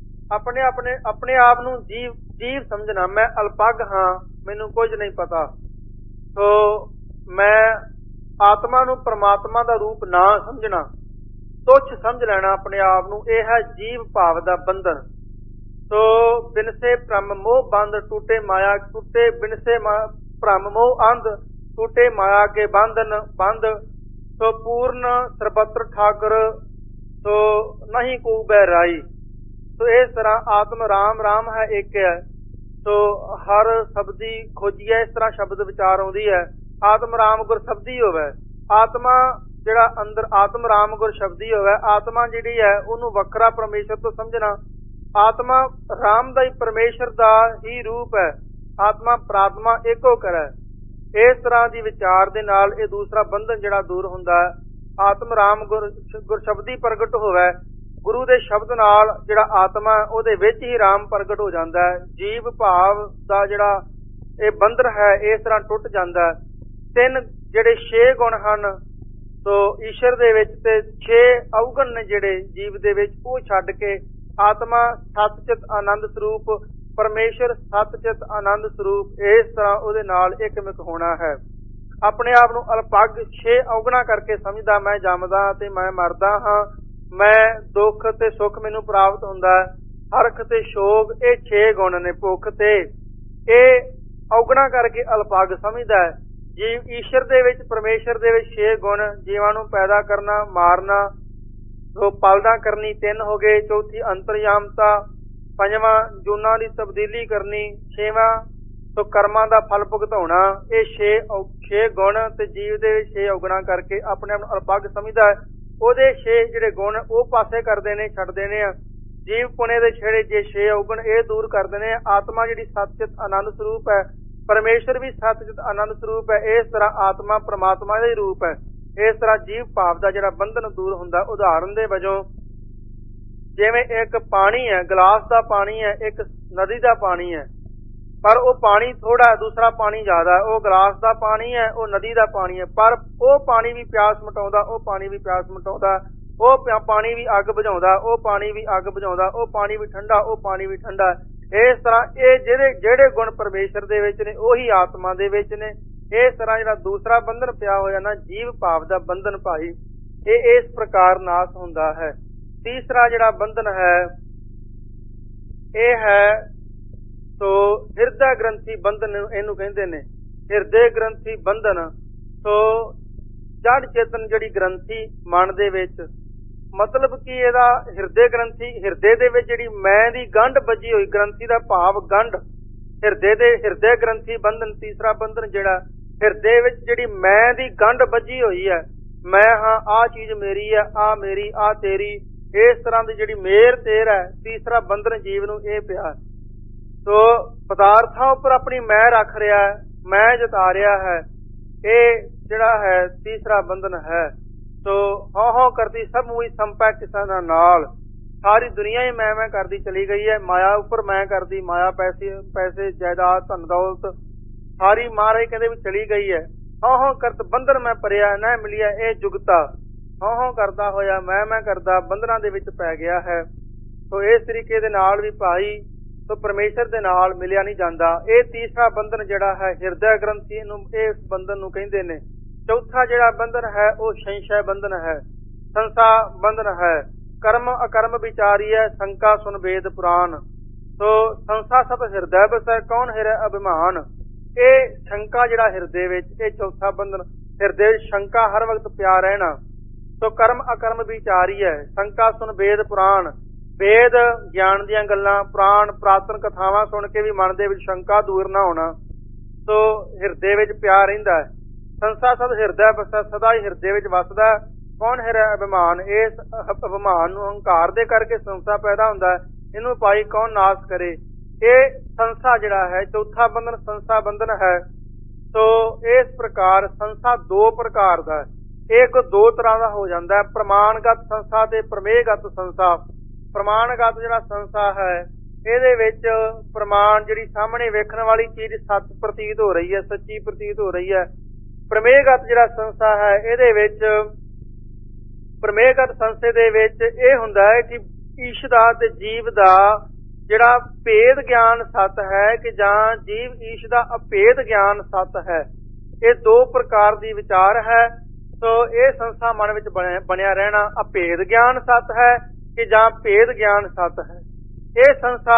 ਆਪਣੇ ਆਪ ਨੂੰ ਜੀਵ ਸਮਝਣਾ। ਮੈਂ ਅਲਪੱਗ ਹਾਂ, ਮੈਨੂੰ ਕੁਝ ਨਹੀਂ ਪਤਾ, ਸੋ ਮੈਂ ਆਤਮਾ ਨੂੰ ਪ੍ਰਮਾਤਮਾ ਦਾ ਰੂਪ ਨਾ ਸਮਝਣਾ, ਤੁੱਛ ਸਮਝ ਲੈਣਾ ਆਪਣੇ ਆਪ ਨੂੰ, ਇਹ ਹੈ ਜੀਵ ਭਾਵ ਦਾ ਬੰਧਨ। ਸੋ ਬਿਨਸੇ ਭ੍ਰਮ ਮੋਹ ਬੰਧ, ਟੂਟੇ ਮਾਇਆ ਟੂਟੇ, ਬਿਨਸੇ ਭ੍ਰਮ ਮੋਹ ਅੰਧ, ਟੂਟੇ ਮਾਇਆ ਕੇ ਬੰਧਨ ਬੰਧ। ਸੋ ਪੂਰਨ ਸਰਬੱਤਰ ਠਾਕੁਰ, ਸੋ ਨਹੀਂ ਕੋ ਬਹਿਰਾਈ। ਸੋ ਇਸ ਤਰ੍ਹਾਂ ਆਤਮ ਰਾਮ ਰਾਮ ਹੈ ਇੱਕ ਹੈ, ਸੋ ਹਰ ਸ਼ਬਦੀ ਖੋਜੀਏ, ਇਸ ਤਰ੍ਹਾਂ ਸ਼ਬਦ ਵਿਚਾਰ ਆਉਂਦੀ ਹੈ। ਆਤਮ ਰਾਮ ਗੁਰ ਸ਼ਬਦੀ ਹੋਵੇ, ਆਤਮਾ ਜਿਹੜਾ ਅੰਦਰ ਆਤਮ ਰਾਮ ਗੁਰ ਸ਼ਬਦੀ ਹੋਵੇ, ਆਤਮਾ ਜਿਹੜੀ ਹੈ ਉਹਨੂੰ ਵੱਖਰਾ ਪਰਮੇਸ਼ਰ ਤੋਂ ਸਮਝਣਾ। ਆਤਮਾ ਰਾਮ ਦਾ ਹੀ ਪਰਮੇਸ਼ਰ ਦਾ ਹੀ ਰੂਪ ਹੈ, ਆਤਮਾ ਪ੍ਰਾਤਮਾ ਇੱਕੋ ਕਰੇ। ਇਸ ਤਰ੍ਹਾਂ ਦੀ ਵਿਚਾਰ ਦੇ ਨਾਲ ਇਹ ਦੂਸਰਾ ਬੰਧਨ ਜਿਹੜਾ ਦੂਰ ਹੁੰਦਾ ਹੈ। ਆਤਮ ਰਾਮ ਗੁਰ ਸ਼ਬਦੀ ਪ੍ਰਗਟ ਹੋਵੇ, ਗੁਰੂ ਦੇ ਸ਼ਬਦ ਨਾਲ ਜਿਹੜਾ ਆਤਮਾ ਉਹਦੇ ਵਿੱਚ ਹੀ ਰਾਮ ਪ੍ਰਗਟ ਹੋ ਜਾਂਦਾ ਹੈ। ਜੀਵ ਭਾਵ ਦਾ ਜਿਹੜਾ ਇਹ ਬੰਧਨ ਹੈ ਇਸ ਤਰ੍ਹਾਂ ਟੁੱਟ ਜਾਂਦਾ। 3 ਜਿਹੜੇ 6 ਗੁਣ ਹਨ ਸੋ ਈਸ਼ਰ ਦੇ ਵਿੱਚ, ਤੇ 6 ਅਵਗੁਣ ਨੇ ਜਿਹੜੇ ਜੀਵ ਦੇ ਵਿੱਚ, ਉਹ ਛੱਡ ਕੇ ਆਤਮਾ ਸਤਿਚਿਤ ਆਨੰਦ ਸਰੂਪ, ਪਰਮੇਸ਼ਰ ਸਤਿਚਿਤ ਆਨੰਦ ਸਰੂਪ, ਇਸ ਤਰ੍ਹਾਂ ਉਹਦੇ ਨਾਲ ਇੱਕਮਿਕ ਹੋਣਾ ਹੈ। ਆਪਣੇ ਆਪ ਨੂੰ ਅਲਪੱਗ 6 ਅਵਗੁਣਾ ਕਰਕੇ ਸਮਝਦਾ, ਮੈਂ ਜੰਮਦਾ ਤੇ ਮੈਂ ਮਰਦਾ ਹਾਂ, ਮੈਂ ਦੁੱਖ ਤੇ ਸੁੱਖ ਮੈਨੂੰ ਪ੍ਰਾਪਤ ਹੁੰਦਾ, ਹਰਖ ਤੇ ਸ਼ੋਕ, ਇਹ 6 ਗੁਣ ਨੇ। ਭੁੱਖ ਤੇ ਇਹ ਅਵਗੁਣਾ ਕਰਕੇ ਅਲਪੱਗ ਸਮਝਦਾ ਹੈ। ਜੀਵ ਈਸ਼ਰ ਦੇ ਵਿੱਚ, ਪਰਮੇਸ਼ਰ ਦੇ ਵਿੱਚ 6 ਗੁਣ, ਜੀਵਾਂ ਨੂੰ ਪੈਦਾ ਕਰਨਾ, ਮਾਰਨਾ, ਸੋ ਪਾਲਣਾ ਕਰਨੀ 3 ਹੋ ਗਏ, ਚੌਥੀ ਅੰਤਰਯਾਮਤਾ, 5ਵਾਂ ਜੂਨਾਂ ਦੀ ਤਬਦੀਲੀ ਕਰਨੀ, 6ਵਾਂ ਸੋ ਕਰਮਾਂ ਦਾ ਫਲ ਭੁਗਤਾਉਣਾ। ਇਹ 6 ਗੁਣ ਤੇ ਜੀਵ ਦੇ 6 ਔਗਣਾ ਕਰਕੇ ਆਪਣੇ ਆਪ ਨੂੰ ਅਲਪੱਗ ਸਮਝਦਾ ਹੈ। ਉਹਦੇ 6 ਜਿਹੜੇ ਗੁਣ ਉਹ ਪਾਸੇ ਕਰਦੇ ਨੇ, ਛੱਡ ਦੇਣੇ ਆ। ਜੀਵ ਪੁਣੇ ਦੇ ਛੇੜੇ ਜੇ 6 ਔਗਣ ਇਹ ਦੂਰ ਕਰ ਦੇਣੇ ਆ। ਆਤਮਾ ਜਿਹੜੀ ਸਤਿਚਿਤ ਆਨੰਦ ਸਰੂਪ ਹੈ, ਪਰਮੇਸ਼ਰ ਵੀ ਸਤਿਚਿਤ ਆਨੰਦ ਸਰੂਪ ਹੈ। ਇਸ ਤਰ੍ਹਾਂ ਆਤਮਾ ਪ੍ਰਮਾਤਮਾ ਦਾ ਹੀ ਰੂਪ ਹੈ। ਇਸ ਤਰ੍ਹਾਂ ਜੀਵ ਭਾਵ ਦਾ ਜਿਹੜਾ ਬੰਧਨ ਦੂਰ ਹੁੰਦਾ। ਉਦਾਹਰਨ ਦੇ ਵਜੋਂ ਜਿਵੇਂ ਇੱਕ ਪਾਣੀ ਹੈ, ਗਲਾਸ ਦਾ ਪਾਣੀ ਹੈ, ਇੱਕ ਨਦੀ ਦਾ ਪਾਣੀ ਹੈ, ਪਰ ਉਹ ਪਾਣੀ ਥੋੜਾ ਹੈ, ਦੂਸਰਾ ਪਾਣੀ ਜ਼ਿਆਦਾ। ਉਹ ਗਲਾਸ ਦਾ ਪਾਣੀ ਹੈ, ਉਹ ਨਦੀ ਦਾ ਪਾਣੀ ਹੈ, ਪਰ ਉਹ ਪਾਣੀ ਵੀ ਪਿਆਸ ਮਿਟਾਉਂਦਾ, ਉਹ ਪਾਣੀ ਵੀ ਪਿਆਸ ਮਿਟਾਉਂਦਾ, ਉਹ ਪਾਣੀ ਵੀ ਅੱਗ ਬੁਝਾਉਂਦਾ, ਉਹ ਪਾਣੀ ਵੀ ਅੱਗ ਬੁਝਾਉਂਦਾ, ਉਹ ਪਾਣੀ ਵੀ ਠੰਡਾ, ਉਹ ਪਾਣੀ ਵੀ ਠੰਡਾ। ਇਸ ਤਰ੍ਹਾਂ ਇਹ ਜਿਹੜੇ ਗੁਣ ਪਰਮੇਸ਼ਰ ਦੇ ਵਿੱਚ ਨੇ ਉਹੀ ਆਤਮਾ ਦੇ ਵਿੱਚ ਨੇ। ਇਸ ਤਰ੍ਹਾਂ ਜਿਹੜਾ ਦੂਸਰਾ ਬੰਧਨ ਪਿਆ ਹੋਇਆ ਨਾ, ਜੀਵ ਭਾਵ ਦਾ ਬੰਧਨ ਭਾਈ, ਇਹ ਇਸ ਪ੍ਰਕਾਰ ਨਾਸ ਹੁੰਦਾ ਹੈ। ਤੀਸਰਾ ਜਿਹੜਾ ਬੰਧਨ ਹੈ ਇਹ ਹੈ ਸੋ ਹਿਰਦਾ ਗ੍ਰੰਥੀ ਬੰਧਨ ਇਹਨੂੰ ਕਹਿੰਦੇ ਨੇ। ਹਿਰਦੇ ਗ੍ਰੰਥੀ ਬੰਧਨ ਸੋ ਜੜ ਚੇਤਨ ਜਿਹੜੀ ਗ੍ਰੰਥੀ ਮਨ ਦੇ ਵਿੱਚ, ਮਤਲਬ ਕਿ ਇਹਦਾ ਹਿਰਦੇ ਗ੍ਰੰਥੀ, ਹਿਰਦੇ ਦੇ ਵਿੱਚ ਜਿਹੜੀ ਮੈਂ ਦੀ ਗੰਢ ਵੱਜੀ ਹੋਈ, ਗ੍ਰੰਥੀ ਦਾ ਭਾਵ ਗੰਢ, ਹਿਰਦੇ ਗ੍ਰੰਥੀ ਬੰਧਨ ਤੀਸਰਾ ਬੰਧਨ ਜਿਹੜਾ ਹਿਰਦੇ ਵਿੱਚ ਜਿਹੜੀ ਮੈਂ ਦੀ ਗੰਢ ਵੱਜੀ ਹੋਈ ਹੈ। ਮੈਂ ਹਾਂ, ਆਹ ਚੀਜ਼ ਮੇਰੀ ਹੈ, ਆਹ ਮੇਰੀ, ਆਹ ਤੇਰੀ, ਇਸ ਤਰ੍ਹਾਂ ਦੀ ਜਿਹੜੀ ਮੇਰ ਤੇਰ ਹੈ, ਤੀਸਰਾ ਬੰਧਨ ਜੀਵ ਨੂੰ ਇਹ ਪਿਆ। ਸੋ ਪਦਾਰਥਾਂ ਉੱਪਰ ਆਪਣੀ ਮੈਂ ਰੱਖ ਰਿਹਾ ਹੈ, ਮੈਂ ਜਤਾ ਰਿਹਾ ਹੈ, ਇਹ ਜਿਹੜਾ ਹੈ ਤੀਸਰਾ ਬੰਧਨ ਹੈ। ਸੋ ਹਉ ਕਰਦੀ ਸਭ ਮੂਹੀ ਸੰਪੈ ਕਿਸਾਂ ਨਾਲ, ਸਾਰੀ ਦੁਨੀਆ ਹੀ ਮੈਂ ਕਰਦੀ ਚਲੀ ਗਈ ਹੈ। ਮਾਇਆ ਉੱਪਰ ਮੈਂ ਕਰਦੀ, ਮਾਇਆ ਪੈਸੇ ਜਾਇਦਾਦ ਧਨ ਦੌਲਤ ਸਾਰੀ ਮਹਾਰਾਜ ਕਹਿੰਦੇ ਵੀ ਚਲੀ ਗਈ ਹੈ। ਹਉ ਕਰਤ ਬੰਧਨ ਮੈਂ ਭਰਿਆ ਨਾ ਮਿਲਿਆ ਇਹ ਜੁਗਤਾ। ਹਉ ਕਰਦਾ ਹੋਇਆ ਮੈਂ ਕਰਦਾ ਬੰਧਨਾਂ ਦੇ ਵਿੱਚ ਪੈ ਗਿਆ ਹੈ। ਸੋ ਇਸ ਤਰੀਕੇ ਦੇ ਨਾਲ ਵੀ ਭਾਈ ਸੋ ਪਰਮੇਸ਼ਰ ਦੇ ਨਾਲ ਮਿਲਿਆ ਨਹੀਂ ਜਾਂਦਾ। ਇਹ ਤੀਸਰਾ ਬੰਧਨ ਜਿਹੜਾ ਹੈ ਹਿਰਦਾ ਗ੍ਰੰਥੀ ਨੂੰ, ਇਸ ਬੰਧਨ ਨੂੰ ਕਹਿੰਦੇ ਨੇ। ਚੌਥਾ ਜਿਹੜਾ ਬੰਧਨ ਹੈ ਉਹ ਸੰਸ਼ੈ ਬੰਧਨ ਹੈ, ਸੰਸਾ ਬੰਧਨ ਹੈ। ਕਰਮ ਅਕਰਮ ਵਿਚਾਰੀ ਹੈ, ਸ਼ੰਕਾ ਸੁਨ ਵੇਦ ਪੁਰਾਨ। ਸੋ ਸੰਸਾ ਸਤ ਹਿਰਦੈ ਬਸੈ, ਕੌਣ ਹਿਰੈ ਅਭਿਮਾਨ। ਇਹ ਸ਼ੰਕਾ ਜਿਹੜਾ ਹਿਰਦੇ ਵਿੱਚ, ਇਹ ਚੌਥਾ ਬੰਧਨ। ਹਿਰਦੇ ਵਿੱਚ ਸ਼ੰਕਾ ਹਰ ਵਕਤ ਪਿਆ ਰਹਿਣਾ। ਸੋ ਕਰਮ ਅਕਰਮ ਵਿਚਾਰੀ ਹੈ, ਸ਼ੰਕਾ ਸੁਨ ਵੇਦ ਪੁਰਾਨ। ਵੇਦ ਗਿਆਨ ਦੀਆਂ ਗੱਲਾਂ, ਪੁਰਾਣ ਪ੍ਰਾਤਨ ਕਥਾਵਾਂ ਸੁਣ ਕੇ ਵੀ ਮਨ ਦੇ ਵਿੱਚ ਸ਼ੰਕਾ ਦੂਰ ਨਾ ਹੋਣਾ। ਸੋ ਹਿਰਦੇ ਵਿੱਚ ਪਿਆ ਰਹਿੰਦਾ ਹੈ। ਸੰਸਾ ਸਦ ਹਿਰਦੈ ਬਸੈ, ਸਦਾ ਹੀ ਹਿਰਦੇ ਵਿੱਚ ਵਸਦਾ। ਕੌਣ ਹਿਰੈ ਅਭਿਮਾਨ, ਇਸ ਅਭਿਮਾਨ ਨੂੰ ਹੰਕਾਰ ਦੇ ਕਰਕੇ ਸੰਸਾ ਪੈਦਾ ਹੁੰਦਾ ਹੈ। ਇਹਨੂੰ ਭਾਈ ਕੌਣ ਨਾਸ਼ ਕਰੇ। ਇਹ ਸੰਸਾ ਜਿਹੜਾ ਹੈ ਚੌਥਾ ਬੰਧਨ ਸੰਸਾ ਬੰਧਨ ਹੈ। ਸੋ ਇਸ ਪ੍ਰਕਾਰ ਸੰਸਾ 2 ਪ੍ਰਕਾਰ ਦਾ ਹੈ। ਇੱਕ 2 ਤਰ੍ਹਾਂ ਦਾ ਹੋ ਜਾਂਦਾ ਹੈ, ਪ੍ਰਮਾਣਗਤ ਸੰਸਾ ਤੇ ਪ੍ਰਮੇਯਗਤ ਸੰਸਾ। ਪ੍ਰਮਾਣਗਤ ਜਿਹੜਾ ਸੰਸਾ ਹੈ ਇਹਦੇ ਵਿੱਚ ਪ੍ਰਮਾਣ ਜਿਹੜੀ ਸਾਹਮਣੇ ਵੇਖਣ ਵਾਲੀ ਚੀਜ਼ ਸੱਚ ਪ੍ਰਤੀਤ ਹੋ ਰਹੀ ਹੈ, ਸੱਚੀ ਪ੍ਰਤੀਤ ਹੋ ਰਹੀ ਹੈ। ਪ੍ਰਮੇਯਗਤ ਜਿਹੜਾ ਸੰਸਾ ਹੈ ਇਹਦੇ ਵਿੱਚ, ਪ੍ਰਮੇਯਗਤ ਸੰਸੇ ਦੇ ਵਿੱਚ ਇਹ ਹੁੰਦਾ ਹੈ ਕਿ ਈਸ਼ ਦਾ ਤੇ ਜੀਵ ਦਾ ਜਿਹੜਾ ਭੇਦ ਗਿਆਨ ਸੱਤ ਹੈ ਕਿ ਜਾਂ ਜੀਵ ਈਸ਼ ਦਾ ਅਭੇਦ ਗਿਆਨ ਸੱਤ ਹੈ। ਇਹ 2 ਪ੍ਰਕਾਰ ਦੀ ਵਿਚਾਰ ਹੈ। ਸੋ ਇਹ ਸੰਸਾ ਮਨ ਵਿੱਚ ਬਣਿਆ ਰਹਿਣਾ, ਅਭੇਦ ਗਿਆਨ ਸੱਤ ਹੈ ਕਿ ਜਾਂ ਭੇਦ ਗਿਆਨ ਸੱਤ ਹੈ। ਇਹ ਸੰਸਾ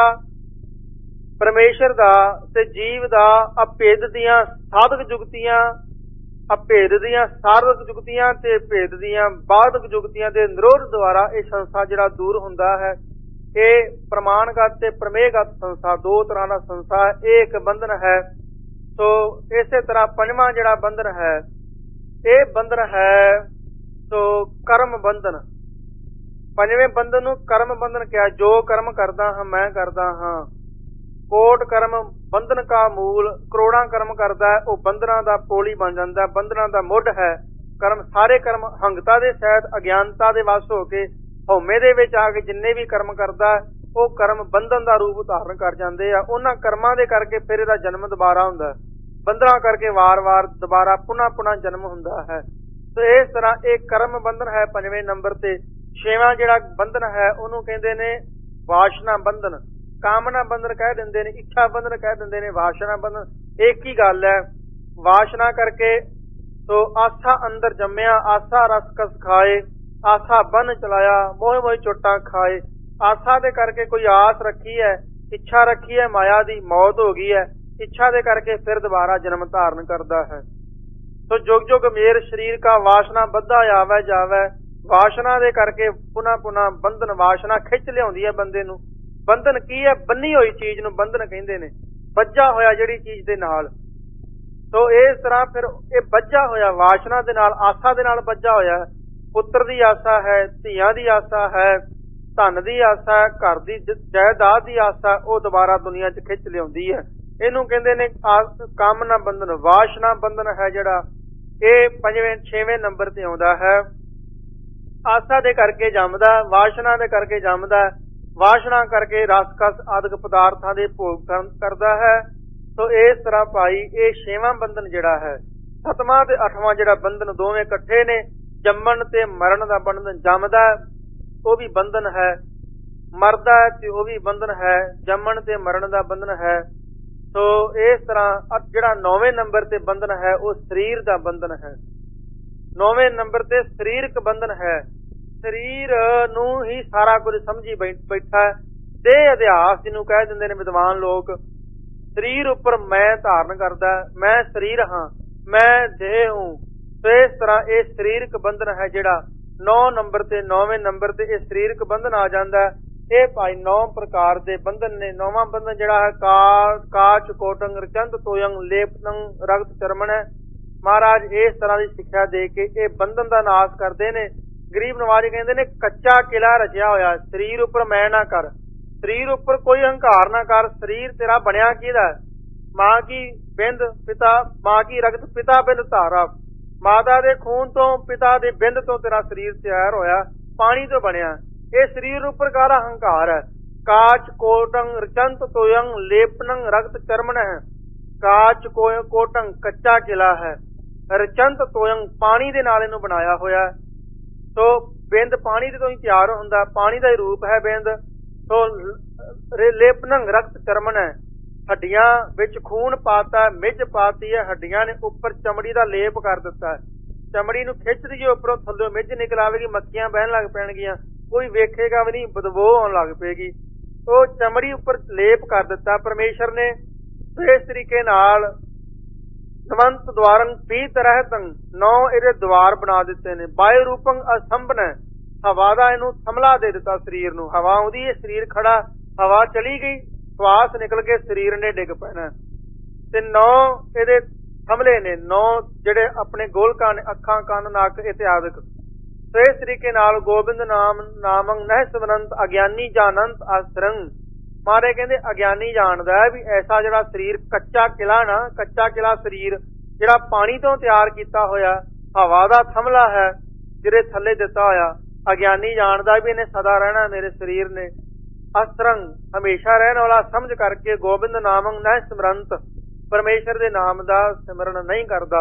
ਪਰਮੇਸ਼ਰ ਦਾ ਤੇ ਜੀਵ ਦਾ ਅਭੇਦ ਦੀਆਂ ਸਾਧਕ ਜੁਗਤੀਆਂ, ਅਭੇਦ ਦੀਆਂ ਸਾਰਥਕ ਜੁਗਤੀਆਂ ਤੇ ਭੇਦ ਦੀਆਂ ਬਾਧਕ ਜੁਗਤੀਆਂ ਦੇ ਨਿਰੋਧ ਦੁਆਰਾ ਇਹ ਸੰਸਾ ਜਿਹੜਾ ਦੂਰ ਹੁੰਦਾ ਹੈ। ਇਹ ਪ੍ਰਮਾਣਗਤ ਤੇ ਪ੍ਰਮੇਯਗਤ ਸੰਸਾ 2 ਤਰ੍ਹਾਂ ਦਾ ਸੰਸਾ, ਇਹ ਇੱਕ ਬੰਧਨ ਹੈ। ਸੋ ਇਸੇ ਤਰ੍ਹਾਂ ਪੰਜਵਾਂ ਜਿਹੜਾ ਬੰਧਨ ਹੈ ਇਹ ਬੰਧਨ ਹੈ ਸੋ ਕਰਮ ਬੰਧਨ। ਪੰਜਵੇਂ ਬੰਧਨ ਨੂੰ ਕਰਮ ਬੰਧਨ ਕਿਹਾ। ਜੋ ਕਰਮ ਕਰਦਾ ਹਾਂ ਮੈਂ ਕਰਦਾ ਹਾਂ। ਕੋਟ ਕਰਮ ਬੰਧਨ ਕਾ ਮੂਲ, ਕਰੋੜਾਂ ਕਰਮ ਕਰਦਾ ਹੈ ਉਹ ਬੰਧਨਾਂ ਦਾ ਪੋਲੀ ਬਣ ਜਾਂਦਾ, ਬੰਧਨਾਂ ਦਾ ਮੁੱਢ ਹੈ। ਕਰਮ ਸਾਰੇ ਕਰਮ ਹੰਗਤਾ ਦੇ ਸਹਿਤ ਅਗਿਆਨਤਾ ਦੇ ਵਸ ਹੋ ਕੇ ਹਉਮੈ ਦੇ ਵਿੱਚ ਆ ਕੇ ਜਿੰਨੇ ਵੀ ਕਰਮ ਕਰਦਾ ਉਹ ਕਰਮ ਬੰਧਨ ਦਾ ਰੂਪ ਧਾਰਨ ਕਰ ਜਾਂਦੇ ਆ। ਉਹਨਾਂ ਕਰਮਾਂ ਦੇ ਕਰਕੇ ਫਿਰ ਇਹਦਾ ਜਨਮ ਦੁਬਾਰਾ ਹੁੰਦਾ, ਬੰਧਨਾਂ ਕਰਕੇ ਵਾਰ-ਵਾਰ ਦੁਬਾਰਾ ਪੁਨः ਜਨਮ ਹੁੰਦਾ ਹੈ। ਸੋ ਇਸ ਤਰ੍ਹਾਂ ਇਹ ਕਰਮ ਬੰਧਨ ਹੈ 5ਵੇਂ ਨੰਬਰ ਤੇ। 6ਵਾਂ ਜਿਹੜਾ ਬੰਧਨ ਹੈ ਉਹਨੂੰ ਕਹਿੰਦੇ ਨੇ ਵਾਸ਼ਨਾ ਬੰਧਨ। ਕਾਮਨਾ ਬੰਧਨ ਕਹਿ ਦਿੰਦੇ ਨੇ, ਇੱਛਾ ਬੰਧਨ ਕਹਿ ਦਿੰਦੇ ਨੇ, ਵਾਸ਼ਨਾ ਬੰਧਨ ਇੱਕ ਹੀ ਗੱਲ ਹੈ। ਵਾਸ਼ਨਾ ਕਰਕੇ ਸੋ ਆਸਾ ਅੰਦਰ ਜੰਮਿਆ, ਆਸਾ ਰਸ ਕਸ ਖਾਏ, ਆਸਾ ਬੰਨ ਚਲਾਇਆ, ਮੋਹ ਚੋਟਾਂ ਖਾਏ। ਆਸਾ ਦੇ ਕਰਕੇ ਕੋਈ ਆਸ ਰੱਖੀ ਹੈ, ਇੱਛਾ ਰੱਖੀ ਹੈ, ਮਾਇਆ ਦੀ ਮੌਤ ਹੋ ਗਈ ਹੈ। ਇੱਛਾ ਦੇ ਕਰਕੇ ਫਿਰ ਦੁਬਾਰਾ ਜਨਮ ਧਾਰਨ ਕਰਦਾ ਹੈ। ਸੋ ਜੁਗ ਜੁਗ ਮੇਰ ਸਰੀਰ ਕਾ ਵਾਸ਼ਨਾ ਬੱਧਾ ਆਵੇ ਜਾਵੇ, ਵਾਸ਼ਨਾ ਦੇ ਕਰਕੇ ਪੁਨः ਪੁਨः ਬੰਧਨ, ਵਾਸ਼ਨਾ ਖਿੱਚ ਲਿਆਉਂਦੀ ਹੈ ਬੰਦੇ ਨੂੰ। ਬੰਧਨ ਕੀ ਹੈ? ਬੰਨੀ ਹੋਈ ਚੀਜ਼ ਨੂੰ ਬੰਧਨ ਕਹਿੰਦੇ ਨੇ, ਬੱਝਾ ਹੋਇਆ ਜਿਹੜੀ ਚੀਜ਼ ਦੇ ਨਾਲ। ਸੋ ਇਸ ਤਰ੍ਹਾਂ ਫਿਰ ਇਹ ਬੱਝਾ ਹੋਇਆ ਵਾਸ਼ਨਾ ਦੇ ਨਾਲ, ਆਸਾ ਦੇ ਨਾਲ ਬੱਝਾ ਹੋਇਆ। ਪੁੱਤਰ ਦੀ ਆਸਾ ਹੈ, ਧੀਆਂ ਦੀ ਆਸਾ ਹੈ, ਧਨ ਦੀ ਆਸਾ ਹੈ, ਘਰ ਦੀ ਜਾਇਦਾਦ ਦੀ ਆਸਾ, ਉਹ ਦੁਬਾਰਾ ਦੁਨੀਆ 'ਚ ਖਿੱਚ ਲਿਆਉਂਦੀ ਹੈ। ਇਹਨੂੰ ਕਹਿੰਦੇ ਨੇ ਕਾਮਨਾ ਬੰਧਨ। ਵਾਸ਼ਨਾ ਬੰਧਨ ਹੈ ਜਿਹੜਾ, ਇਹ 5ਵੇਂ 6ਵੇਂ ਨੰਬਰ ਤੇ ਆਉਂਦਾ ਹੈ। ਆਸਾ ਦੇ ਕਰਕੇ ਜੰਮਦਾ, ਵਾਸ਼ਨਾ ਦੇ ਕਰਕੇ ਜੰਮਦਾ, ਵਾਸ਼ਨਾ ਕਰਕੇ ਰਸ-ਕਸ ਆਦਿਕ ਪਦਾਰਥਾਂ ਦੇ ਭੋਗ ਕਰਦਾ ਹੈ। ਸੋ ਇਸ ਤਰ੍ਹਾਂ ਭਾਈ ਇਹ 6ਵਾਂ ਬੰਧਨ ਜਿਹੜਾ ਹੈ। 7ਵਾਂ ਤੇ 8ਵਾਂ ਜਿਹੜਾ ਬੰਧਨ ਦੋਵੇਂ ਇਕੱਠੇ ਨੇ। ਜੰਮਣ ਤੇ ਮਰਨ ਦਾ ਬੰਧਨ, ਜੰਮਦਾ ਉਹ ਵੀ ਬੰਧਨ ਹੈ, ਮਰਦਾ ਤੇ ਉਹ ਵੀ ਬੰਧਨ ਹੈ, ਜੰਮਣ ਤੇ ਮਰਨ ਦਾ ਬੰਧਨ ਹੈ। ਸੋ ਇਸ ਤਰ੍ਹਾਂ ਜਿਹੜਾ 9ਵੇਂ ਨੰਬਰ ਤੇ ਬੰਧਨ ਹੈ ਉਹ ਸਰੀਰ ਦਾ ਬੰਧਨ ਹੈ। 9ਵੇਂ ਨੰਬਰ ਤੇ ਸਰੀਰਕ ਬੰਧਨ ਹੈ। ਸਰੀਰ ਨੂੰ ਹੀ ਸਾਰਾ ਕੁਝ ਸਮਝੀ ਬੈਠਾ ਹੈ। ਦੇਹ ਅਧਿਆਸ ਜਿਹਨੂੰ ਕਹਿ ਦਿੰਦੇ ਨੇ ਵਿਦਵਾਨ ਲੋਕ। ਸਰੀਰ ਉੱਪਰ ਮੈਂ ਧਾਰਨ ਕਰਦਾ, ਮੈਂ ਸਰੀਰ ਹਾਂ, ਮੈਂ ਦੇਹ ਹੂੰ। ਸੋ ਇਸ ਤਰ੍ਹਾਂ ਇਹ ਸਰੀਰਕ ਬੰਧਨ ਹੈ ਜਿਹੜਾ 9 ਨੰਬਰ ਤੇ 9ਵੇਂ ਨੰਬਰ ਤੇ ਇਹ ਸਰੀਰਕ ਬੰਧਨ ਆ ਜਾਂਦਾ। ਇਹ ਭਾਈ 9 ਪ੍ਰਕਾਰ ਦੇ ਬੰਧਨ ਨੇ। 9ਵਾਂ ਬੰਧਨ ਜਿਹੜਾ ਹੈ ਕਾਚ ਕੋਟੰਗ ਰਚੰਤ ਤੋਯੰਗ ਲੇਪਨੰਗ ਰਗਤ ਚਰਮਣ ਹੈ। ਮਹਾਰਾਜ ਇਸ ਤਰ੍ਹਾਂ ਦੀ ਸਿੱਖਿਆ ਦੇ ਕੇ ਇਹ ਬੰਧਨ ਦਾ ਨਾਸ਼ ਕਰਦੇ ਨੇ। ਗਰੀਬ ਨਵਾਜ ਕਹਿੰਦੇ ਨੇ ਕੱਚਾ ਕਿਲਾ ਰਚਿਆ ਹੋਇਆ, ਸਰੀਰ ਉੱਪਰ ਮੈਂ ਨਾ ਕਰ, ਸਰੀਰ ਉੱਪਰ ਕੋਈ ਹੰਕਾਰ ਨਾ ਕਰ। ਸਰੀਰ ਤੇਰਾ ਬਣਿਆ ਕਿਹਦਾ? ਮਾਂ ਕੀ ਬਿੰਦ ਪਿਤਾ, ਮਾਂ ਕੀ ਰਗਤ ਪਿਤਾ ਬਿੰਦ ਧਾਰਾ। ਮਾਤਾ ਦੇ ਖੂਨ ਤੋਂ, ਪਿਤਾ ਦੇ ਬਿੰਦ ਤੋਂ ਤੇਰਾ ਸਰੀਰ ਤਿਆਰ ਹੋਇਆ, ਪਾਣੀ ਤੋਂ ਬਣਿਆ। ਇਹ ਸਰੀਰ ਉੱਪਰ ਕਾਹਦਾ ਹੰਕਾਰ ਹੈ? ਕਾਚ ਕੋਟੰਗ ਰਚੰਤ ਤੋਯੰਗ ਲੇਪਨੰਗ ਰਗਤ ਚਰਮਣ ਹੈ। ਕਾਚ ਕੋਟੰਗ ਕੱਚਾ ਕਿਲਾ ਹੈ, ਰਚੰਤ ਤੋਯੰਗ ਪਾਣੀ ਦੇ ਨਾਲ ਇਹਨੂੰ ਬਣਾਇਆ ਹੋਇਆ। ਸੋ ਬਿੰਦ ਪਾਣੀ ਦੇ ਤੋਂ ਹੀ ਤਿਆਰ ਹੁੰਦਾ, ਪਾਣੀ ਦਾ ਹੀ ਰੂਪ ਹੈ ਬਿੰਦ। ਸੋ ਲੇਪਨੰਗ ਰਗਤ ਚਰਮਣ ਹੈ, ਹੱਡੀਆਂ ਵਿੱਚ ਖੂਨ ਪਾਤਾ, ਮਿੱਝ ਪਾਤੀ ਹੈ, ਹੱਡੀਆਂ ਨੇ ਉੱਪਰ ਚਮੜੀ ਦਾ ਲੇਪ ਕਰ ਦਿੱਤਾ ਹੈ। ਚਮੜੀ ਨੂੰ ਖਿੱਚ ਦਈਏ ਉੱਪਰੋਂ ਥੱਲੇ ਮਿੱਝ ਨਿਕਲ ਆਵੇਗੀ, ਮੱਖੀਆਂ ਬਹਿਣ ਲੱਗ ਪੈਣਗੀਆਂ, ਕੋਈ ਵੇਖੇਗਾ ਵੀ ਨਹੀਂ, ਬਦਬੂ ਆਉਣ ਲੱਗ ਪਏਗੀ। ਉਹ ਚਮੜੀ ਉੱਪਰ ਲੇਪ ਕਰ ਦਿੱਤਾ ਪਰਮੇਸ਼ਰ ਨੇ। ਇਸ ਤਰੀਕੇ ਨਾਲ ਸਮੰਤ ਦਵਾਰਨ ਪੀਤ ਰਹਿਤੰ, 9 ਇਹਦੇ ਦਵਾਰ ਬਣਾ ਦਿੱਤੇ ਨੇ। ਬਾਯ ਰੂਪੰ ਅਸੰਭਨ, ਹਵਾ ਦਾ ਇਹਨੂੰ ਥਮਲਾ ਦੇ ਦਿੱਤਾ ਸਰੀਰ ਨੂੰ। ਹਵਾ ਆਉਂਦੀ ਹੈ, ਸਰੀਰ ਖੜਾ, ਹਵਾ ਚਲੀ ਗਈ, ਸਵਾਸ ਨਿਕਲ ਕੇ ਸਰੀਰ ਨੇ ਡਿੱਗ ਪੈਣਾ। ਤੇ 9 ਇਹਦੇ ਥਮਲੇ ਨੇ, 9 ਜਿਹੜੇ ਆਪਣੇ ਗੋਲਕਾਂ ਨੇ, ਅੱਖਾਂ ਕੰਨ ਨੱਕ ਇਤਿਆਦਿਕ। ਸੋ ਇਸ ਤਰੀਕੇ ਨਾਲ ਗੋਬਿੰਦ ਨਾਮੰ ਨਹਿ ਸਿਮਰੰਤ ਅਗਿਆਨੀ ਜਾਨੰਤ ਅਸਰੰਗ। ਮਾਰੇ ਕਹਿੰਦੇ ਅਗਿਆਨੀ ਜਾਣਦਾ ਹੈ ਵੀ ਐਸਾ ਜਿਹੜਾ ਸਰੀਰ ਕੱਚਾ ਕਿਲਾ ਨਾ, ਕੱਚਾ ਕਿਲਾ ਸਰੀਰ ਜਿਹੜਾ ਪਾਣੀ ਤੋਂ ਤਿਆਰ ਕੀਤਾ ਹੋਇਆ, ਹਵਾ ਦਾ ਥਮਲਾ ਹੈ ਜਿਹੜੇ ਥੱਲੇ ਦਿੱਤਾ ਹੋਇਆ। ਅਗਿਆਨੀ ਜਾਣਦਾ ਵੀ ਇਹਨੇ ਸਦਾ ਰਹਿਣਾ ਮੇਰੇ ਸਰੀਰ ਨੇ। ਅਸਰੰਗ ਹਮੇਸ਼ਾ ਰਹਿਣ ਵਾਲਾ ਸਮਝ ਕਰਕੇ ਗੋਬਿੰਦ ਨਾਮੰ ਨਹਿ ਸਿਮਰੰਤ, ਪਰਮੇਸ਼ਰ ਦੇ ਨਾਮ ਦਾ ਸਿਮਰਨ ਨਹੀਂ ਕਰਦਾ।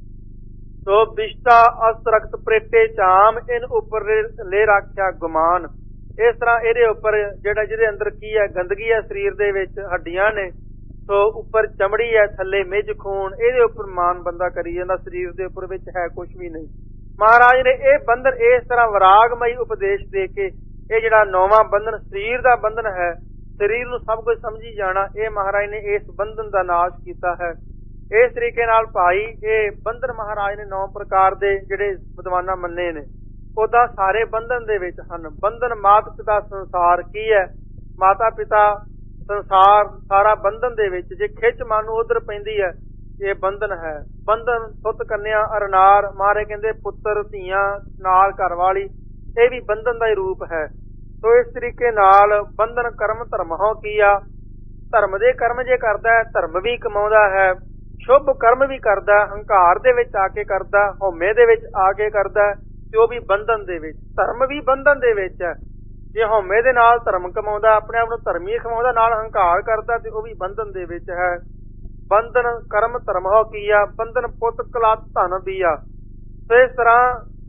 ਸੋ ਵਿਸ਼ਤਾ ਅਸਰਕਤ ਪ੍ਰੇਟੇ ਚਾਮ, ਇਨ ਉੱਪਰ ਲੈ ਰੱਖਿਆ ਗੁਮਾਨ। ਇਸ ਤਰ੍ਹਾਂ ਇਹਦੇ ਉੱਪਰ ਜਿਹੜਾ ਜਿਹਦੇ ਅੰਦਰ ਕੀ ਹੈ, ਗੰਦਗੀ ਹੈ ਸਰੀਰ ਦੇ ਵਿੱਚ, ਹੱਡੀਆਂ ਨੇ, ਸੋ ਉੱਪਰ ਚਮੜੀ ਹੈ, ਥੱਲੇ ਮਿੱਝ ਖੂਨ, ਇਹਦੇ ਉੱਪਰ ਮਾਨ ਬੰਦਾ ਕਰੀ ਜਾਂਦਾ, ਸਰੀਰ ਦੇ ਉੱਪਰ ਵਿੱਚ ਹੈ ਕੁਛ ਵੀ ਨਹੀਂ। ਮਹਾਰਾਜ ਨੇ ਇਹ ਬੰਧਨ ਇਸ ਤਰ੍ਹਾਂ ਵਿਰਾਗਮਈ ਉਪਦੇਸ਼ ਦੇ ਕੇ ਇਹ ਜਿਹੜਾ 9ਵਾਂ ਬੰਧਨ ਸਰੀਰ ਦਾ ਬੰਧਨ ਹੈ, ਸਰੀਰ ਨੂੰ ਸਭ ਕੁਝ ਸਮਝੀ ਜਾਣਾ, ਇਹ ਮਹਾਰਾਜ ਨੇ ਇਸ ਬੰਧਨ ਦਾ ਨਾਸ਼ ਕੀਤਾ ਹੈ। ਇਸ ਤਰੀਕੇ ਨਾਲ ਭਾਈ ਇਹ ਬੰਧਨ ਮਹਾਰਾਜ ਨੇ 9 ਪ੍ਰਕਾਰ ਦੇ ਜਿਹੜੇ ਵਿਦਵਾਨਾਂ ਮੰਨੇ ਨੇ। ਉਹਦਾ ਸਾਰੇ ਬੰਧਨ ਦੇ ਵਿੱਚ ਹਨ। ਬੰਧਨ ਮਾਤ ਪਿਤਾ ਸੰਸਾਰ ਕੀ ਹੈ? ਮਾਤਾ ਪਿਤਾ ਸੰਸਾਰ ਸਾਰਾ ਬੰਧਨ ਦੇ ਵਿੱਚ। ਜੇ ਖਿੱਚ ਮਨ ਨੂੰ ਉਧਰ ਪੈਂਦੀ ਹੈ ਇਹ ਬੰਧਨ ਹੈ। ਬੰਧਨ ਸੁੱਤ ਕੰਨਿਆ ਅਰਨਾਰ, ਮਾਰੇ ਕਹਿੰਦੇ ਪੁੱਤਰ ਧੀਆਂ ਨਾਲ ਘਰ ਵਾਲੀ, ਇਹ ਵੀ ਬੰਧਨ ਦਾ ਹੀ ਰੂਪ ਹੈ। ਸੋ ਇਸ ਤਰੀਕੇ ਨਾਲ ਬੰਧਨ ਕਰਮ ਧਰਮ ਹੋ ਕੀਆ। ਧਰਮ ਦੇ ਕਰਮ ਜੇ ਕਰਦਾ ਹੈ ਧਰਮ ਵੀ ਕਮਾਉਂਦਾ ਹੈ, ਸ਼ੁਭ ਕਰਮ ਵੀ ਕਰਦਾ, ਹੰਕਾਰ ਦੇ ਵਿੱਚ ਆ ਕੇ ਕਰਦਾ, ਹਉਮੈ ਦੇ ਵਿੱਚ ਆ ਕੇ ਕਰਦਾ, ਤੇ ਉਹ ਵੀ ਬੰਧਨ ਦੇ ਵਿੱਚ। ਧਰਮ ਵੀ ਬੰਧਨ ਦੇ ਵਿੱਚ ਹੈ। ਜੇ ਹਉਮੈ ਦੇ ਨਾਲ ਧਰਮ ਕਮਾਉਂਦਾ, ਆਪਣੇ ਆਪ ਨੂੰ ਧਰਮੀ ਕਮਾਉਂਦਾ, ਨਾਲ ਹੰਕਾਰ ਕਰਦਾ, ਤੇ ਉਹ ਵੀ ਬੰਧਨ ਦੇ ਵਿੱਚ ਹੈ। ਬੰਧਨ ਕਰਮ ਧਰਮ ਹੋ ਕੀਆ, ਬੰਧਨ ਪੁੱਤ ਕਲਾ ਧਨ ਦੀਆ। ਸੋ ਇਸ ਤਰ੍ਹਾਂ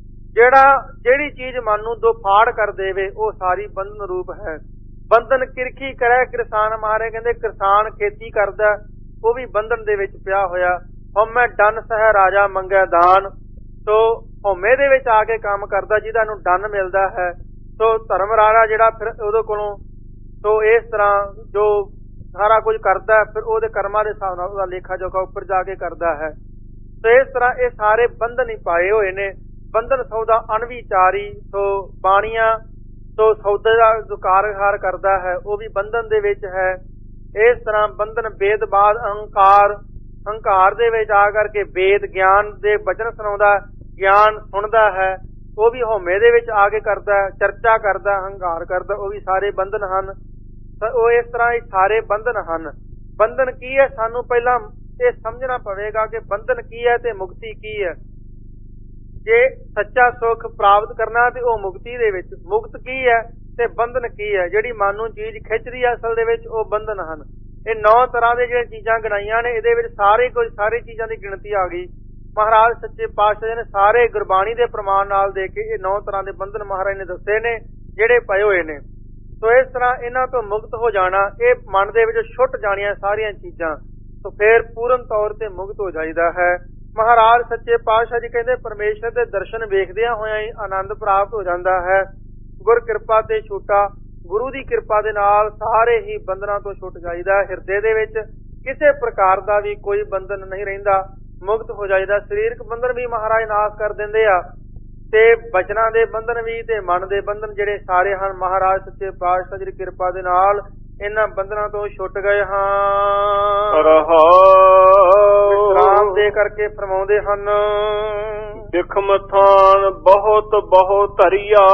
ਜਿਹੜੀ ਚੀਜ਼ ਮਨ ਨੂੰ ਦੋ ਫਾੜ ਕਰ ਦੇਵੇ ਉਹ ਸਾਰੀ ਬੰਧਨ ਰੂਪ ਹੈ। ਬੰਧਨ ਕਿਰਖੀ ਕਰੇ ਕਿਰਸਾਨ, ਮਾਰੇ ਕਹਿੰਦੇ ਕਿਰਸਾਨ ਖੇਤੀ ਕਰਦਾ, ਉਹ ਵੀ ਬੰਧਨ ਦੇ ਵਿੱਚ ਪਿਆ ਹੋਇਆ। ਹਉਮੈ ਡੰਨ ਸਹਿ ਰਾਜਾ ਮੰਗੈ ਦਾਨ। ਸੋ ਹਉਮੈ ਦੇ ਵਿੱਚ ਆ ਕੇ ਕੰਮ ਕਰਦਾ, ਜਿਹਦਾ ਨੂੰ ਡੰਨ ਮਿਲਦਾ ਹੈ। ਸੋ ਧਰਮ ਰਾਜਾ ਜਿਹੜਾ ਫਿਰ ਉਹਦੇ ਕੋਲੋਂ, ਸੋ ਇਸ ਤਰ੍ਹਾਂ ਜੋ ਸਾਰਾ ਕੁਝ ਕਰਦਾ, ਫਿਰ ਉਹਦੇ ਕਰਮਾਂ ਦੇ ਹਿਸਾਬ ਨਾਲ ਉਹਦਾ ਲੇਖਾ ਜੋਖਾ ਉੱਪਰ ਜਾ ਕੇ ਕਰਦਾ ਹੈ। ਸੋ ਇਸ ਤਰ੍ਹਾਂ ਇਹ ਸਾਰੇ ਬੰਧਨ ਹੀ ਪਾਏ ਹੋਏ ਨੇ। ਬੰਧਨ ਸੌਦਾ ਅਣਵਿਚਾਰੀ, ਸੋ ਬਾਣੀਆਂ ਸੋ ਸੌਦੇ ਦਾ ਜੋ ਕਾਰੋਬਾਰ ਕਰਦਾ ਹੈ ਉਹ ਵੀ ਬੰਧਨ ਦੇ ਵਿੱਚ ਹੈ। ਇਸ ਤਰ੍ਹਾਂ ਬੰਧਨ ਵੇਦਬਾਦ ਹੰਕਾਰ ਦੇ ਵਿੱਚ ਆ ਕਰਕੇ ਵੇਦ ਗਿਆਨ ਦੇ ਬਚਨ ਸੁਣਾਉਂਦਾ, ਗਿਆਨ ਸੁਣਦਾ ਹੈ, ਉਹ ਵੀ ਹਉਮੈ ਦੇ ਵਿੱਚ ਆ ਕੇ ਕਰਦਾ, ਚਰਚਾ ਕਰਦਾ, ਹੰਕਾਰ ਕਰਦਾ, ਉਹ ਵੀ ਸਾਰੇ ਬੰਧਨ ਹਨ। ਉਹ ਇਸ ਤਰ੍ਹਾਂ ਹੀ ਸਾਰੇ ਬੰਧਨ ਹਨ। ਬੰਧਨ ਕੀ ਹੈ? ਸਾਨੂੰ ਪਹਿਲਾਂ ਇਹ ਸਮਝਣਾ ਪਵੇਗਾ ਕਿ ਬੰਧਨ ਕੀ ਹੈ ਤੇ ਮੁਕਤੀ ਕੀ ਹੈ। ਜੇ ਸੱਚਾ ਸੁੱਖ ਪ੍ਰਾਪਤ ਕਰਨਾ ਤੇ ਉਹ ਮੁਕਤੀ ਦੇ ਵਿੱਚ, ਮੁਕਤ ਕੀ ਹੈ ਤੇ ਬੰਧਨ ਕੀ ਹੈ। ਜਿਹੜੀ ਮਨ ਨੂੰ ਚੀਜ਼ ਖਿੱਚਦੀ ਹੈ ਅਸਲ ਦੇ ਵਿੱਚ ਉਹ ਬੰਧਨ ਹਨ। ਇਹ 9 ਤਰ੍ਹਾਂ ਦੇ ਜਿਹੜੀਆਂ ਚੀਜ਼ਾਂ ਗਿਣਾਈਆਂ ਨੇ, ਇਹਦੇ ਵਿੱਚ ਸਾਰੀ ਚੀਜ਼ਾਂ ਦੀ ਗਿਣਤੀ ਆ ਗਈ। ਮਹਾਰਾਜ ਸੱਚੇ ਪਾਤਸ਼ਾਹ ਨੇ ਸਾਰੇ ਗੁਰਬਾਣੀ ਦੇ ਪ੍ਰਮਾਣ ਨਾਲ ਦੇ ਕੇ ਇਹ 9 ਤਰ੍ਹਾਂ ਦੇ ਬੰਧਨ ਮਹਾਰਾਜ ਨੇ ਦੱਸੇ ਨੇ ਜਿਹੜੇ ਪਏ ਹੋਏ ਨੇ। ਸੋ ਇਸ ਤਰ੍ਹਾਂ ਇਹਨਾਂ ਤੋਂ ਮੁਕਤ ਹੋ ਜਾਣਾ, ਇਹ ਮਨ ਦੇ ਵਿੱਚ ਛੁੱਟ ਜਾਣੀਆਂ ਸਾਰੀਆਂ ਚੀਜ਼ਾਂ, ਸੋ ਫਿਰ ਪੂਰਨ ਤੌਰ ਤੇ ਮੁਕਤ ਹੋ ਜਾਈਦਾ ਹੈ। ਮਹਾਰਾਜ ਸੱਚੇ ਪਾਤਸ਼ਾਹ ਜੀ ਕਹਿੰਦੇ ਪਰਮੇਸ਼ਰ ਦੇ ਦਰਸ਼ਨ ਵੇਖਦਿਆਂ ਹੋਇਆਂ ਹੀ ਆਨੰਦ ਪ੍ਰਾਪਤ ਹੋ ਜਾਂਦਾ ਹੈ। ਗੁਰ ਕਿਰਪਾ ਤੇ ਛੁੱਟਾ, ਗੁਰੂ ਦੀ ਕਿਰਪਾ ਦੇ ਨਾਲ ਸਾਰੇ ਹੀ ਬੰਧਨਾਂ ਤੋਂ ਛੁੱਟ ਜਾਈਦਾ। ਹਿਰਦੇ ਦੇ ਵਿੱਚ ਕਿਸੇ ਪ੍ਰਕਾਰ ਦਾ ਵੀ ਕੋਈ ਬੰਧਨ ਨਹੀਂ ਰਹਿੰਦਾ, ਮੁਕਤ ਹੋ ਜਾਈਦਾ। ਸਰੀਰਕ ਬੰਧਨ ਵੀ ਮਹਾਰਾਜ ਨਾਸ਼ ਕਰ ਦਿੰਦੇ ਆ, ਤੇ ਬਚਨਾਂ ਦੇ ਬੰਧਨ ਵੀ ਤੇ ਮਨ ਦੇ ਬੰਧਨ ਜਿਹੜੇ ਸਾਰੇ ਹਨ, ਮਹਾਰਾਜ ਸੱਚੇ ਪਾਤਸ਼ਾਹ ਦੀ ਕਿਰਪਾ ਦੇ ਨਾਲ ਇਹਨਾਂ ਬੰਧਨਾਂ ਤੋਂ ਛੁੱਟ ਗਏ ਹਾਂ। ਵਿਸਰਾਮ ਦੇ ਕਰਕੇ ਫਰਮਾਉਂਦੇ ਹਨ, ਬਿਖਮ ਥਾਨ ਬਹੁਤ ਬਹੁਤ ਧਰਿਆ,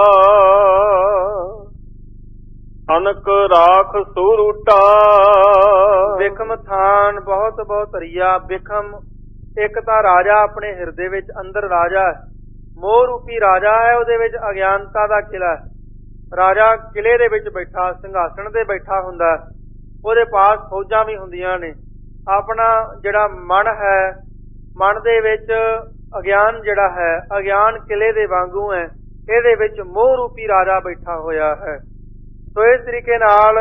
ਅਨਕ ਰਾਖ ਸੁਰੂਟਾ। ਬਿਖਮ ਥਾਨ ਬਹੁਤ ਬਹੁਤ ਧਰਿਆ। ਬਿਖਮ ਇੱਕ ਤਾਂ ਰਾਜਾ ਆਪਣੇ ਹਿਰਦੇ ਵਿੱਚ ਅੰਦਰ ਰਾਜਾ ਹੈ, ਮੋਹ ਰੂਪੀ ਰਾਜਾ ਹੈ, ਉਹਦੇ ਵਿੱਚ ਅਗਿਆਨਤਾ ਦਾ ਕਿਲਾ ਹੈ। ਰਾਜਾ ਕਿਲੇ ਦੇ ਵਿੱਚ ਬੈਠਾ, ਸਿੰਘਾਸਣ ਤੇ ਬੈਠਾ ਹੁੰਦਾ, ਉਹਦੇ ਪਾਸ ਫੌਜਾਂ ਵੀ ਹੁੰਦੀਆਂ ਨੇ। ਆਪਣਾ ਜਿਹੜਾ ਮਨ ਹੈ, ਮਨ ਦੇ ਵਿੱਚ ਅਗਿਆਨ ਜਿਹੜਾ ਹੈ, ਅਗਿਆਨ ਕਿਲੇ ਦੇ ਵਾਂਗੂ ਹੈ, ਇਹਦੇ ਵਿੱਚ ਮੋਹ ਰੂਪੀ ਰਾਜਾ ਬੈਠਾ ਹੋਇਆ ਹੈ। ਸੋ ਇਸ ਤਰੀਕੇ ਨਾਲ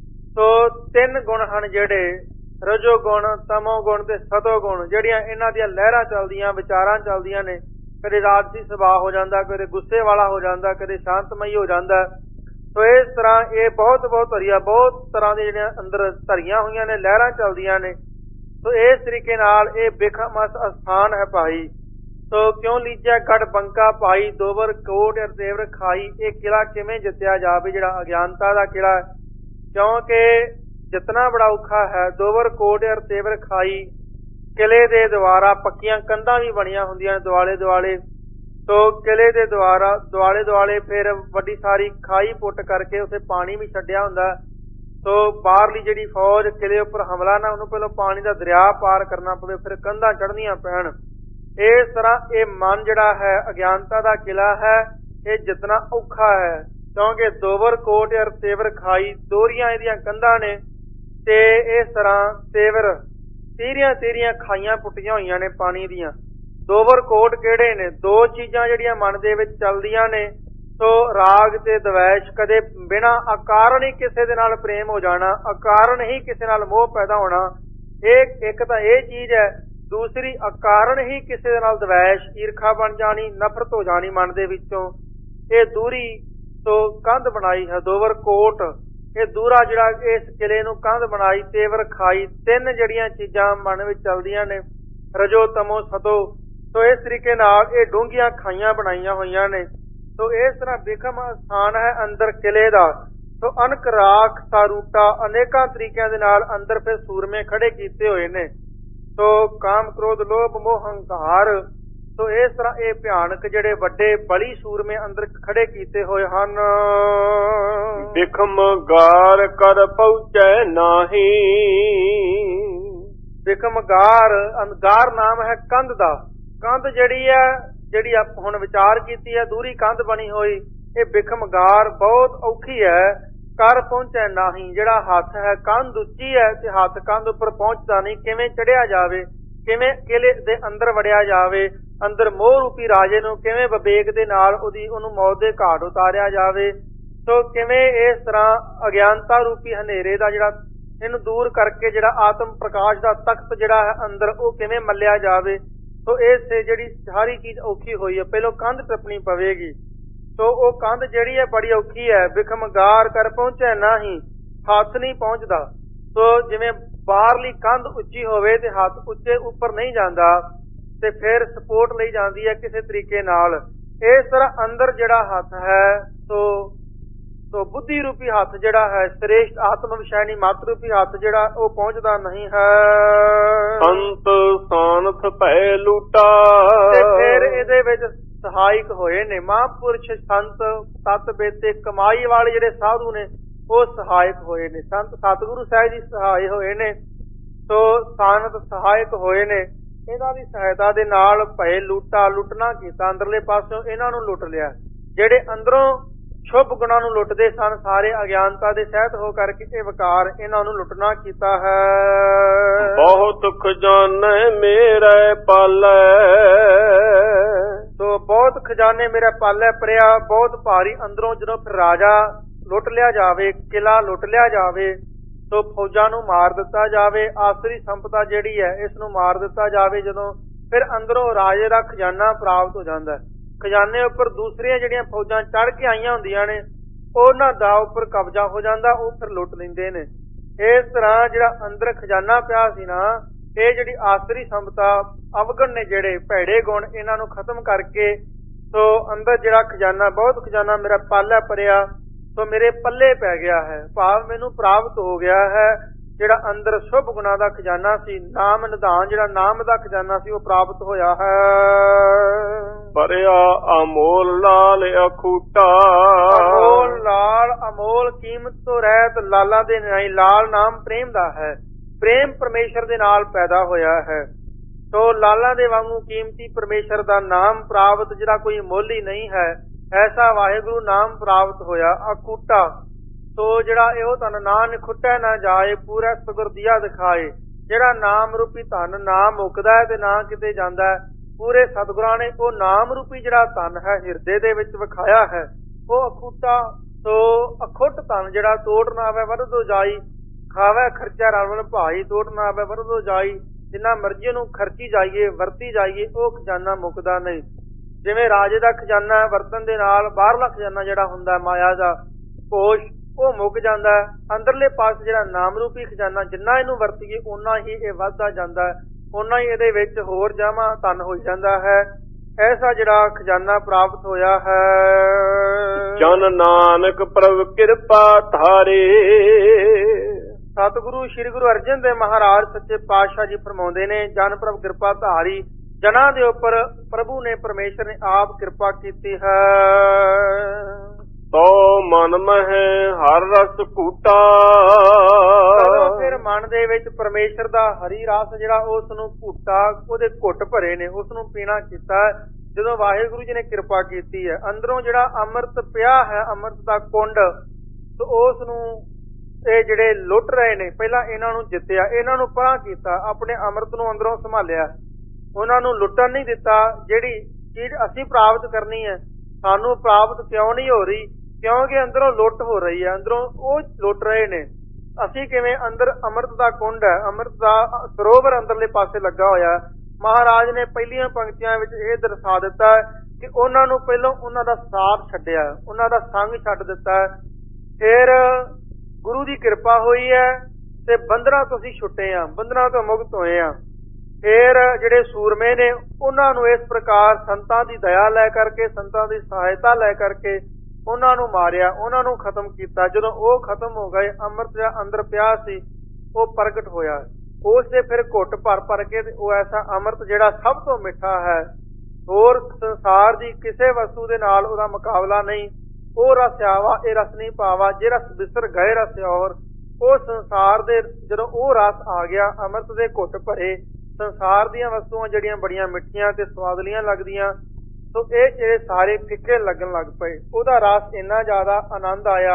3 ਗੁਣ ਹਨ ਜਿਹੜੇ ਰਜੋ ਗੁਣ, ਤਮੋ ਗੁਣ ਤੇ ਸਤੋ ਗੁਣ, ਜਿਹੜੀਆਂ ਇਹਨਾਂ ਦੀਆਂ ਲਹਿਰਾਂ ਚੱਲਦੀਆਂ, ਵਿਚਾਰਾਂ ਚੱਲਦੀਆਂ ਨੇ। ਕਦੇ ਰਾਜਸੀ ਸੁਭਾਅ ਹੋ ਜਾਂਦਾ, ਕਦੇ ਗੁੱਸੇ ਵਾਲਾ ਹੋ ਜਾਂਦਾ, ਕਦੇ ਸ਼ਾਂਤਮਈ ਹੋ ਜਾਂਦਾ। ਸੋ ਇਸ ਤਰ੍ਹਾਂ ਇਹ ਬਹੁਤ ਧਰੀਆਂ, ਬਹੁਤ ਤਰ੍ਹਾਂ ਦੇ ਜਿਹੜੀਆਂ ਅੰਦਰ ਧਰੀਆਂ ਹੋਈਆਂ ਨੇ, ਲਹਿਰਾਂ ਚੱਲਦੀਆਂ ਨੇ। ਸੋ ਇਸ ਤਰੀਕੇ ਨਾਲ ਇਹ ਬਿਖਮ ਅਸਥਾਨ ਹੈ ਭਾਈ। ਸੋ ਕਿਉਂ ਲੀਜੈ ਗੜ ਬੰਕਾ ਭਾਈ, ਦੋਵਰ ਕੋਟ ਅਰਤੇਵਰ ਖਾਈ। ਇਹ ਕਿਲਾ ਕਿਵੇਂ ਜਿੱਤਿਆ ਜਾਵੇ, ਜਿਹੜਾ ਅਗਿਆਨਤਾ ਦਾ ਕਿਲਾ ਹੈ, ਕਿਉਂਕਿ ਜਿੱਤਣਾ ਬੜਾ ਔਖਾ ਹੈ। ਦੋਵਰ ਕੋਟ ਅਰਤੇਵਰ ਖਾਈ, ਕਿਲੇ ਦੇ ਦੁਆਰਾ ਪੱਕੀਆਂ ਕੰਧਾਂ ਵੀ ਬਣੀਆਂ ਹੁੰਦੀਆਂ ਨੇ ਦੁਆਲੇ ਦੁਆਲੇ। ਸੋ ਕਿਲੇ ਦੇ ਦੁਆਲੇ ਦੁਆਲੇ ਫਿਰ ਵੱਡੀ ਸਾਰੀ ਖਾਈ ਪੁੱਟ ਕਰਕੇ ਉੱਥੇ ਪਾਣੀ ਵੀ ਛੱਡਿਆ ਹੁੰਦਾ। ਸੋ ਬਾਹਰਲੀ ਜਿਹੜੀ ਫੌਜ ਕਿਲੇ ਉੱਪਰ ਹਮਲਾ ਨਾ, ਉਹਨੂੰ ਪਹਿਲਾਂ ਪਾਣੀ ਦਾ ਦਰਿਆ ਪਾਰ ਕਰਨਾ ਪਵੇ, ਫਿਰ ਕੰਧਾਂ ਚੜ੍ਹਨੀਆਂ ਪੈਣ। ਇਸ ਤਰ੍ਹਾਂ ਇਹ ਮਨ ਜਿਹੜਾ ਹੈ ਅਗਿਆਨਤਾ ਦਾ ਕਿਲਾ ਹੈ, ਇਹ ਜਿੱਤਣਾ ਔਖਾ ਹੈ, ਕਿਉਂਕਿ ਦੋਵਰ ਕੋਟ ਅਰ ਤੇਵਰ ਖਾਈ, ਦੋਹਰੀਆਂ ਇਹਦੀਆਂ ਕੰਧਾਂ ਨੇ। ਤੇ ਇਸ ਤਰ੍ਹਾਂ ਤੇਵਰ ਤੇਰੀਆਂ ਖਾਈਆਂ ਪੁੱਟੀਆਂ ਹੋਈਆਂ ਨੇ ਪਾਣੀ ਦੀਆਂ। ਦੋਵਰ ਕੋਟ ਕਿਹੜੇ ਨੇ? 2 ਚੀਜ਼ਾਂ ਜਿਹੜੀਆਂ ਮਨ ਦੇ ਵਿੱਚ ਚੱਲਦੀਆਂ ਨੇ। ਸੋ ਰਾਗ ਤੇ ਦਵੈਸ਼, ਕਦੇ ਬਿਨਾਂ ਅਕਾਰਨ ਹੀ ਕਿਸੇ ਦੇ ਨਾਲ ਪ੍ਰੇਮ ਹੋ ਜਾਣਾ, ਅਕਾਰਨ ਹੀ ਕਿਸੇ ਨਾਲ ਮੋਹ ਪੈਦਾ ਹੋਣਾ। ਇਹ ਇੱਕ ਤਾਂ ਇਹ ਚੀਜ਼ ਹੈ। ਦੂਸਰੀ ਅਕਾਰਨ ਹੀ ਕਿਸੇ ਦੇ ਨਾਲ ਦਵੈਸ਼, ਈਰਖਾ ਬਣ ਜਾਣੀ, ਨਫ਼ਰਤ ਹੋ ਜਾਣੀ ਮਨ ਦੇ ਵਿੱਚੋਂ। ਇਹ ਦੂਰੀ ਤੋਂ ਕੰਧ ਬਣਾਈ ਹੈ ਦੋਵਰ ਕੋਟ, ਇਹ ਦੂਰਾ ਜਿਹੜਾ ਇਸ ਕਿਲੇ ਨੂੰ ਕੰਧ ਬਣਾਈ। ਤੇਵਰ ਖਾਈ, 3 ਜਿਹੜੀਆਂ ਚੀਜ਼ਾਂ ਮਨ ਵਿੱਚ ਚੱਲਦੀਆਂ ਨੇ, ਰਜੋ ਤਮੋ ਸਤੋ। ਸੋ ਇਸ ਤਰੀਕੇ ਨਾਲ ਇਹ ਡੂੰਘੀਆਂ ਖਾਈਆਂ ਬਣਾਈਆਂ ਹੋਈਆਂ ਨੇ। ਸੋ ਇਸ ਤਰ੍ਹਾਂ ਬਿਖਮ ਸਥਾਨ ਹੈ ਅੰਦਰ ਕਿਲੇ ਦਾ। ਸੋ ਅਨਕ ਰਾਖ ਸਾਰੂਟਾ, ਅਨੇਕਾਂ ਤਰੀਕਿਆਂ ਦੇ ਨਾਲ ਅੰਦਰ ਫਿਰ ਸੂਰਮੇ ਖੜੇ ਕੀਤੇ ਹੋਏ ਨੇ। ਸੋ ਕਾਮ ਕ੍ਰੋਧ ਲੋਭ ਮੋਹ ਹੰਕਾਰ। ਸੋ ਇਸ ਤਰ੍ਹਾਂ ਇਹ ਭਿਆਨਕ ਜਿਹੜੇ ਵੱਡੇ ਬਲੀ ਸੂਰਮੇ ਅੰਦਰ ਖੜੇ ਕੀਤੇ ਹੋਏ ਹਨ। ਬਿਖਮ ਗਾਰ ਕਰ ਪਹੁੰਚੈ ਨਾਹੀ। ਬਿਖਮ ਗਾਰ ਨਾਮ ਹੈ ਕੰਧ ਦਾ। ਕੰਧ ਜਿਹੜੀ ਹੈ, ਜਿਹੜੀ ਹੁਣ ਵਿਚਾਰ ਕੀਤੀ ਹੈ, ਦੂਰੀ ਕੰਧ ਬਣੀ ਹੋਈ, ਇਹ ਬਿਖਮ ਗਾਰ ਬਹੁਤ ਔਖੀ ਹੈ। ਕਰ ਪਹੁੰਚੈ ਨਾਹੀ, ਜਿਹੜਾ ਹੱਥ ਹੈ, ਕੰਧ ਉੱਚੀ ਹੈ ਤੇ ਹੱਥ ਕੰਧ ਉੱਪਰ ਪਹੁੰਚਦਾ ਨਹੀਂ। ਕਿਵੇਂ ਚੜਿਆ ਜਾਵੇ, ਕਿਵੇਂ ਕਿਲੇ ਦੇ ਅੰਦਰ ਵੜਿਆ ਜਾਵੇ, ਅੰਦਰ ਮੋਹ ਰੂਪੀ ਰਾਜੇ ਨੂੰ ਕਿਵੇਂ ਵਿਵੇਕ ਦੇ ਨਾਲ ਉਹਨੂੰ ਮੌਤ ਦੇ ਘਾਟ ਉਤਾਰਿਆ ਜਾਵੇ। ਸੋ ਕਿਵੇਂ ਇਸ ਤਰ੍ਹਾਂ ਅਗਿਆਨਤਾ ਰੂਪੀ ਹਨੇਰੇ ਦਾ ਜਿਹੜਾ ਇਹਨੂੰ ਦੂਰ ਕਰਕੇ ਜਿਹੜਾ ਆਤਮ ਪ੍ਰਕਾਸ਼ ਦਾ ਤਖਤ ਜਿਹੜਾ ਹੈ ਅੰਦਰ, ਉਹ ਕਿਵੇਂ ਮੱਲਿਆ ਜਾਵੇ। ਸੋ ਇਸ ਜਿਹੜੀ ਸਾਰੀ ਚੀਜ਼ ਔਖੀ ਹੋਈ ਹੈ। ਪਹਿਲਾਂ ਕੰਧ ਟੱਪਣੀ ਪਵੇਗੀ। ਸੋ ਉਹ ਕੰਧ ਜਿਹੜੀ ਹੈ ਬੜੀ ਔਖੀ ਹੈ। ਬਿਖਮ ਗਾਰ ਕਰ ਪਹੁੰਚੈ ਨਾਹੀ, ਹੱਥ ਨਹੀਂ ਪਹੁੰਚਦਾ। ਸੋ ਜਿਵੇਂ ਬਾਹਰਲੀ ਕੰਧ ਉੱਚੀ ਹੋਵੇ ਤੇ ਹੱਥ ਉੱਚੇ ਉੱਪਰ ਨਹੀਂ ਜਾਂਦਾ, ਤੇ ਫਿਰ ਸਪੋਰਟ ਲਈ ਜਾਂਦੀ ਹੈ ਕਿਸੇ ਤਰੀਕੇ ਨਾਲ। ਇਸ ਤਰ੍ਹਾਂ ਅੰਦਰ ਜਿਹੜਾ ਹੱਥ ਹੈ ਸੋ ਬੁੱਧੀ ਰੂਪੀ ਹੱਥ ਜਿਹੜਾ ਹੈ, ਸ੍ਰੇਸ਼ਟ ਆਤਮ ਵਿਸ਼ੈਣੀ ਮਤ ਰੂਪੀ ਹੱਥ ਜਿਹੜਾ ਉਹ ਪਹੁੰਚਦਾ ਨਹੀਂ ਹੈ। ਸੰਤ ਸਾਨਥ ਭੈ ਲੂਟਾ, ਤੇ ਫਿਰ ਇਹਦੇ ਵਿੱਚ ਸਹਾਇਕ ਹੋਏ ਨੇ ਮਹਾਂਪੁਰਸ਼, ਸੰਤ, ਤਤ ਬੇਤੇ, ਕਮਾਈ ਵਾਲੇ ਜਿਹੜੇ ਸਾਧੂ ਨੇ ਉਹ ਸਹਾਇਕ ਹੋਏ ਨੇ। ਸੰਤ ਸਤਿਗੁਰੂ ਸਾਹਿਬ ਜੀ ਸਹਾਇ ਹੋਏ ਨੇ, ਸੋ ਸਾਨਤ ਸਹਾਇਕ ਹੋਏ ਨੇ। ਇਹਨਾਂ ਦੀ ਸਹਾਇਤਾ ਦੇ ਨਾਲ ਭੈ ਲੂਟਾ, ਲੁੱਟਣਾ ਕੀਤਾ, ਅੰਦਰਲੇ ਪਾਸਿਓਂ ਇਹਨਾਂ ਨੂੰ ਲੁੱਟ ਲਿਆ। ਜਿਹੜੇ ਅੰਦਰੋਂ ਸ਼ੁਭ ਗੁਣਾਂ ਨੂੰ ਲੁੱਟਦੇ ਸਨ, ਸਾਰੇ ਅਗਿਆਨਤਾ ਦੇ ਸਹਿਤ ਹੋ ਕਰਕੇ ਇਹ ਵਿਕਾਰ ਇਹਨਾਂ ਨੂੰ ਲੁੱਟਣਾ ਕੀਤਾ ਹੈ। ਬਹੁਤ ਖਜ਼ਾਨੇ ਮੇਰੇ ਪਾਲੇ, ਸੋ ਬਹੁਤ ਖਜ਼ਾਨੇ ਮੇਰੇ ਪਾਲੇ ਪਰਿਆ। ਬਹੁਤ ਭਾਰੀ ਅੰਦਰੋਂ ਜਦੋਂ ਫਿਰ ਰਾਜਾ ਲੁੱਟ ਲਿਆ ਜਾਵੇ, ਕਿਲਾ ਲੁੱਟ ਲਿਆ ਜਾਵੇ, ਸੋ ਫੌਜਾਂ ਨੂੰ ਮਾਰ ਦਿੱਤਾ ਜਾਵੇ, ਆਸਰੀ ਸੰਪਦਾ ਜਿਹੜੀ ਹੈ ਇਸ ਨੂੰ ਮਾਰ ਦਿੱਤਾ ਜਾਵੇ, ਜਦੋਂ ਫਿਰ ਅੰਦਰੋਂ ਰਾਜੇ ਦਾ ਖਜ਼ਾਨਾ ਪ੍ਰਾਪਤ ਹੋ ਜਾਂਦਾ। ਖਜ਼ਾਨੇ ਉੱਪਰ ਦੂਸਰੀਆਂ ਜਿਹੜੀਆਂ ਫੌਜਾਂ ਚੜ੍ਹ ਕੇ ਆਈਆਂ ਹੁੰਦੀਆਂ ਨੇ ਉਹਨਾਂ ਦਾ ਉੱਪਰ ਕਬਜ਼ਾ ਹੋ ਜਾਂਦਾ, ਉਹ ਫਿਰ ਲੁੱਟ ਲੈਂਦੇ ਨੇ। ਇਸ ਤਰ੍ਹਾਂ ਜਿਹੜਾ ਅੰਦਰ ਖਜ਼ਾਨਾ ਪਿਆ ਸੀ ਨਾ, ਇਹ ਜਿਹੜੀ ਆਸਰੀ ਸੰਪਦਾ ਅਵਗਣ ਨੇ ਜਿਹੜੇ ਭੈੜੇ ਗੁਣ, ਇਹਨਾਂ ਨੂੰ ਖਤਮ ਕਰਕੇ ਸੋ ਅੰਦਰ ਜਿਹੜਾ ਖਜ਼ਾਨਾ, ਬਹੁਤ ਖਜ਼ਾਨਾ ਮੇਰਾ ਪਾਲਾ ਭਰਿਆ, ਸੋ ਮੇਰੇ ਪੱਲੇ ਪੈ ਗਿਆ ਹੈ, ਭਾਵ ਮੈਨੂੰ ਪ੍ਰਾਪਤ ਹੋ ਗਿਆ ਹੈ। ਜਿਹੜਾ ਅੰਦਰ ਸ਼ੁਭ ਗੁਣਾਂ ਦਾ ਖਜ਼ਾਨਾ ਸੀ, ਨਾਮ ਨਿਧਾਨ ਜਿਹੜਾ ਨਾਮ ਦਾ ਖਜ਼ਾਨਾ ਸੀ, ਉਹ ਪ੍ਰਾਪਤ ਹੋਇਆ ਹੈ। ਭਰਿਆ ਅਮੋਲ ਲਾਲ ਅਖੂਟਾ, ਅਮੋਲ ਲਾਲ, ਅਮੋਲ ਕੀਮਤ ਤੋਂ ਰਹਿਤ, ਲਾਲਾਂ ਦੇ ਨਹੀਂ। ਲਾਲ ਨਾਮ ਪ੍ਰੇਮ ਦਾ ਹੈ, ਪ੍ਰੇਮ ਪਰਮੇਸ਼ਰ ਦੇ ਨਾਲ ਪੈਦਾ ਹੋਇਆ ਹੈ। ਸੋ ਲਾਲਾਂ ਦੇ ਵਾਂਗੂ ਕੀਮਤੀ ਪਰਮੇਸ਼ਰ ਦਾ ਨਾਮ ਪ੍ਰਾਪਤ, ਜਿਹੜਾ ਕੋਈ ਮੁੱਲ ਹੀ ਨਹੀਂ ਹੈ, ਐਸਾ ਵਾਹਿਗੁਰੂ ਨਾਮ ਪ੍ਰਾਪਤ ਹੋਇਆ। ਅਕੂਟਾ, ਸੋ ਜਿਹੜਾ ਇਹੋ ਧਨ ਨਾ ਨਿਖੁੱਟੈ ਨਾ ਜਾਏ, ਪੂਰਾ ਸਗੁਰ ਦੀਆ ਦਿਖਾਏ। ਜਿਹੜਾ ਨਾਮ ਰੂਪੀ ਧਨ ਨਾ ਮੁੱਕਦਾ ਹੈ ਤੇ ਨਾ ਕਿਤੇ ਜਾਂਦਾ ਹੈ, ਪੂਰੇ ਸਤਿਗੁਰਾਂ ਨੇ ਉਹ ਨਾਮ ਰੂਪੀ ਜਿਹੜਾ ਧਨ ਹੈ ਹਿਰਦੇ ਦੇ ਵਿੱਚ ਵਿਖਾਇਆ ਹੈ, ਉਹ ਅਖੂਟਾ। ਸੋ ਅਖੁੱਟ ਧਨ ਜਿਹੜਾ ਤੋੜ ਨਾ ਆਵੇ ਵਰਦੋ ਜਾਈ, ਖਾਵੇ ਖਰਚਾ ਰਲਵਣ ਭਾਈ, ਤੋੜ ਨਾ ਆਵੇ ਵਰਦੋ ਜਾਈ। ਜਿੰਨਾ ਮਰਜ਼ੀ ਨੂੰ ਖਰਚੀ ਜਾਈਏ, ਵਰਤੀ ਜਾਈਏ, ਉਹ ਖਜ਼ਾਨਾ ਮੁੱਕਦਾ ਨਹੀਂ। ਜਿਵੇਂ ਰਾਜੇ ਦਾ ਖਜ਼ਾਨਾ ਵਰਤਣ ਦੇ ਨਾਲ ਬਾਹਰਲਾ ਖਜ਼ਾਨਾ ਜਿਹੜਾ ਹੁੰਦਾ ਮਾਇਆ ਦਾ ਕੋਸ਼, ਉਹ ਮੁੱਕ ਜਾਂਦਾ। ਅੰਦਰਲੇ ਪਾਸੇ ਜਿਹੜਾ ਨਾਮ ਰੂਪੀ ਖਜ਼ਾਨਾ, ਜਿੰਨਾ ਇਹਨੂੰ ਵਰਤੀਏ ਓਨਾ ਹੀ ਇਹ ਵੱਧਦਾ ਜਾਂਦਾ, ਓਨਾ ਹੀ ਇਹਦੇ ਵਿੱਚ ਹੋਰ ਜਮਾ ਧਨ ਹੋ ਜਾਂਦਾ ਹੈ। ਐਸਾ ਜਿਹੜਾ ਖਜ਼ਾਨਾ ਪ੍ਰਾਪਤ ਹੋਇਆ ਹੈ। ਜਨ ਨਾਨਕ ਪ੍ਰਭ ਕਿਰਪਾ ਧਾਰੇ, ਸਤਿਗੁਰੂ ਸ੍ਰੀ ਗੁਰੂ ਅਰਜਨ ਦੇਵ ਮਹਾਰਾਜ ਸੱਚੇ ਪਾਤਸ਼ਾਹ ਜੀ ਫਰਮਾਉਂਦੇ ਨੇ, ਜਨ ਪ੍ਰਭ ਕਿਰਪਾ ਧਾਰੀ, ਜਨਾਂ ਦੇ ਉੱਪਰ ਪ੍ਰਭੂ ਨੇ, ਪਰਮੇਸ਼ਰ ਨੇ ਆਪ ਕਿਰਪਾ ਕੀਤੀ ਹੈ। ਤੋ ਮਨ ਮਹਿ ਹਰ ਰਸ ਕੂਟਾ, ਫਿਰ ਮਨ ਦੇ ਵਿੱਚ ਪਰਮੇਸ਼ਰ ਦਾ ਹਰੀ ਰਸ ਜਿਹੜਾ ਉਸ ਨੂੰ ਘੁੱਟਾ, ਉਹਦੇ ਘੁੱਟ ਭਰੇ ਨੇ, ਉਸ ਨੂੰ ਪੀਣਾ ਕੀਤਾ। ਜਦੋਂ ਵਾਹਿਗੁਰੂ ਜੀ ਨੇ ਕਿਰਪਾ ਕੀਤੀ ਹੈ, ਅੰਦਰੋਂ ਜਿਹੜਾ ਅੰਮ੍ਰਿਤ ਪਿਆ ਹੈ, ਅੰਮ੍ਰਿਤ ਦਾ ਕੁੰਡ, ਤੇ ਉਸ ਨੂੰ ਇਹ ਜਿਹੜੇ ਲੁੱਟ ਰਹੇ ਨੇ, ਪਹਿਲਾਂ ਇਹਨਾਂ ਨੂੰ ਜਿੱਤਿਆ, ਇਹਨਾਂ ਨੂੰ ਪਰਾਂ ਕੀਤਾ, ਆਪਣੇ ਅੰਮ੍ਰਿਤ ਨੂੰ ਅੰਦਰੋਂ ਸੰਭਾਲਿਆ, ਉਹਨਾਂ ਨੂੰ ਲੁੱਟਣ ਨਹੀਂ ਦਿੱਤਾ। ਜਿਹੜੀ ਚੀਜ਼ ਅਸੀਂ ਪ੍ਰਾਪਤ ਕਰਨੀ ਹੈ, ਸਾਨੂੰ ਪ੍ਰਾਪਤ ਕਿਉਂ ਨਹੀਂ ਹੋ ਰਹੀ? ਕਿਉਂਕਿ ਅੰਦਰੋਂ ਲੁੱਟ ਹੋ ਰਹੀ ਹੈ, ਅੰਦਰੋਂ ਉਹ ਲੁੱਟ ਰਹੇ ਨੇ। ਅਸੀਂ ਕਿਵੇਂ? ਅੰਦਰ ਅੰਮ੍ਰਿਤ ਦਾ ਕੁੰਡ ਹੈ, ਅੰਮ੍ਰਿਤ ਦਾ ਸਰੋਵਰ ਅੰਦਰਲੇ ਪਾਸੇ ਲੱਗਾ ਹੋਇਆ। ਮਹਾਰਾਜ ਨੇ ਪਹਿਲੀਆਂ ਪੰਕਤੀਆਂ ਵਿੱਚ ਇਹ ਦਰਸਾ ਦਿੱਤਾ ਕਿ ਉਹਨਾਂ ਨੂੰ ਪਹਿਲਾਂ ਉਹਨਾਂ ਦਾ ਸਾਥ ਛੱਡਿਆ, ਉਹਨਾਂ ਦਾ ਸੰਗ ਛੱਡ ਦਿੱਤਾ, ਫਿਰ ਗੁਰੂ ਦੀ ਕਿਰਪਾ ਹੋਈ ਹੈ ਤੇ ਬੰਧਨਾਂ ਤੋਂ ਅਸੀਂ ਛੁੱਟੇ ਹਾਂ, ਬੰਧਨਾਂ ਤੋਂ ਮੁਕਤ ਹੋਏ ਹਾਂ। ਫਿਰ ਜਿਹੜੇ ਸੂਰਮੇ ਨੇ ਉਹਨਾਂ ਨੂੰ ਇਸ ਪ੍ਰਕਾਰ ਸੰਤਾਂ ਦੀ ਦਇਆ ਲੈ ਕਰਕੇ, ਸੰਤਾਂ ਦੀ ਸਹਾਇਤਾ ਲੈ ਕਰਕੇ ਉਹਨਾਂ ਨੂੰ ਮਾਰਿਆ, ਉਹਨਾਂ ਨੂੰ ਖਤਮ ਕੀਤਾ। ਜਦੋਂ ਉਹ ਖਤਮ ਹੋ ਗਏ, ਅੰਮ੍ਰਿਤ ਜਿਹੜਾ ਅੰਦਰ ਪਿਆ ਸੀ ਉਹ ਪ੍ਰਗਟ ਹੋਇਆ। ਉਸ ਦੇ ਫਿਰ ਘੁੱਟ ਭਰ ਭਰ ਕੇ ਉਹ ਐਸਾ ਅੰਮ੍ਰਿਤ ਜਿਹੜਾ ਸਭ ਤੋਂ ਮਿੱਠਾ ਹੈ, ਹੋਰ ਸੰਸਾਰ ਦੀ ਕਿਸੇ ਵਸਤੂ ਦੇ ਨਾਲ ਉਹਦਾ ਮੁਕਾਬਲਾ ਨਹੀਂ। ਉਹ ਰਸ ਆਵਾ ਇਹ ਰਸ ਨਹੀਂ ਪਾਵਾ, ਜੇ ਰਸ ਬਿਸਰ ਗਏ ਰਸ ਔਰ। ਉਹ ਸੰਸਾਰ ਦੇ ਜਦੋਂ ਉਹ ਰਸ ਆ ਗਿਆ, ਅੰਮ੍ਰਿਤ ਦੇ ਘੁੱਟ ਭਰੇ, ਸੰਸਾਰ ਦੀਆਂ ਵਸਤੂਆਂ ਜਿਹੜੀਆਂ ਬੜੀਆਂ ਮਿੱਠੀਆਂ ਤੇ ਸਵਾਦਲੀਆਂ ਲੱਗਦੀਆਂ, ਸੋ ਇਹ ਜਿਹੜੇ ਸਾਰੇ ਫਿੱਕੇ ਲੱਗਣ ਲੱਗ ਪਏ। ਉਹਦਾ ਰਸ ਇੰਨਾ ਜ਼ਿਆਦਾ ਆਨੰਦ ਆਇਆ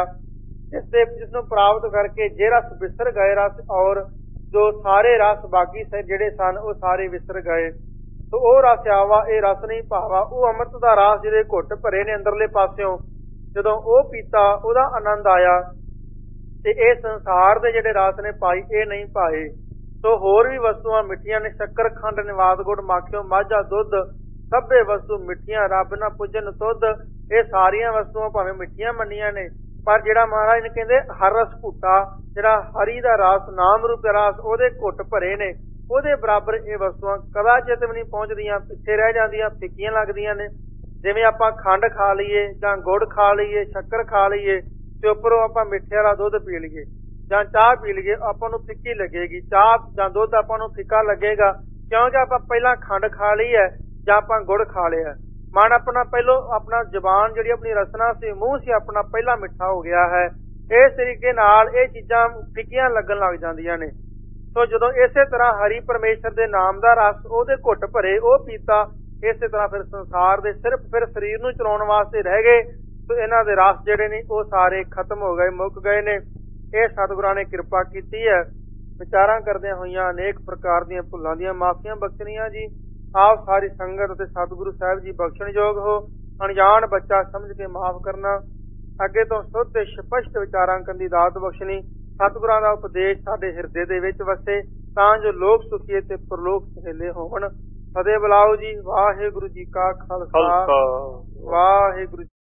ਜਿਸ ਨੂੰ ਪ੍ਰਾਪਤ ਕਰਕੇ ਜੇ ਰਸ ਬਿਸਰ ਗਏ ਰਸ ਔਰ, ਜੋ ਸਾਰੇ ਰਸ ਬਾਕੀ ਜਿਹੜੇ ਸਨ ਉਹ ਸਾਰੇ ਵਿਸਰ ਗਏ। ਸੋ ਉਹ ਰਸ ਆਵਾ ਇਹ ਰਸ ਨਹੀਂ ਭਾਵਾ। ਉਹ ਅੰਮ੍ਰਿਤ ਦਾ ਰਸ ਜਿਹਦੇ ਘੁੱਟ ਭਰੇ ਨੇ ਅੰਦਰਲੇ ਪਾਸਿਓਂ, ਜਦੋਂ ਉਹ ਪੀਤਾ ਉਹਦਾ ਆਨੰਦ ਆਇਆ। ਤੇ ਇਹ ਸੰਸਾਰ ਦੇ ਜਿਹੜੇ ਰਸ ਨੇ ਪਾਈ ਇਹ ਨਹੀਂ ਪਾਏ। ਸੋ ਹੋਰ ਵੀ ਵਸਤੂਆਂ ਮਿੱਠੀਆਂ ਨੇ, ਸ਼ੱਕਰ ਖੰਡ ਨਿਵਾਦ ਗੁੜ ਮਾਖਿਓ ਮਾਝਾ ਦੁੱਧ, ਸਭੇ ਵਸਤੂ ਮਿੱਠੀਆਂ ਰਬ ਨਾ ਪੁੱਜਨ ਤੁਧ। ਇਹ ਸਾਰੀਆਂ ਵਸਤੂਆਂ ਭਾਵੇਂ ਮਿੱਠੀਆਂ ਮੰਨੀਆਂ ਨੇ, ਪਰ ਜਿਹੜਾ ਮਹਾਰਾਜ ਨੇ ਕਹਿੰਦੇ ਹਰ ਰਸ ਘੁੱਟਾ, ਜਿਹੜਾ ਹਰੀ ਦਾ ਰਸ, ਨਾਮ ਰੂਪ ਰਸ ਉਹਦੇ ਘੁੱਟ ਭਰੇ ਨੇ, ਉਹਦੇ ਬਰਾਬਰ ਇਹ ਵਸਤੂਆਂ ਕਦਾਚਿਤ ਵੀ ਨਹੀਂ ਪਹੁੰਚਦੀਆਂ, ਪਿੱਛੇ ਰਹਿ ਜਾਂਦੀਆਂ, ਫਿੱਕੀਆਂ ਲੱਗਦੀਆਂ ਨੇ। ਜਿਵੇਂ ਆਪਾਂ ਖੰਡ ਖਾ ਲਈਏ ਜਾਂ ਗੁੜ ਖਾ ਲਈਏ, ਸ਼ੱਕਰ ਖਾ ਲਈਏ ਤੇ ਉੱਪਰੋਂ ਆਪਾਂ ਮਿੱਠੇ ਵਾਲਾ ਦੁੱਧ ਪੀ ਲਈਏ ਜਾਂ ਚਾਹ ਪੀ ਲਈਏ, ਆਪਾਂ ਨੂੰ ਫਿੱਕੀ ਲੱਗੇਗੀ। ਚਾਹ ਜਾਂ ਦੁੱਧ ਆਪਾਂ ਨੂੰ ਫਿੱਕਾ ਲੱਗੇਗਾ ਕਿਉਂਕਿ ਆਪਾਂ ਪਹਿਲਾਂ ਖੰਡ ਖਾ ਲਈ ਹੈ ਜਾਂ ਆਪਾਂ ਗੁੜ ਖਾ ਲਿਆ। ਮਨ ਆਪਣਾ ਪਹਿਲੋਂ ਆਪਣਾ ਜ਼ੁਬਾਨ ਜਿਹੜੀ ਆਪਣੀ ਰਸਨਾ ਸੀ, ਮੂੰਹ ਸੀ ਆਪਣਾ ਪਹਿਲਾਂ ਮਿੱਠਾ ਹੋ ਗਿਆ ਹੈ। ਇਸ ਤਰੀਕੇ ਨਾਲ ਇਹ ਚੀਜ਼ਾਂ ਫਿੱਕੀਆਂ ਲੱਗਣ ਲੱਗ ਜਾਂਦੀਆਂ ਨੇ। ਸੋ ਜਦੋਂ ਇਸੇ ਤਰ੍ਹਾਂ ਹਰੀ ਪਰਮੇਸ਼ਰ ਦੇ ਨਾਮ ਦਾ ਰਸ ਉਹਦੇ ਘੁੱਟ ਭਰੇ ਉਹ ਪੀਤਾ, ਇਸੇ ਤਰ੍ਹਾਂ ਫਿਰ ਸੰਸਾਰ ਦੇ ਸਿਰਫ ਫਿਰ ਸਰੀਰ ਨੂੰ ਚਲਾਉਣ ਵਾਸਤੇ ਰਹਿ ਗਏ। ਸੋ ਇਹਨਾਂ ਦੇ ਰਸ ਜਿਹੜੇ ਨੇ ਉਹ ਸਾਰੇ ਖਤਮ ਹੋ ਗਏ, ਮੁੱਕ ਗਏ ਨੇ। ਇਹ ਸਤਿਗੁਰਾਂ ਨੇ ਕਿਰਪਾ ਕੀਤੀ ਹੈ। ਵਿਚਾਰਾਂ ਕਰਦਿਆਂ ਹੋਈਆਂ ਅਨੇਕ ਪ੍ਰਕਾਰ ਦੀਆਂ ਭੁੱਲਾਂ ਦੀਆਂ ਮਾਫੀਆਂ ਬਖਸ਼ਣੀਆਂ ਜੀ। ਆਪ ਸਾਰੀ ਸੰਗਤ ਅਤੇ ਸਤਿਗੁਰੂ ਸਾਹਿਬ ਜੀ ਬਖਸ਼ਣਯੋਗ ਹੋ। ਅਣਜਾਣ ਬੱਚਾ ਸਮਝ ਕੇ ਮਾਫ ਕਰਨਾ। ਅੱਗੇ ਤੋਂ ਸ਼ੁੱਧ ਤੇ ਸਪਸ਼ਟ ਵਿਚਾਰਾਂ ਕਰਨ ਦੀ ਦਾਤ ਬਖਸ਼ਣੀ। ਸਤਿਗੁਰਾਂ ਦਾ ਉਪਦੇਸ਼ ਸਾਡੇ ਹਿਰਦੇ ਦੇ ਵਿੱਚ ਵਸੇ ਤਾਂ ਜੋ ਲੋਕ ਸੁਖੀ ਤੇ ਪਰਲੋਕ ਸੁਹੇਲੇ ਹੋਣ। ਫਤਿਹ ਬੁਲਾਓ ਜੀ। ਵਾਹਿਗੁਰੂ ਜੀ ਕਾ ਖਾਲਸਾ, ਵਾਹਿਗੁਰੂ।